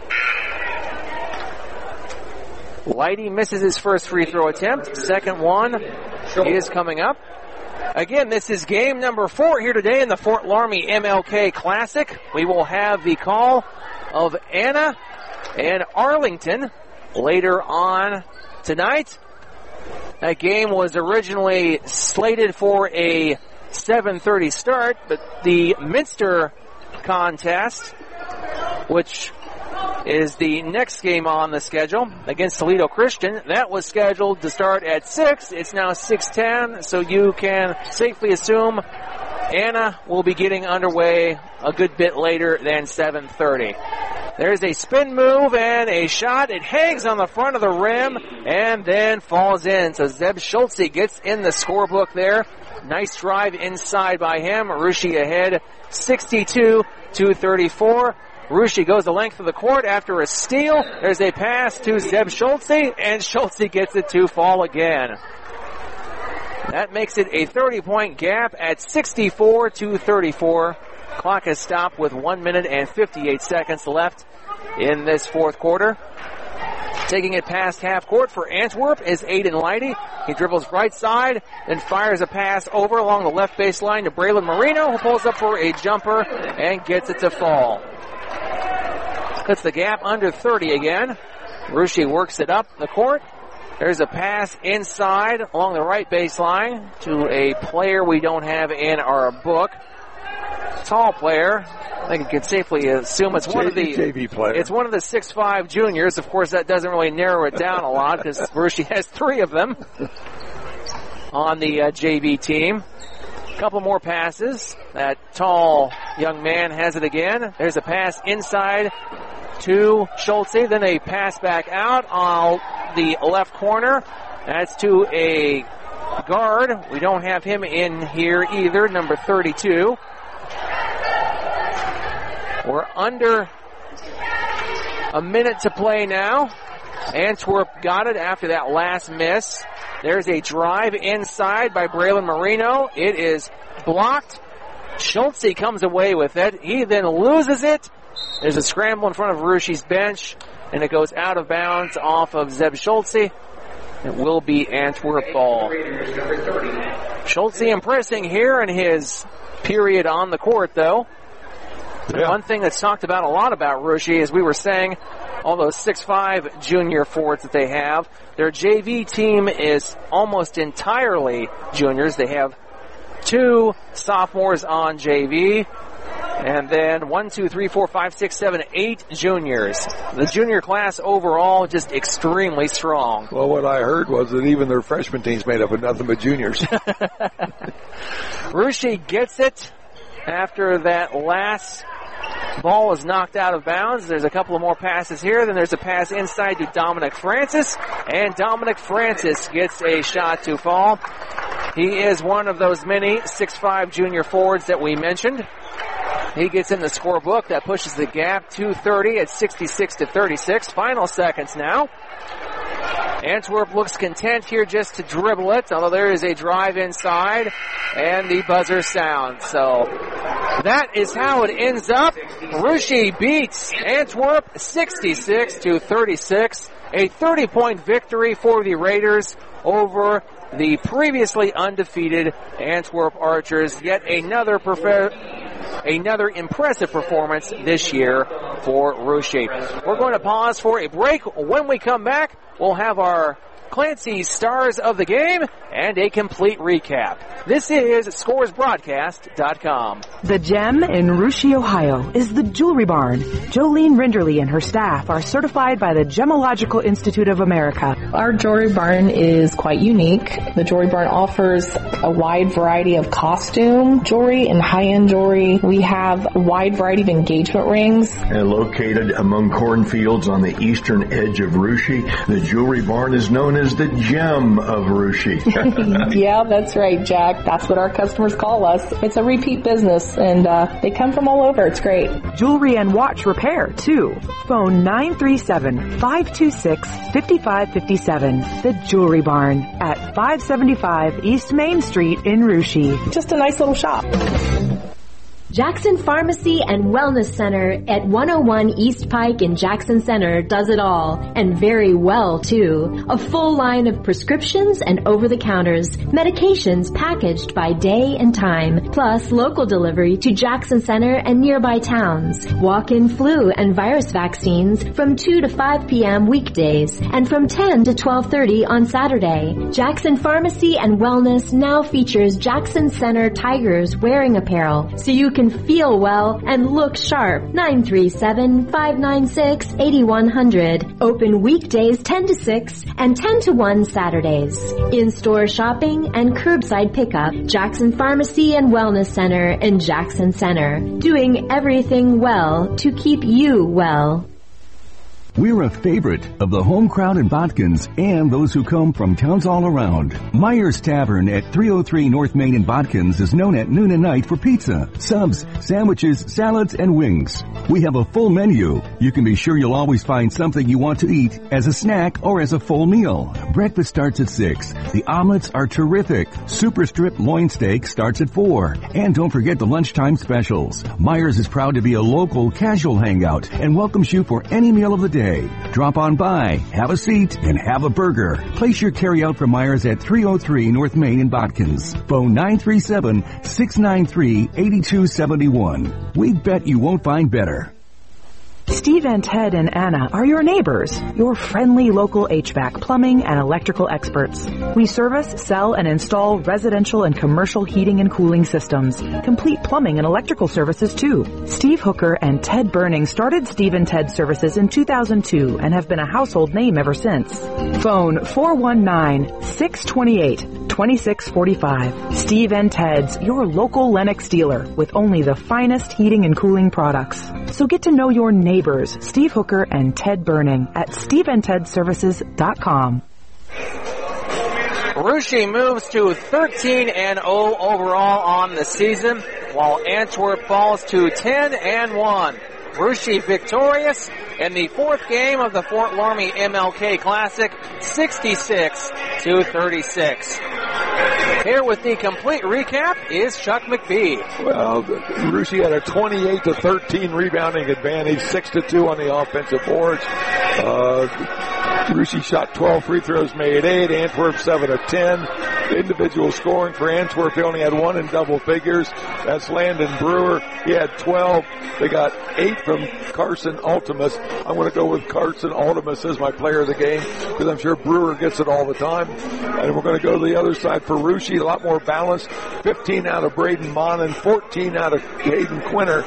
Leidy misses his first free throw attempt. Second one is coming up. Again, this is game number 4 here today in the Fort Laramie MLK Classic. We will have the call of Anna and Arlington later on tonight. That game was originally slated for a 7:30 start, but the Minster contest, which is the next game on the schedule against Toledo Christian, that was scheduled to start at 6. It's now 6:10, so you can safely assume Anna will be getting underway a good bit later than 7:30. There's a spin move and a shot. It hangs on the front of the rim and then falls in. So Zeb Schultze gets in the scorebook there. Nice drive inside by him. Russia ahead 62-34. Russia goes the length of the court after a steal. There's a pass to Zeb Schultze, and Schultze gets it to fall again. That makes it a 30-point gap at 64-34. Clock has stopped with 1 minute and 58 seconds left in this fourth quarter. Taking it past half court for Antwerp is Aiden Leidy. He dribbles right side, then fires a pass over along the left baseline to Braylon Marino, who pulls up for a jumper and gets it to fall. Cuts the gap under 30 again. Russia works it up the court. There's a pass inside along the right baseline to a player we don't have in our book. Tall player. I think you can safely assume it's one of the JV player. It's one of the 6'5" juniors. Of course, that doesn't really narrow it down a lot because Russia has 3 of them on the JV team. A couple more passes. That tall young man has it again. There's a pass inside to Schultze, then a pass back out on the left corner. That's to a guard. We don't have him in here either, number 32. We're under a minute to play now. Antwerp got it after that last miss. There's a drive inside by Braylon Marino. It is blocked. Schultze comes away with it. He then loses it. There's a scramble in front of Russia's bench, and it goes out of bounds off of Zeb Schultze. It will be Antwerp ball. Schultze impressing here in his period on the court, though. Yeah. One thing that's talked about a lot about Russia, as we were saying, all those 6'5" junior forwards that they have. Their JV team is almost entirely juniors. They have 2 sophomores on JV. And then 1, 2, 3, 4, 5, 6, 7, 8 juniors. The junior class overall just extremely strong. Well, what I heard was that even their freshman team's made up of nothing but juniors. Russia gets it after that last ball is knocked out of bounds. There's a couple of more passes here. Then there's a pass inside to Dominic Francis. And Dominic Francis gets a shot to fall. He is one of those many 6'5" junior forwards that we mentioned. He gets in the scorebook. That pushes the gap to 30 at 66-36. Final seconds now. Antwerp looks content here just to dribble it, although there is a drive inside, and the buzzer sounds. So that is how it ends up. Russia beats Antwerp 66-36. A 30-point victory for the Raiders over the previously undefeated Antwerp Archers. Yet another impressive performance this year for Russia. We're going to pause for a break. When we come back, we'll have our Clancy Stars of the Game and a complete recap. This is ScoresBroadcast.com. The gem in Russia, Ohio is the Jewelry Barn. Jolene Rinderly and her staff are certified by the Gemological Institute of America. Our Jewelry Barn is quite unique. The Jewelry Barn offers a wide variety of costume jewelry and high-end jewelry. We have a wide variety of engagement rings. And located among cornfields on the eastern edge of Russia, the Jewelry Barn is known as the gem of Russia. Yeah, that's right, Jack. That's what our customers call us. It's a repeat business, and they come from all over. It's great. Jewelry and watch repair, too. Phone 937-526-5557. The Jewelry Barn at 575 East Main Street in Russia. Just a nice little shop. Jackson Pharmacy and Wellness Center at 101 East Pike in Jackson Center does it all, and very well too. A full line of prescriptions and over-the-counters, medications packaged by day and time, plus local delivery to Jackson Center and nearby towns. Walk-in flu and virus vaccines from 2 to 5 p.m. weekdays and from 10 to 12:30 on Saturday. Jackson Pharmacy and Wellness now features Jackson Center Tigers wearing apparel, so you can feel well and look sharp. 937-596-8100. Open weekdays 10 to 6 and 10 to 1 Saturdays. In-store shopping and curbside pickup. Jackson Pharmacy and Wellness Center in Jackson Center. Doing everything well to keep you well. We're a favorite of the home crowd in Botkins and those who come from towns all around. Myers Tavern at 303 North Main in Botkins is known at noon and night for pizza, subs, sandwiches, salads, and wings. We have a full menu. You can be sure you'll always find something you want to eat as a snack or as a full meal. Breakfast starts at 6. The omelets are terrific. Super strip loin steak starts at 4. And don't forget the lunchtime specials. Myers is proud to be a local casual hangout and welcomes you for any meal of the day. Drop on by, have a seat, and have a burger. Place your carryout from Myers at 303 North Main in Botkins. Phone 937-693-8271. We bet you won't find better. Steve and Ted and Anna are your neighbors, your friendly local HVAC, plumbing, and electrical experts. We service, sell, and install residential and commercial heating and cooling systems. Complete plumbing and electrical services, too. Steve Hooker and Ted Burning started Steve and Ted Services in 2002 and have been a household name ever since. Phone 419-628-2645. Steve and Ted's, your local Lennox dealer with only the finest heating and cooling products. So get to know your neighbors, Steve Hooker and Ted Burning at SteveandTedServices.com. Russia moves to 13-0 overall on the season, while Antwerp falls to 10-1. Russia victorious in the fourth game of the Fort Loramie MLK Classic, 66-36. Here with the complete recap is Chuck McBee. Well, Russia had a 28-13 rebounding advantage, 6-2 on the offensive boards. Russia shot 12 free throws, made 8. Antwerp 7 of 10. individual scoring for Antwerp. They only had one in double figures. That's Landon Brewer. He had 12. They got 8 from Carson Ultimus. I'm going to go with Carson Ultimus as my player of the game because I'm sure Brewer gets it all the time. And we're going to go to the other side for Russia. A lot more balanced. 15 out of Braden Monin, 14 out of Hayden Quinter,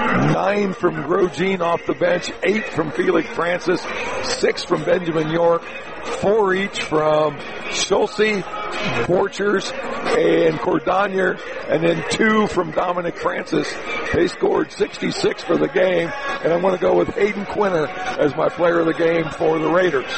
9 from Grosjean off the bench, 8 from Felix Francis, 6 from Benjamin York, 4 each from Schulze, Borchers, and Cordonier, and then 2 from Dominic Francis. They scored 66 for the game, and I'm going to go with Hayden Quinter as my player of the game for the Raiders.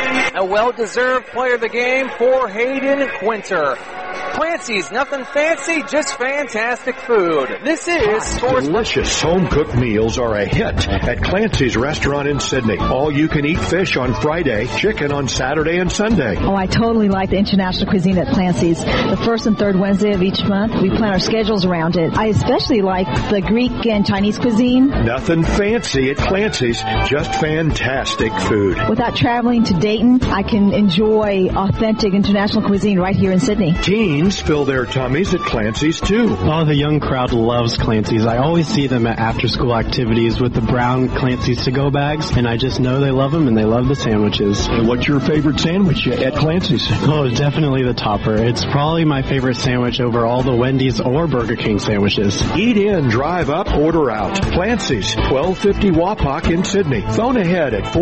A well-deserved player of the game for Hayden Quinter. Clancy's, nothing fancy, just fantastic food. This is Scores. Delicious home-cooked meals are a hit at Clancy's restaurant in Sydney. All-you-can-eat fish on Friday, chicken on Saturday and Sunday. Oh, I totally like the international cuisine at Clancy's. The first and third Wednesday of each month, we plan our schedules around it. I especially like the Greek and Chinese cuisine. Nothing fancy at Clancy's, just fantastic food. Without traveling to Dayton, I can enjoy authentic international cuisine right here in Sydney. Teens fill their tummies at Clancy's too. Oh, the young crowd loves Clancy's. I always see them at after-school activities with the brown Clancy's to-go bags, and I just know they love them and they love the sandwiches. And what's your favorite sandwich at Clancy's? Oh, definitely the topper. It's probably my favorite sandwich over all the Wendy's or Burger King sandwiches. Eat in, drive up, order out. Clancy's, 1250 Wapak in Sydney. Phone ahead at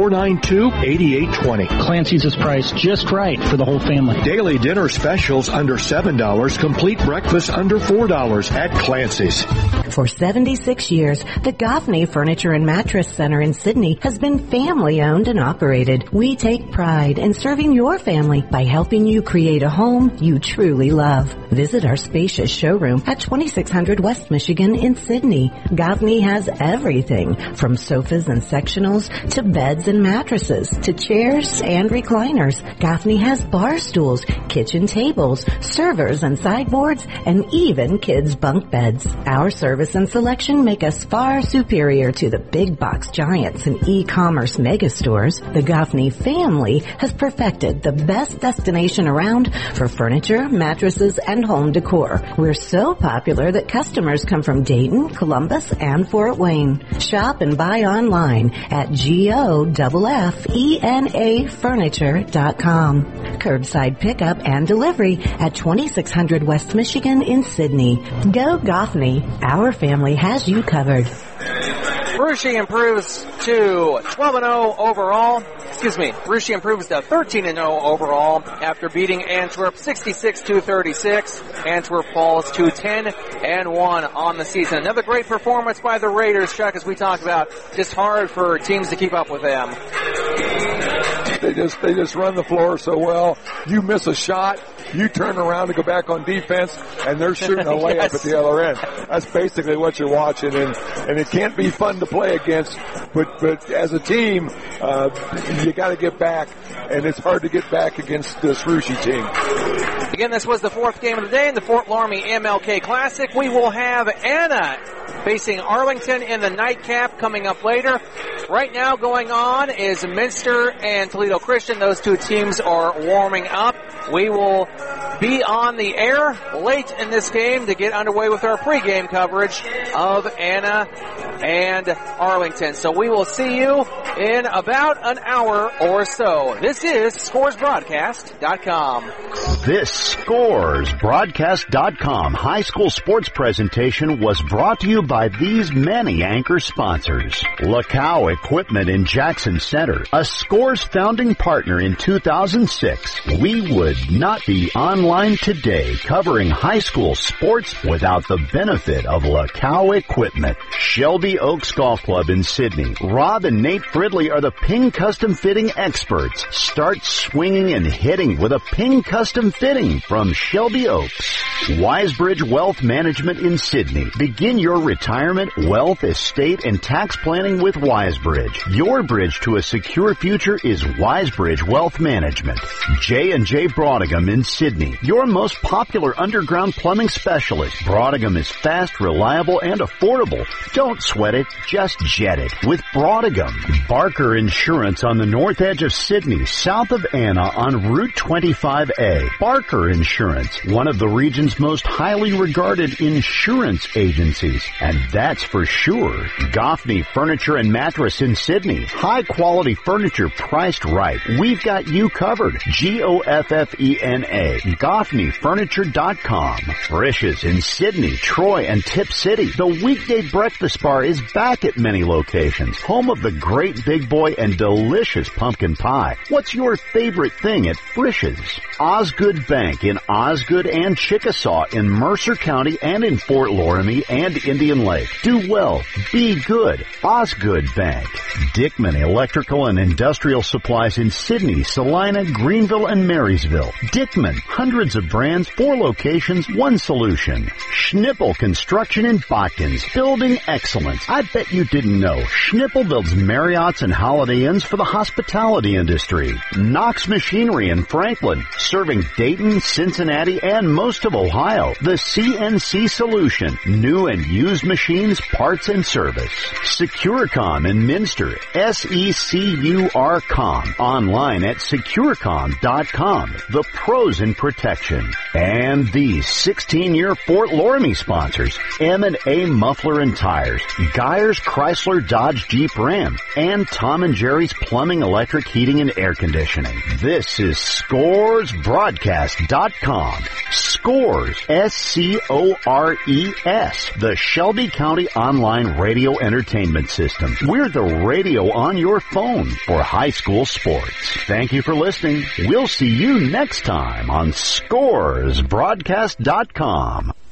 492-8820. Clancy's is priced just right for the whole family. Daily dinner specials under $7, complete breakfast under $4 at Clancy's. For 76 years, the Goffney Furniture and Mattress Center in Sydney has been family-owned and operated. We take pride in serving your family by helping you create a home you truly love. Visit our spacious showroom at 2600 West Michigan in Sydney. Goffney has everything from sofas and sectionals to beds and mattresses to chairs and recliners. Goffney has bar stools, kitchen tables, servers and sideboards, and even kids' bunk beds. Our service and selection make us far superior to the big box giants and e-commerce megastores. The Goffney family has perfected the best destination around for furniture, mattresses, and home decor. We're so popular that customers come from Dayton, Columbus, and Fort Wayne. Shop and buy online at GOFFENAfurniture.com. Curbside pickup and delivery at 2600 West Michigan in Sydney. Go Goffney. Our family has you covered. Russia improves to 12-0 overall. Russia improves to 13-0 overall after beating Antwerp 66-36. Antwerp falls to 10-1 on the season. Another great performance by the Raiders, Chuck, as we talked about. Just hard for teams to keep up with them. They just run the floor so well. You miss a shot, you turn around to go back on defense, and they're shooting a layup yes. at the other end. That's basically what you're watching, and it can't be fun to play against. But as a team, you got to get back, and it's hard to get back against this Russia team. Again, this was the fourth game of the day in the Fort Laramie MLK Classic. We will have Anna facing Arlington in the nightcap coming up later. Right now going on is Minster and Toledo Christian. Those two teams are warming up. We will be on the air late in this game to get underway with our pregame coverage of Anna and Arlington. So we will see you in about an hour or so. This is ScoresBroadcast.com. This ScoresBroadcast.com high school sports presentation was brought to you by these many anchor sponsors. Lacau Equipment in Jackson Center, a Scores founding partner in 2006. We would not be online today covering high school sports without the benefit of Lacau Equipment. Shelby Oaks Golf Club in Sydney. Rob and Nate Fridley are the Ping Custom Fitting experts. Start swinging and hitting with a Ping Custom Fitting from Shelby Oaks. Wisebridge Wealth Management in Sydney. Begin your retirement, wealth, estate, and tax planning with Wisebridge. Your bridge to a secure future is Wisebridge Wealth Management. J&J Broadham in Sydney. Your most popular underground plumbing specialist. Broadham is fast, reliable, and affordable. Don't sweat it, just jet it with Broadham. Barker Insurance on the north edge of Sydney, south of Anna on Route 25A. Barker Insurance, one of the region's most highly regarded insurance agencies. And that's for sure. Goffney Furniture and Mattress in Sydney. High quality furniture priced right. We've got you covered. Goffena. GoffneyFurniture.com. Frisch's in Sydney, Troy, and Tip City. The weekday breakfast bar is back at many locations. Home of the great big boy and delicious pumpkin pie. What's your favorite thing at Frisch's? Osgood Bank in Osgood and Chickasaw in Mercer County and in Fort Loramie and Indian Lake. Do well. Be good. Osgood Bank. Dickman Electrical and Industrial Supplies in Sydney, Salina, Greenville, and Marysville. Dickman. Hundreds of brands, 4 locations, 1 solution. Schnippel Construction in Botkins. Building excellence. I bet you didn't know. Schnippel builds Marriotts and Holiday Inns for the hospitality industry. Knox Machinery in Franklin. Serving Dayton, Cincinnati, and most of Ohio. The CNC Solution. New and used machines, parts, and service. Securicom in Minster. SECURCOM. Online at securecom.com. The pros in protection. And these 16-year Fort Loramie sponsors. M&A Muffler and Tires. Geyers Chrysler Dodge Jeep Ram. And Tom and Jerry's Plumbing, Electric, Heating, and Air Conditioning. This is ScoresBroadcast.com. Scores. SCORES. The Shelby County Online Radio Entertainment System. We're the radio on your phone for high school sports. Thank you for listening. We'll see you next time on ScoresBroadcast.com.